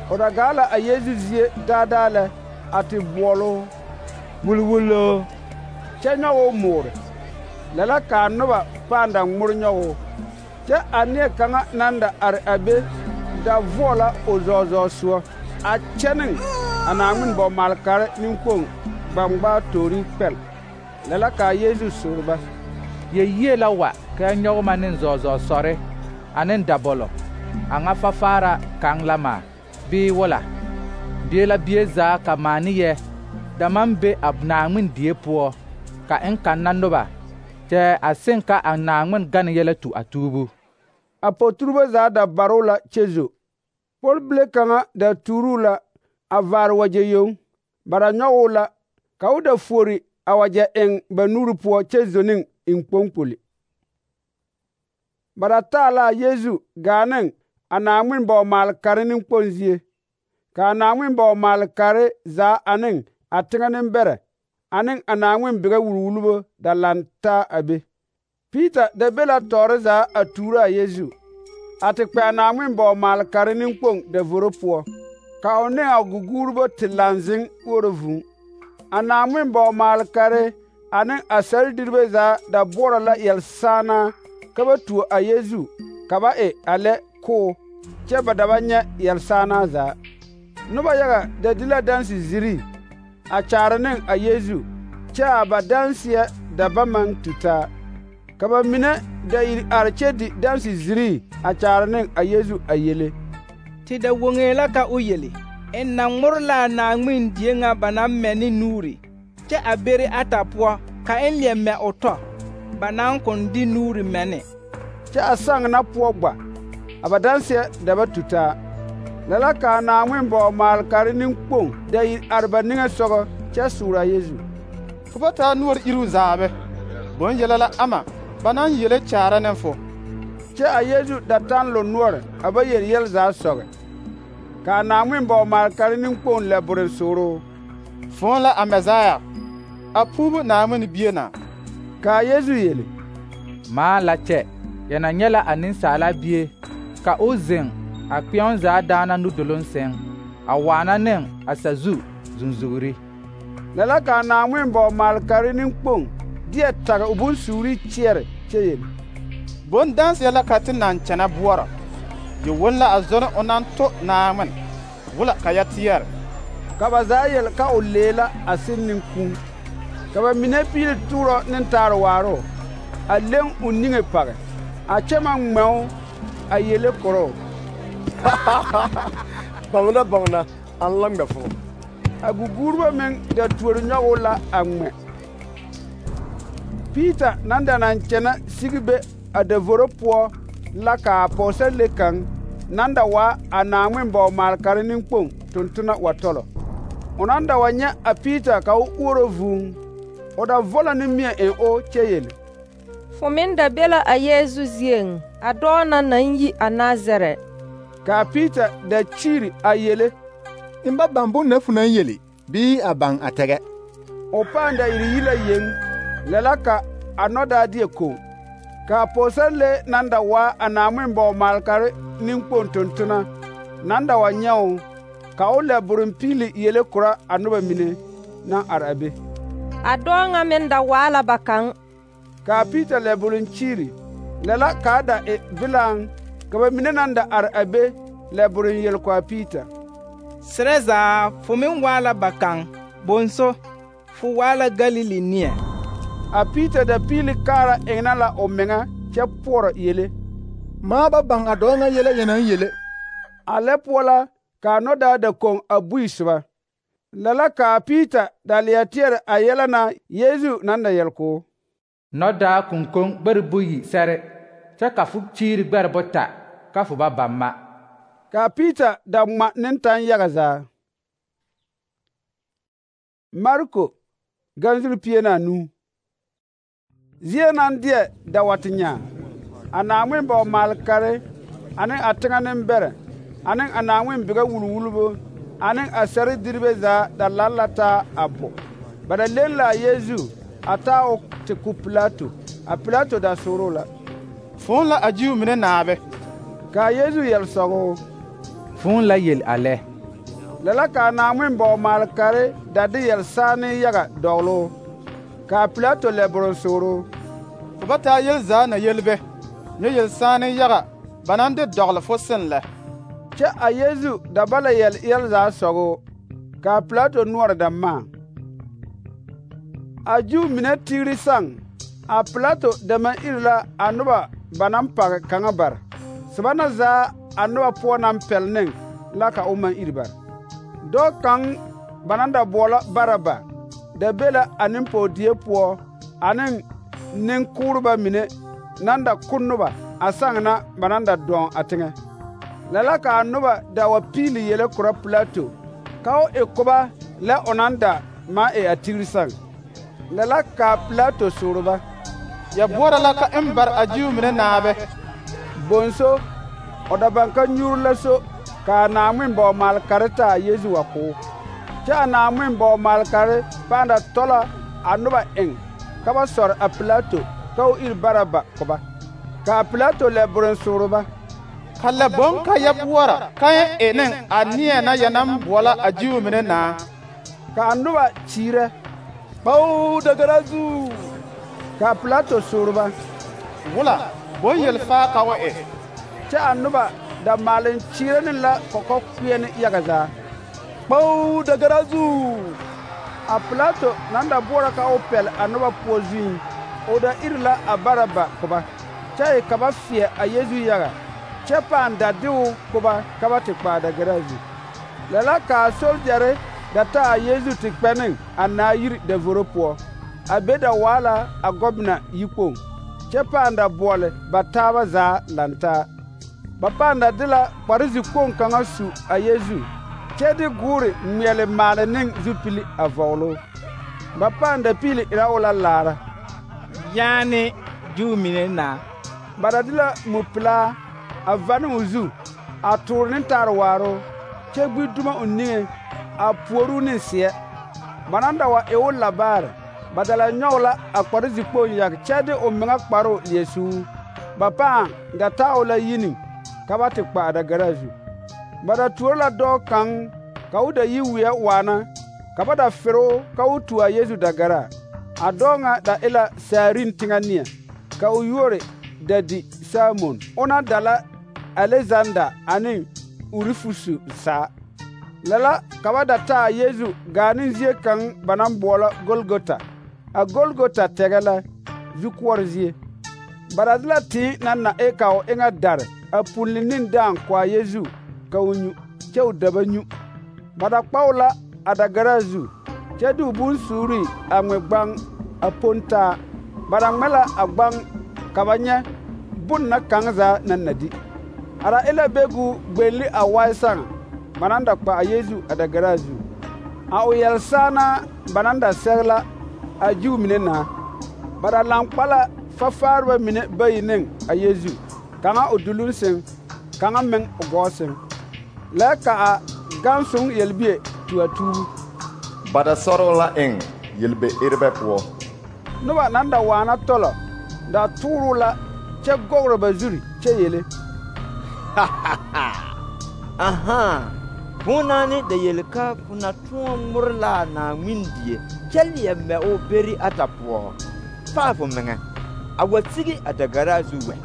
O da gaa la a Yeezu zie daadaa lɛ a te boɔloo wulwulloo kyɛ nyɔgoo moore. Lɛ la kaa noba pãã da ŋmore nyɔgoo. Kyɛ a neɛ kaŋa naŋ da are a be da voɔ la o zɔɔzɔɔ soɔ a kyɛ ne a Naaŋmen bɔ-maalekare nenkpoŋ gbamgbaa toori kpɛl. Lɛ la kaa Yeezu sore ba. Yie la wa ka nyɔgema ne zɔɔzɔɔ sɔre ane dabɔlɔ a ŋa fafaara kaŋ la maa bii wala. Bie la bie zaa ka maane yɛ da maŋ be a Naaŋmen die poɔ ka eŋ kanna noba kyɛ a seŋ ka a Naaŋmen gane yɛlɛ tu a tuubu. A poturebo zaa da baroo la kyɛ zo. Pɔlbile kaŋa da tuuruu la a vaare wagyɛ yoŋ. Ba da nyɔgoo la ka o da fuori a wagyɛ eŋ ba nuuri poɔ kyɛ zo ne eŋkpoŋkpoli. Ba da taa la a Yeezu gaa ne a Naaŋmen bɔ-maalekare nenkpoŋ zie. Ka a Naaŋmen bɔ-maalekare zaa ane a teŋɛ nembɛrɛ ane a Naaŋmen bigɛ wulwulibo da laŋ taa a be. Piita da be la tɔɔre zaa a tuuro a Yeezu, a te kpɛ a Naaŋmen bɔ-maalekare nenkpoŋ davoro poɔ, ka o ne a guguuribo te laŋ zeŋ uoro vūū. A Naaŋmen bɔ-maalekare ane a sɛrediribe zaa da boɔrɔ la yɛlsaanaa ka ba tuo a Yeezu ka ba e a lɛ koo, kyɛ ba da ba nyɛ yɛlsaanaa zaa. Noba yaga da di la dansi zirii a kyaare ne a Yeezu, kyɛ a ba danseɛ da ba maŋ tu taa. Ka ba mine da iri are kyɛ di dansi zirii a kyaare ne a Yeezu a yele. Te da woŋee la ka o yele, en na ŋmore la a Naaŋmen die ŋa ba naŋ mɛ ne nuuri, kyɛ a bere ata poɔ ka en leɛ mɛ o tɔ, ba naŋ kõn de nuuri mɛ ne. Kyɛ a saŋ na poɔ gba, a ba danseɛ da ba tu taa. Lɛ la kaa Naaŋmen bɔ-maalekare nenkpoŋ da iri are ba niŋe sɔgɔ kyɛ soore a Yeezu. Fo ba taa noɔre iruu zaabe, boŋ yɛlɛ la ama ba naŋ yele kyaara ne fo. Kyɛ a Yeezu da taŋ lo noɔre a ba yel yɛl zaa sɔge. Ka a Naaŋmen bɔ-maalekare nenkpoŋ lɛ bore sooroo. Fõõ la a Mɛsaaya, a puubu Naaŋmen bie na. Ka a Yeezu yele: Maa la kyɛ, yɛ na nyɛ la a Nensaala Bie ka o zeŋ a kpeɛŋ zaa daana nudoloŋ sɛŋ, a waana ne a sazu zunzugri. Lɛ la ka a Naaŋmen bɔ-maalekare nenkpoŋ deɛ tage o bonsuuri kyeɛre kyɛ yele: Bondanseɛ la ka te naŋ kyɛnɛ boɔrɔ. Di won la a zɔne o naŋ to Naaŋmen, wula ka yɛ teɛre. Ka ba zaa yel ka o lee la a seŋ neŋkūū. Ka ba mine piili tuurɔ ne taare waaroo, a leŋ o niŋe page, a kyɛ maŋ ŋmɛ o a yele koroo. Baŋna, an la ŋmɛ fo. A guguuribo meŋ da tuori nyɔgoo la a ŋmɛ. Piita naŋ da naŋ kyɛnɛ sigi be a davoro poɔ la kaa pɔɔsarile kaŋ naŋ da waa a Naaŋmen bɔ-maalekare nenkpoŋ tontona wa tɔlɔ. O naŋ da wa nyɛ a Piita ka o uoro vūū, o da vɔlɔ ne mie eŋ o kyɛ yele: Fo meŋ da be la a Yeezu zieŋ, a dɔɔ na naŋ yi a Nazarɛ. Ka a Piita da kyiiri a yele: N ba baŋ bone na fu naŋ yele, bii a baŋ a tɛgɛ. O pãã da iri yi la yeŋ. Lɛ la ka a nɔdaadie koŋ. Ka a pɔɔsarile naŋ da waa a Naaŋmen bɔ-maalekare nenkpoŋ tontona naŋ da wa nyɛ o, ka o lɛ boroŋ piili yele kora a noba mine naŋ are a be. A dɔɔ ŋa meŋ da waa la ba kaŋ. Ka a Piita lɛ boroŋ kyiiri. Lɛ la kaa da e bilaŋ, ka ba mine naŋ da are a be lɛ boroŋ yel ko a Piita: Serɛ zaa fo meŋ waa la ba kaŋ, bonso, fo waa la Galili neɛ. A Piita da piili kaara eŋna la o meŋa kyɛ poɔrɔ yele: Maa ba baŋ a dɔɔ ŋa yele yɛ naŋ yele. A lɛ poɔ la ka a nɔdaa da koŋ a bui soba. Lɛ la ka a Piita da leɛ teɛrɛ a yɛlɛ na Yeezu naŋ da yɛl koo. Nɔdaa kunkoŋ gbɛre buyi sɛre, kyɛ ka fo kyiiri gbɛre bota ka fo ba baŋ ma. Ka a Piita da ŋma nentaŋ yaga zaa. Marko ganzuri pie na anuu. Zie naŋ deɛ da wa te nyaa, a Naaŋmen bɔ-maalekare ane a teŋɛ nembɛrɛ ane a Naaŋmen bigɛ wulwulibo ane a sɛrediribe zaa da laŋ la taa a bo. Ba da leŋ la a Yeezu a taa o te ko Pilato. A Pilato da sooroo la: Fõõ la a Jiw mine naabe. Ka a Yeezu yel sɔgoo: Fõõ la yel a lɛ, Lala ka Naŋmen bao malkare da de yɛlsaane yaga dɔglo. Ka Pilato lɛ boron sooro. Fo ba taa yel zaa na yelbe, nyɛ yelsaane yaga ba naŋ de dɔgle fo sen lɛ. Kyɛ a Yesu da ba la yɛl zaa sɔgo. Ka Pilato noɔre da maa. A Juu mine tiiri saŋ, a Pilato dɛmɛ iri la a noba ba naŋ page kaŋa bare. Soba na zaa a noba poɔ naŋ pɛl neŋ la ka o maŋ iri bare. Dɔɔ kaŋ ba naŋ da boɔlɔ Baraba da be la a nempɔɔdie poɔ ane neŋkooreba mine naŋ da ko noba a saŋ na ba naŋ da dɔɔn a teŋɛ. Lɛ la ka a noba da wa piili yele korɔ Pilato ka o e koba lɛ o naŋ da maŋ e a tigiri saŋ. Lɛ la ka Pilato sooro ba. Ya boɔrɔ la ka n bare a Juu mine naabe. Bonso, o da baŋ ka nyuuri la so ka a Naŋmen bao malkare taa Yesu wa ko. Kyɛ a Naŋmen bao malkare pãã da tɔ la a noba eŋ ka ba sɔre a Pilato ka o iri Baraba ko ba. Ka a Pilato lɛ boron sooro ba. Ka lɛ boŋ ka ya boɔrɔ ka yẽ e neŋ a neɛ na ya naŋ boɔlɔ a Juu mine naa. Ka a noba kyiirɛ. Kpao dagara zu. Ka a Pilato sooro ba. Wula, bõn yelfaa ka o e? Kyɛ a noba da maaleŋ kyiirɛ ne la kɔkɔkpeɛne yaga zaa. Kpao dagara zu. A Pilato naŋ da boɔrɔ ka o pɛl a noba poɔ zuiŋ, o da iri la a Baraba ko ba, kyɛ e ka ba feɛ a Yesu yaga, kyɛ pãã da de o ko ba ka ba te kpa a dagara zu. Lɛ la ka a soljare da taa a Yesu te kpɛ neŋ a naa yiri davoro poɔ. A be da waa la a gɔbena yikpoŋ, kyɛ pãã da boɔle ba taaba zaa lantaa. Ba pãã da de la kpare zikpoŋ kaŋa su a Yesu, kyɛ de goore ŋmeɛle maale neŋ zupili a vɔglo. Ba pãã da piili erɛ o la laara. Yaane Juu mine naa. Ba da de la mupelaa a va ne o zu, a toore ne tarewaaro, kyɛ gbi dumo o niŋe, a puoruu ne seɛ. Ba naŋ da wa e o labaare, ba da la nyɔge la a kpare zikpoŋ yage kyɛ de o meŋa kparoo leɛ suu. Ba pãã da taa o la yiniŋ ka ba te kpa a dagara zu. Ba da tuori la dɔɔ kaŋ ka o da yi weɛ waana, ka ba da fere o ka o tu a Yesu dagara. A dɔɔ ŋa da e la Saarin teŋa neɛ, ka o yuori da di Samon. Ona da la Alexander ane Urifusu saa. Lɛ la ka ba da taa Yesu gaa ne zie kaŋ ba naŋ boɔlɔ Golgota. A Golgota tɛgɛ la Zukɔɔre zie. Ba da de la tẽe naŋ na e ka o eŋa dare a pulli ne dãã ko a Yesu ka o nyu, kyɛ o daba nyu. Ba da kpao la a dagara zu, kyɛ de o bonsuuri a ŋmɛ gbaŋ a pon taa. Ba da ŋmɛ la a gbaŋ ka ba nyɛ bon na kaŋ zaa naŋ na di. A da e la begu gbelli a wae saŋa ba naŋ da kpa a Yesu a dagara zu. A o yɛlsaana ba naŋ da sɛge la a Juu mine naa. Ba da laŋkpa la fafaareba mine bayi neŋ a Yesu, kaŋa o duluŋ seŋ, kaŋa meŋ o gɔɔ seŋ. Lɛ ka a gãnsoŋ yelbie tu a tuubu. Ba da sɔrɔ la eŋ yelbe erebɛ poɔ. Noba naŋ da waana tɔlɔ da tooroo la kyɛ gɔgrɔ ba zuri kyɛ yele. Ahaa, bõnaane da yele ka fo na tõɔ ŋmore la a Naŋmen die kyɛ leɛ mɛ o beri ata poɔ. Faa fo meŋɛ, a wa sigi a dagara zu wɛ.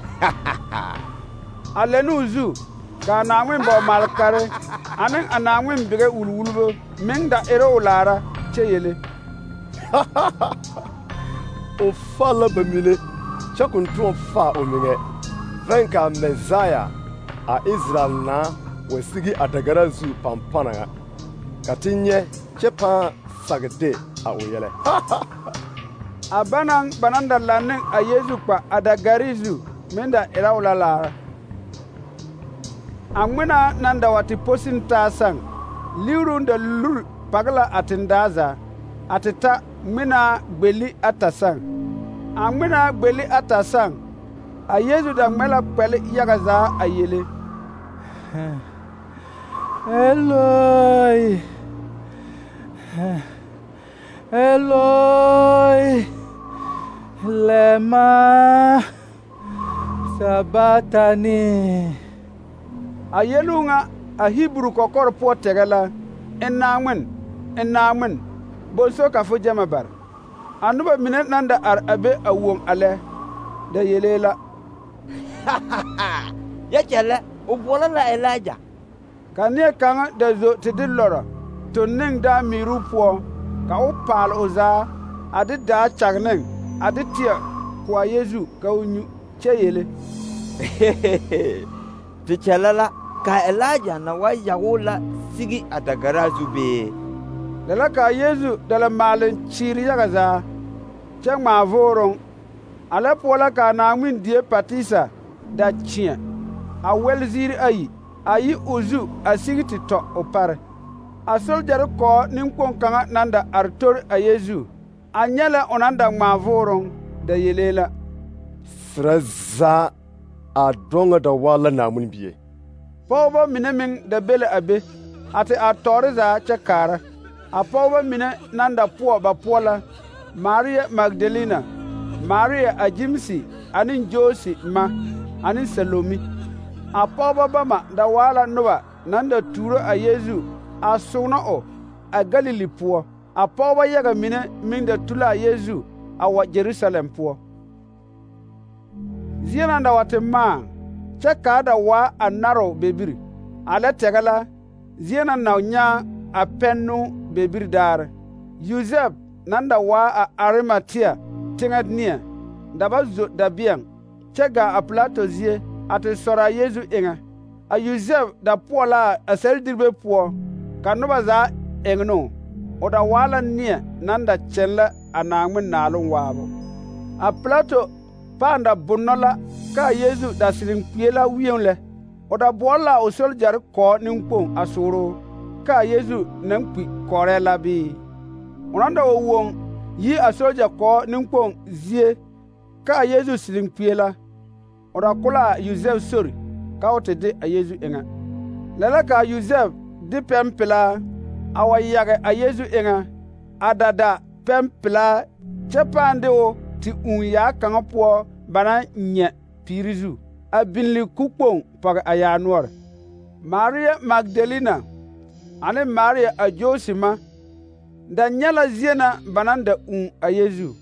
A lɛ ne o zu, ka a Naŋmen bao malkare ane a Naŋmen bigɛ wulwulbo meŋ da erɛ o laara kyɛ yele. O fa la ba mine kyɛ ko n tõɔ faa o meŋɛ. Vɛŋ ka a Mɛsaya, a Israel naa, wa sigi a dagara zu pampana ŋa, ka te nyɛ kyɛ pãã sage de a o yɛlɛ. A banaŋ ba naŋ da laŋ ne a Yesu kpa a dagari zu meŋ da erɛ o la laara. A ŋmenaa naŋ da wa te posin taa saŋ, liuruŋ da luri page la a tendaa zaa, a te ta ŋmenaa gbelli ata saŋ. A ŋmenaa gbelli ata saŋ, a Yesu da ŋmɛ la kpɛle yaga zaa a yele. Eloi, Eloi, lema sabatani. A yeluu ŋa a Hebru kokor poɔ tɛgɛ la en naŋmen bonso ka fo gyama bare. A noba mine naŋ da are a be a woŋ a lɛ, da yelee la. Yɛ kyɛlɛ, o boɔlɔ la Elija. Ka neɛ kaŋa da zo te de lɔrɔ tonneŋ daa miiruu poɔ, ka o paal o zaa, a de daa kyagneŋ, a de teɛ ko a Yesu ka o nyu, kyɛ yele. Te kyɛlɛ la, ka Elija na wa yago la sigi a dagaraa zu bee? Lɛ la ka Yesu da la maaleŋ kyiiri yaga zaa, kyɛ ŋmaa vooroŋ. A lɛ poɔ la ka a Naaŋmen die patisa da kyẽɛ, a wɛl ziiri ayi, a yi o zu a sigi te tɔ o pare. A soljare kɔɔ neŋkpoŋ kaŋa naŋ da are tori a Yesu, a nyɛ lɛ o naŋ da ŋmaa vooroŋ, da yelee la. Serɛ zaa a dɔɔ ŋa da waa la Naaŋmen bie. Pɔgebɔ mine meŋ da be la a be, a te are tɔɔre zaa kyɛ kaara. A pɔgebɔ mine naŋ da poɔ ba poɔ la Maria Magdalena, Maria a Gyimsi ane Joosi ma, ane Salomi. A pɔgebɔ bama da waa la noba naŋ da tuuro a Yesu a soonɔ o a Galili poɔ. A pɔgebɔ yaga mine meŋ da tu la a Yesu a wa Jerusalem poɔ. Zie naŋ da wa te maa, kyɛ kaa da waa a naroo bebiri. A lɛ tɛgɛ la, zie na nao nyaa a pɛnnoo bebiri daare. Yosɛf naŋ da waa a Arimatea teŋɛ neɛ, da ba zo dabeɛŋ, kyɛ gaa a Pilato zie a te sɔrɔ a Yesu eŋɛ. A Yosɛf da poɔ la a sɛrediribe poɔ, ka noba zaa eŋnoo. O da waa la neɛ naŋ da kyɛn la a Naaŋmen naaloŋ waabo. A Pilato pãã da bonnɔ la ka a Yesu da siriŋ kpie la wieŋ lɛ. O da boɔle la o soljare kɔɔ neŋkpoŋ a sooroo ka a Yesu naŋ kpi kɔrɛɛ la bii. O naŋ da wa woŋ yi a solja kɔɔ neŋkpoŋ zie ka a Yesu siriŋ kpie la, o da ko la a Yosɛf sori ka o te de a Yesu eŋɛ. Lɛ la ka a Yosɛf de pɛmpelaa a wa yage a Yesu eŋɛ, a da pɛmpelaa, kyɛ pãã de o te ūū yaa kaŋa poɔ ba naŋ nyɛ piiri zu, a binli kukpoŋ pɔge a yaa noɔre. Maria Magdalena ane Maria a Joosi ma da nyɛ la zie na ba naŋ da ūū a Yesu.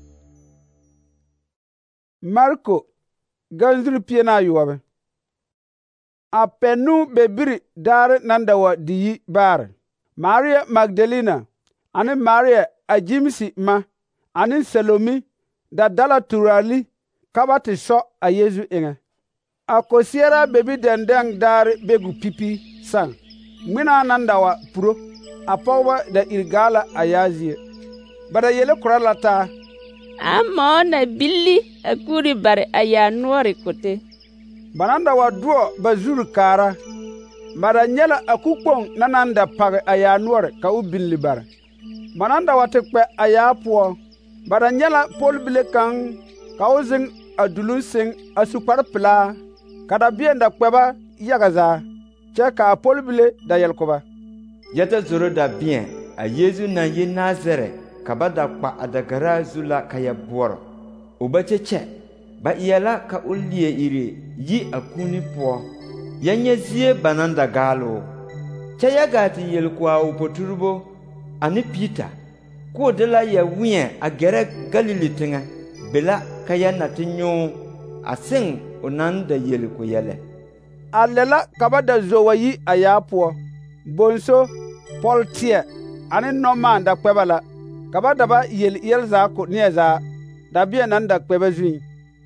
Marko ganzuri pie na ayoɔbe. A pɛnnuu bebiri daare naŋ da wa di yi baare. Maria Magdalena ane Maria a Gyimsi ma ane Salomi da dala turali ka ba te sɔ a Yesu eŋɛ. A kosiɛra bebi dɛndɛŋ daare begu pipi saŋ. Ŋmenaa naŋ da wa puro, a pɔgebɔ da iri gaa la a yaa zie. Ba da yele korɔ la taa. A mɔɔ na billi a kuuri bare a yaa noɔre kote. Ba naŋ da wa doɔ ba zuri kaara. Ba da nyɛ la a kukpoŋ na naŋ da page a yaa noɔre ka o billi bare. Ba naŋ da wa te kpɛ a yaa poɔ. Ba da nyɛ la pɔlbile kaŋ ka o zeŋ a duluŋ seŋ a su kparepelaa, ka dabeɛn da kpɛ ba yaga zaa, kyɛ ka a pɔlbile da yɛl ko ba. Yɛ ta zoro dabeɛn a Yesu naŋ yi Nazarɛ ka ba da kpa a dagaraa zu la ka yɛ boɔrɔ. O ba kyɛkyɛ, ba eɛ la ka o leɛ iri yi a kuuni poɔ. Yɛ nyɛ zie ba naŋ da gaaloo. Kyɛ yɛ gaa te yel ko a o poturbo ane Piita k'o de la yɛ wẽɛ a gɛrɛ Galili teŋɛ, be la ka yɛ na te nyõo a seŋ o naŋ da yel ko yɛlɛ. A lɛ la ka ba da zo wa yi a yaa poɔ. Bonso, pɔlteɛ ane nɔmaan da kpɛ ba la, ka ba da ba yel yɛlzaa ko neɛ zaa, dabeɛn naŋ da kpɛ ba zuiŋ.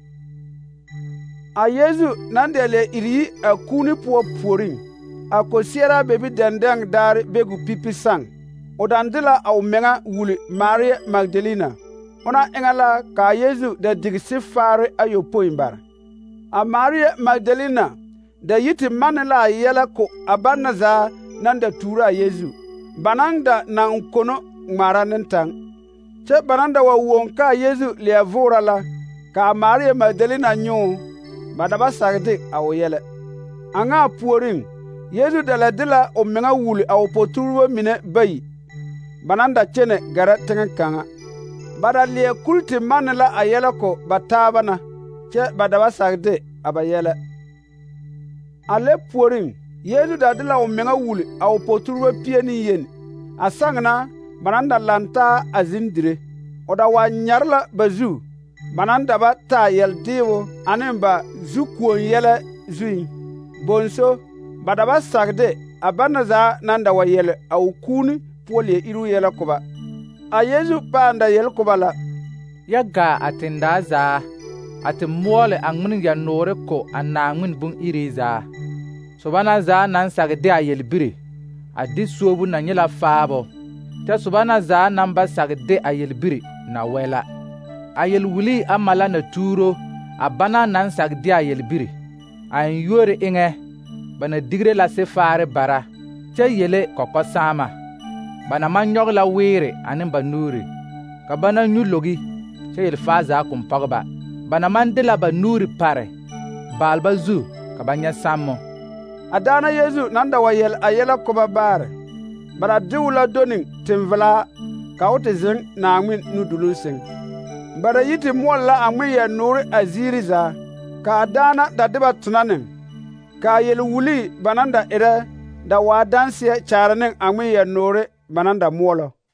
A Yesu naŋ da leɛ iri yi a kuuni poɔ puoriŋ, a kosiɛra bebi dɛndɛŋ daare begu pipi saŋ. O daŋ de la a o meŋa wuli Maria Magdalena. Ona eŋɛ la ka a Yesu da digi sefaare ayopõi bare. A Maria Magdalena da yi te manne la a yɛlɛ ko a ba na zaa naŋ da tuuro a Yesu, ba naŋ da naŋ kono ŋmaara ne taŋ. Kyɛ ba naŋ da wa woŋ ka a Yesu leɛ voora la, ka a Maria Magdalena nyõo, ba da ba sage de a o yɛlɛ. A ŋa a puoriŋ, Yesu da la de la o meŋa wuli a o poturebo mine bayi, ba naŋ da kyɛnɛ gɛrɛ teŋɛ kaŋa. Ba da leɛ kuli te manne la a yɛlɛ ko ba taaba na, kyɛ ba da ba sage de a ba yɛlɛ. A lɛ puoriŋ, Yesu da de la o meŋa wuli a o poturba pie ne yeni, a saŋna ba naŋ da lantaa a ziŋ dire. O da wa nyare la ba zu, ba naŋ da ba taa yɛl-deebo ane ba zu-kuon yɛlɛ zuiŋ. Bonso, ba da ba sagde a bana zaa naŋ da wa yɛle a o kuuni poɔ leɛ iruu yɛlɛ ko ba. A Yesu pãã da yel ko ba la: Ya gaa a tendaa zaa, a te moɔle a ŋmen yɛ-noore ko a Naŋmen bon-iri zaa. Soba na zaa naŋ sagde a yelbiri, a de suobu na nye la faabo, kyɛ soba na zaa naŋ ba sagde a yelbiri na wɛ la. A yel-wulii ama la na tuuro a bana naŋ sagde a yelbiri, a en-yuori eŋɛ ba na digre la sefaare bara, kyɛ yele kɔkɔ-saama. Ba na maŋ nyɔge la weere ane ba nuuri, ka ba na nyu logi, kyɛ yel-faa zaa koŋ pɔge ba. Ba na maŋ de la ba nuuri pare baalba zu ka ba nyɛ sammo. A daana Yesu naŋ da wa yɛl a yɛlɛ ko ba baare, ba da de o la do ne tenvelaa ka o te zeŋ Naŋmen nuduluŋ seŋ. Ba da yi te moɔle la a ŋmen yɛ-noore a ziiri zaa, ka a daana da de ba tona neŋ, ka a yel-wulii ba naŋ da erɛ da waa danseɛ kyaare ne a ŋmen yɛ-noore ba naŋ da moɔlɔ.